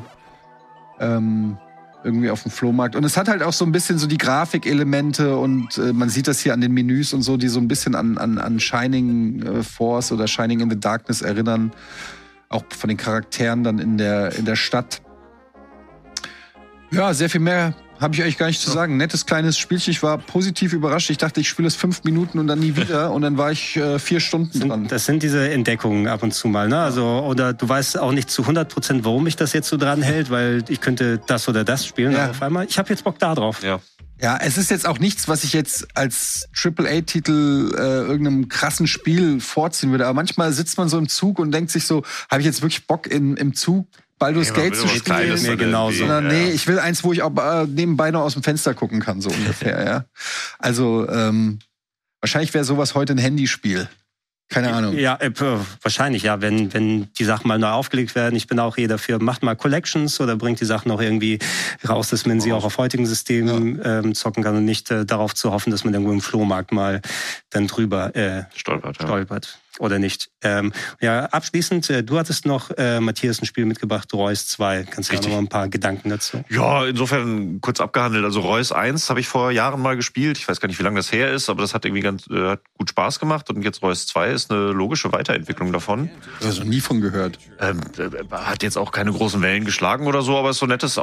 ähm, irgendwie auf dem Flohmarkt. Und es hat halt auch so ein bisschen so die Grafikelemente und äh, man sieht das hier an den Menüs und so, die so ein bisschen an, an, an Shining äh, Force oder Shining in the Darkness erinnern. Auch von den Charakteren dann in der, in der Stadt. Ja, sehr viel mehr habe ich eigentlich gar nicht zu sagen. Nettes kleines Spielchen. Ich war positiv überrascht. Ich dachte, ich spiele es fünf Minuten und dann nie wieder. Und dann war ich äh, vier Stunden sind, dran. Das sind diese Entdeckungen ab und zu mal. Ne? Also, oder du weißt auch nicht zu hundert Prozent, warum mich das jetzt so dran hält, weil ich könnte das oder das spielen. Ja. Aber auf einmal, ich habe jetzt Bock da drauf. Ja. Ja, es ist jetzt auch nichts, was ich jetzt als Triple A Titel äh, irgendeinem krassen Spiel vorziehen würde. Aber manchmal sitzt man so im Zug und denkt sich so, habe ich jetzt wirklich Bock in, im Zug Baldur's nee, Gate zu spielen? Nee, genau so. Sondern, nee, ich will eins, wo ich auch äh, nebenbei noch aus dem Fenster gucken kann, so ungefähr. Ja. Also ähm, wahrscheinlich wäre sowas heute ein Handyspiel. Keine Ahnung. Ja, äh, wahrscheinlich, ja, wenn, wenn die Sachen mal neu aufgelegt werden. Ich bin auch eh dafür, macht mal Collections oder bringt die Sachen auch irgendwie raus, dass man sie auch auf heutigen Systemen ja. ähm, zocken kann und nicht äh, darauf zu hoffen, dass man irgendwo im Flohmarkt mal dann drüber äh, stolpert. Ja. stolpert. Oder nicht. Ähm, ja, abschließend, äh, du hattest noch, äh, Matthias, ein Spiel mitgebracht, Reus zwei. Kannst du ja noch mal ein paar Gedanken dazu? Ja, insofern kurz abgehandelt. Also Reus eins habe ich vor Jahren mal gespielt. Ich weiß gar nicht, wie lange das her ist, aber das hat irgendwie ganz äh, hat gut Spaß gemacht. Und jetzt Reus zwei ist eine logische Weiterentwicklung davon. Also nie von gehört. Ähm, hat jetzt auch keine großen Wellen geschlagen oder so, aber ist so ein nettes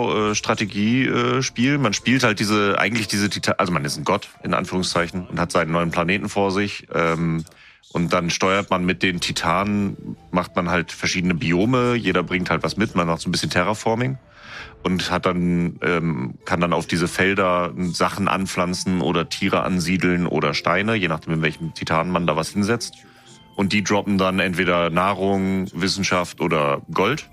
Aufbau-Strategie-Spiel. Man spielt halt diese, eigentlich diese Titan, also man ist ein Gott, in Anführungszeichen, und hat seinen neuen Planeten vor sich. Ähm, Und dann steuert man mit den Titanen, macht man halt verschiedene Biome. Jeder bringt halt was mit. Man macht so ein bisschen Terraforming und hat dann ähm, kann dann auf diese Felder Sachen anpflanzen oder Tiere ansiedeln oder Steine, je nachdem, in welchem Titan man da was hinsetzt. Und die droppen dann entweder Nahrung, Wissenschaft oder Gold.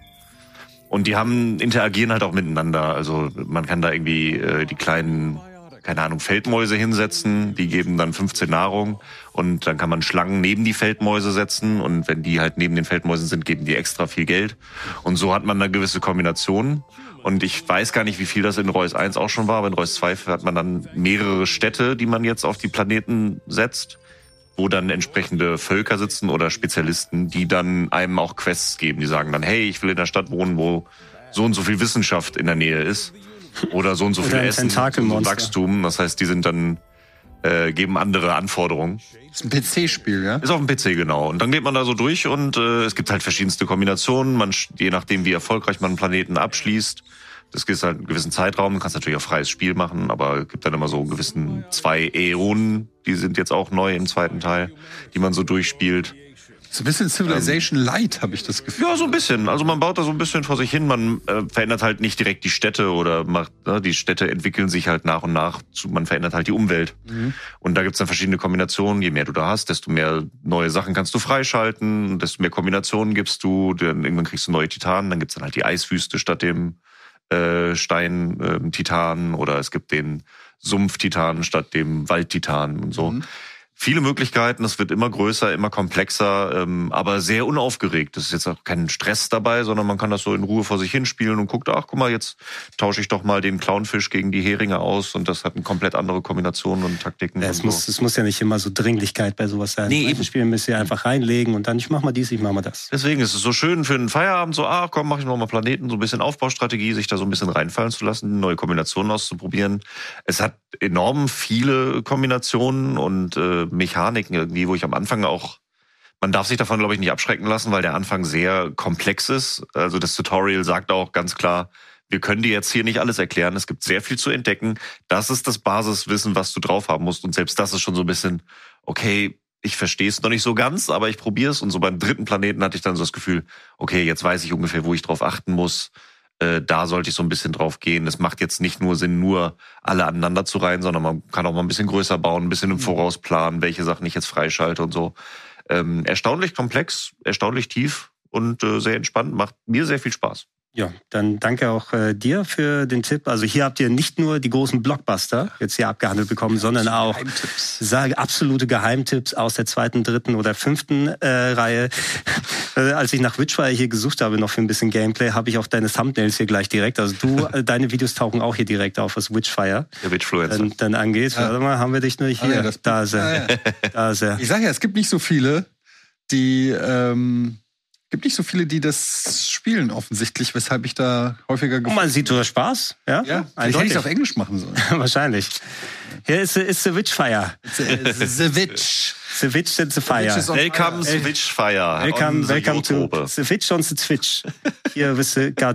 Und die haben interagieren halt auch miteinander. Also man kann da irgendwie äh, die kleinen, keine Ahnung, Feldmäuse hinsetzen, die geben dann fünfzehn Nahrung und dann kann man Schlangen neben die Feldmäuse setzen und wenn die halt neben den Feldmäusen sind, geben die extra viel Geld und so hat man eine gewisse Kombination und ich weiß gar nicht, wie viel das in Reus eins auch schon war, aber in Reus zwei hat man dann mehrere Städte, die man jetzt auf die Planeten setzt, wo dann entsprechende Völker sitzen oder Spezialisten, die dann einem auch Quests geben, die sagen dann, hey, ich will in der Stadt wohnen, wo so und so viel Wissenschaft in der Nähe ist. Oder so und so viel Essen, so und Wachstum. Das heißt, die sind dann äh, geben andere Anforderungen. Ist ein P C-Spiel, ja? Ist auf dem P C, genau. Und dann geht man da so durch und äh, es gibt halt verschiedenste Kombinationen. Man, je nachdem, wie erfolgreich man einen Planeten abschließt, das gibt halt einen gewissen Zeitraum. Du kannst natürlich auch freies Spiel machen, aber es gibt dann immer so einen gewissen zwei Äonen, die sind jetzt auch neu im zweiten Teil, die man so durchspielt. So ein bisschen Civilization ähm, Light, habe ich das Gefühl. Ja, so ein bisschen. Also man baut da so ein bisschen vor sich hin. Man äh, verändert halt nicht direkt die Städte oder macht, ne, die Städte entwickeln sich halt nach und nach. Zu, man verändert halt die Umwelt. Mhm. Und da gibt's dann verschiedene Kombinationen. Je mehr du da hast, desto mehr neue Sachen kannst du freischalten. Desto mehr Kombinationen gibst du. Dann irgendwann kriegst du neue Titanen. Dann gibt's dann halt die Eiswüste statt dem äh, Stein-Titan. Äh, oder es gibt den Sumpf-Titan statt dem Wald-Titan und so. Mhm. Viele Möglichkeiten, es wird immer größer, immer komplexer, ähm, aber sehr unaufgeregt. Es ist jetzt auch kein Stress dabei, sondern man kann das so in Ruhe vor sich hinspielen und guckt, ach guck mal, jetzt tausche ich doch mal den Clownfisch gegen die Heringe aus und das hat eine komplett andere Kombinationen und Taktiken. Ja, und es, so. muss, es muss ja nicht immer so Dringlichkeit bei sowas sein. Nee, eben. Spielen müsst ihr einfach reinlegen und dann, ich mach mal dies, ich mach mal das. Deswegen ist es so schön für einen Feierabend, so, ach komm, mach ich noch mal Planeten, so ein bisschen Aufbaustrategie, sich da so ein bisschen reinfallen zu lassen, neue Kombinationen auszuprobieren. Es hat enorm viele Kombinationen und äh, Mechaniken irgendwie, wo ich am Anfang auch, man darf sich davon, glaube ich, nicht abschrecken lassen, weil der Anfang sehr komplex ist. Also das Tutorial sagt auch ganz klar, wir können dir jetzt hier nicht alles erklären, es gibt sehr viel zu entdecken. Das ist das Basiswissen, was du drauf haben musst und selbst das ist schon so ein bisschen, okay, ich verstehe es noch nicht so ganz, aber ich probiere es und so beim dritten Planeten hatte ich dann so das Gefühl, okay, jetzt weiß ich ungefähr, wo ich drauf achten muss. Äh, da sollte ich so ein bisschen drauf gehen. Es macht jetzt nicht nur Sinn, nur alle aneinander zu reihen, sondern man kann auch mal ein bisschen größer bauen, ein bisschen im Voraus planen, welche Sachen ich jetzt freischalte und so. Ähm, erstaunlich komplex, erstaunlich tief und äh, sehr entspannt, macht mir sehr viel Spaß. Ja, dann danke auch äh, dir für den Tipp. Also hier habt ihr nicht nur die großen Blockbuster jetzt hier abgehandelt bekommen, ja, sondern auch sage, absolute Geheimtipps aus der zweiten, dritten oder fünften äh, Reihe. äh, als ich nach Witchfire hier gesucht habe, noch für ein bisschen Gameplay, habe ich auch deine Thumbnails hier gleich direkt. Also du, äh, deine Videos tauchen auch hier direkt auf, was Witchfire der Witchfluencer dann, dann angeht. Ja. Warte mal, haben wir dich nur hier? Ah, ja, das da ist er. Ah, ja. Da ist er. Ich sage ja, es gibt nicht so viele, die... Ähm gibt nicht so viele, die das spielen offensichtlich, weshalb ich da häufiger gefunden habe. Man sieht, du hast Spaß. Ja, ja, vielleicht hätte ich es auf Englisch machen sollen. Wahrscheinlich. Hier ist, ist The Witchfire. The, the Witch. The Witch and the Fire. Welcome to Witchfire. Welcome, welcome to The Witch on the Twitch. Hier bist du Gardi.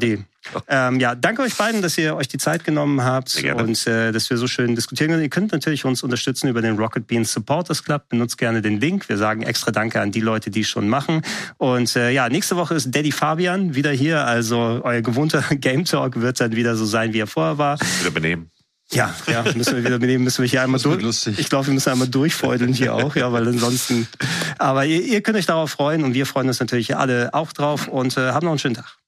Ähm, ja, danke euch beiden, dass ihr euch die Zeit genommen habt und äh, dass wir so schön diskutieren können. Ihr könnt natürlich uns unterstützen über den Rocket Beans Supporters Club. Benutzt gerne den Link. Wir sagen extra Danke an die Leute, die es schon machen. Und äh, ja, nächste Woche ist Daddy Fabian wieder hier. Also euer gewohnter Game Talk wird dann wieder so sein, wie er vorher war. Wieder benehmen. Ja, ja, müssen wir wieder benehmen, müssen wir hier einmal durch. Lustig. Ich glaube, wir müssen einmal durchfeudeln hier auch, ja, weil ansonsten. Aber ihr, ihr könnt euch darauf freuen und wir freuen uns natürlich alle auch drauf und äh, haben noch einen schönen Tag.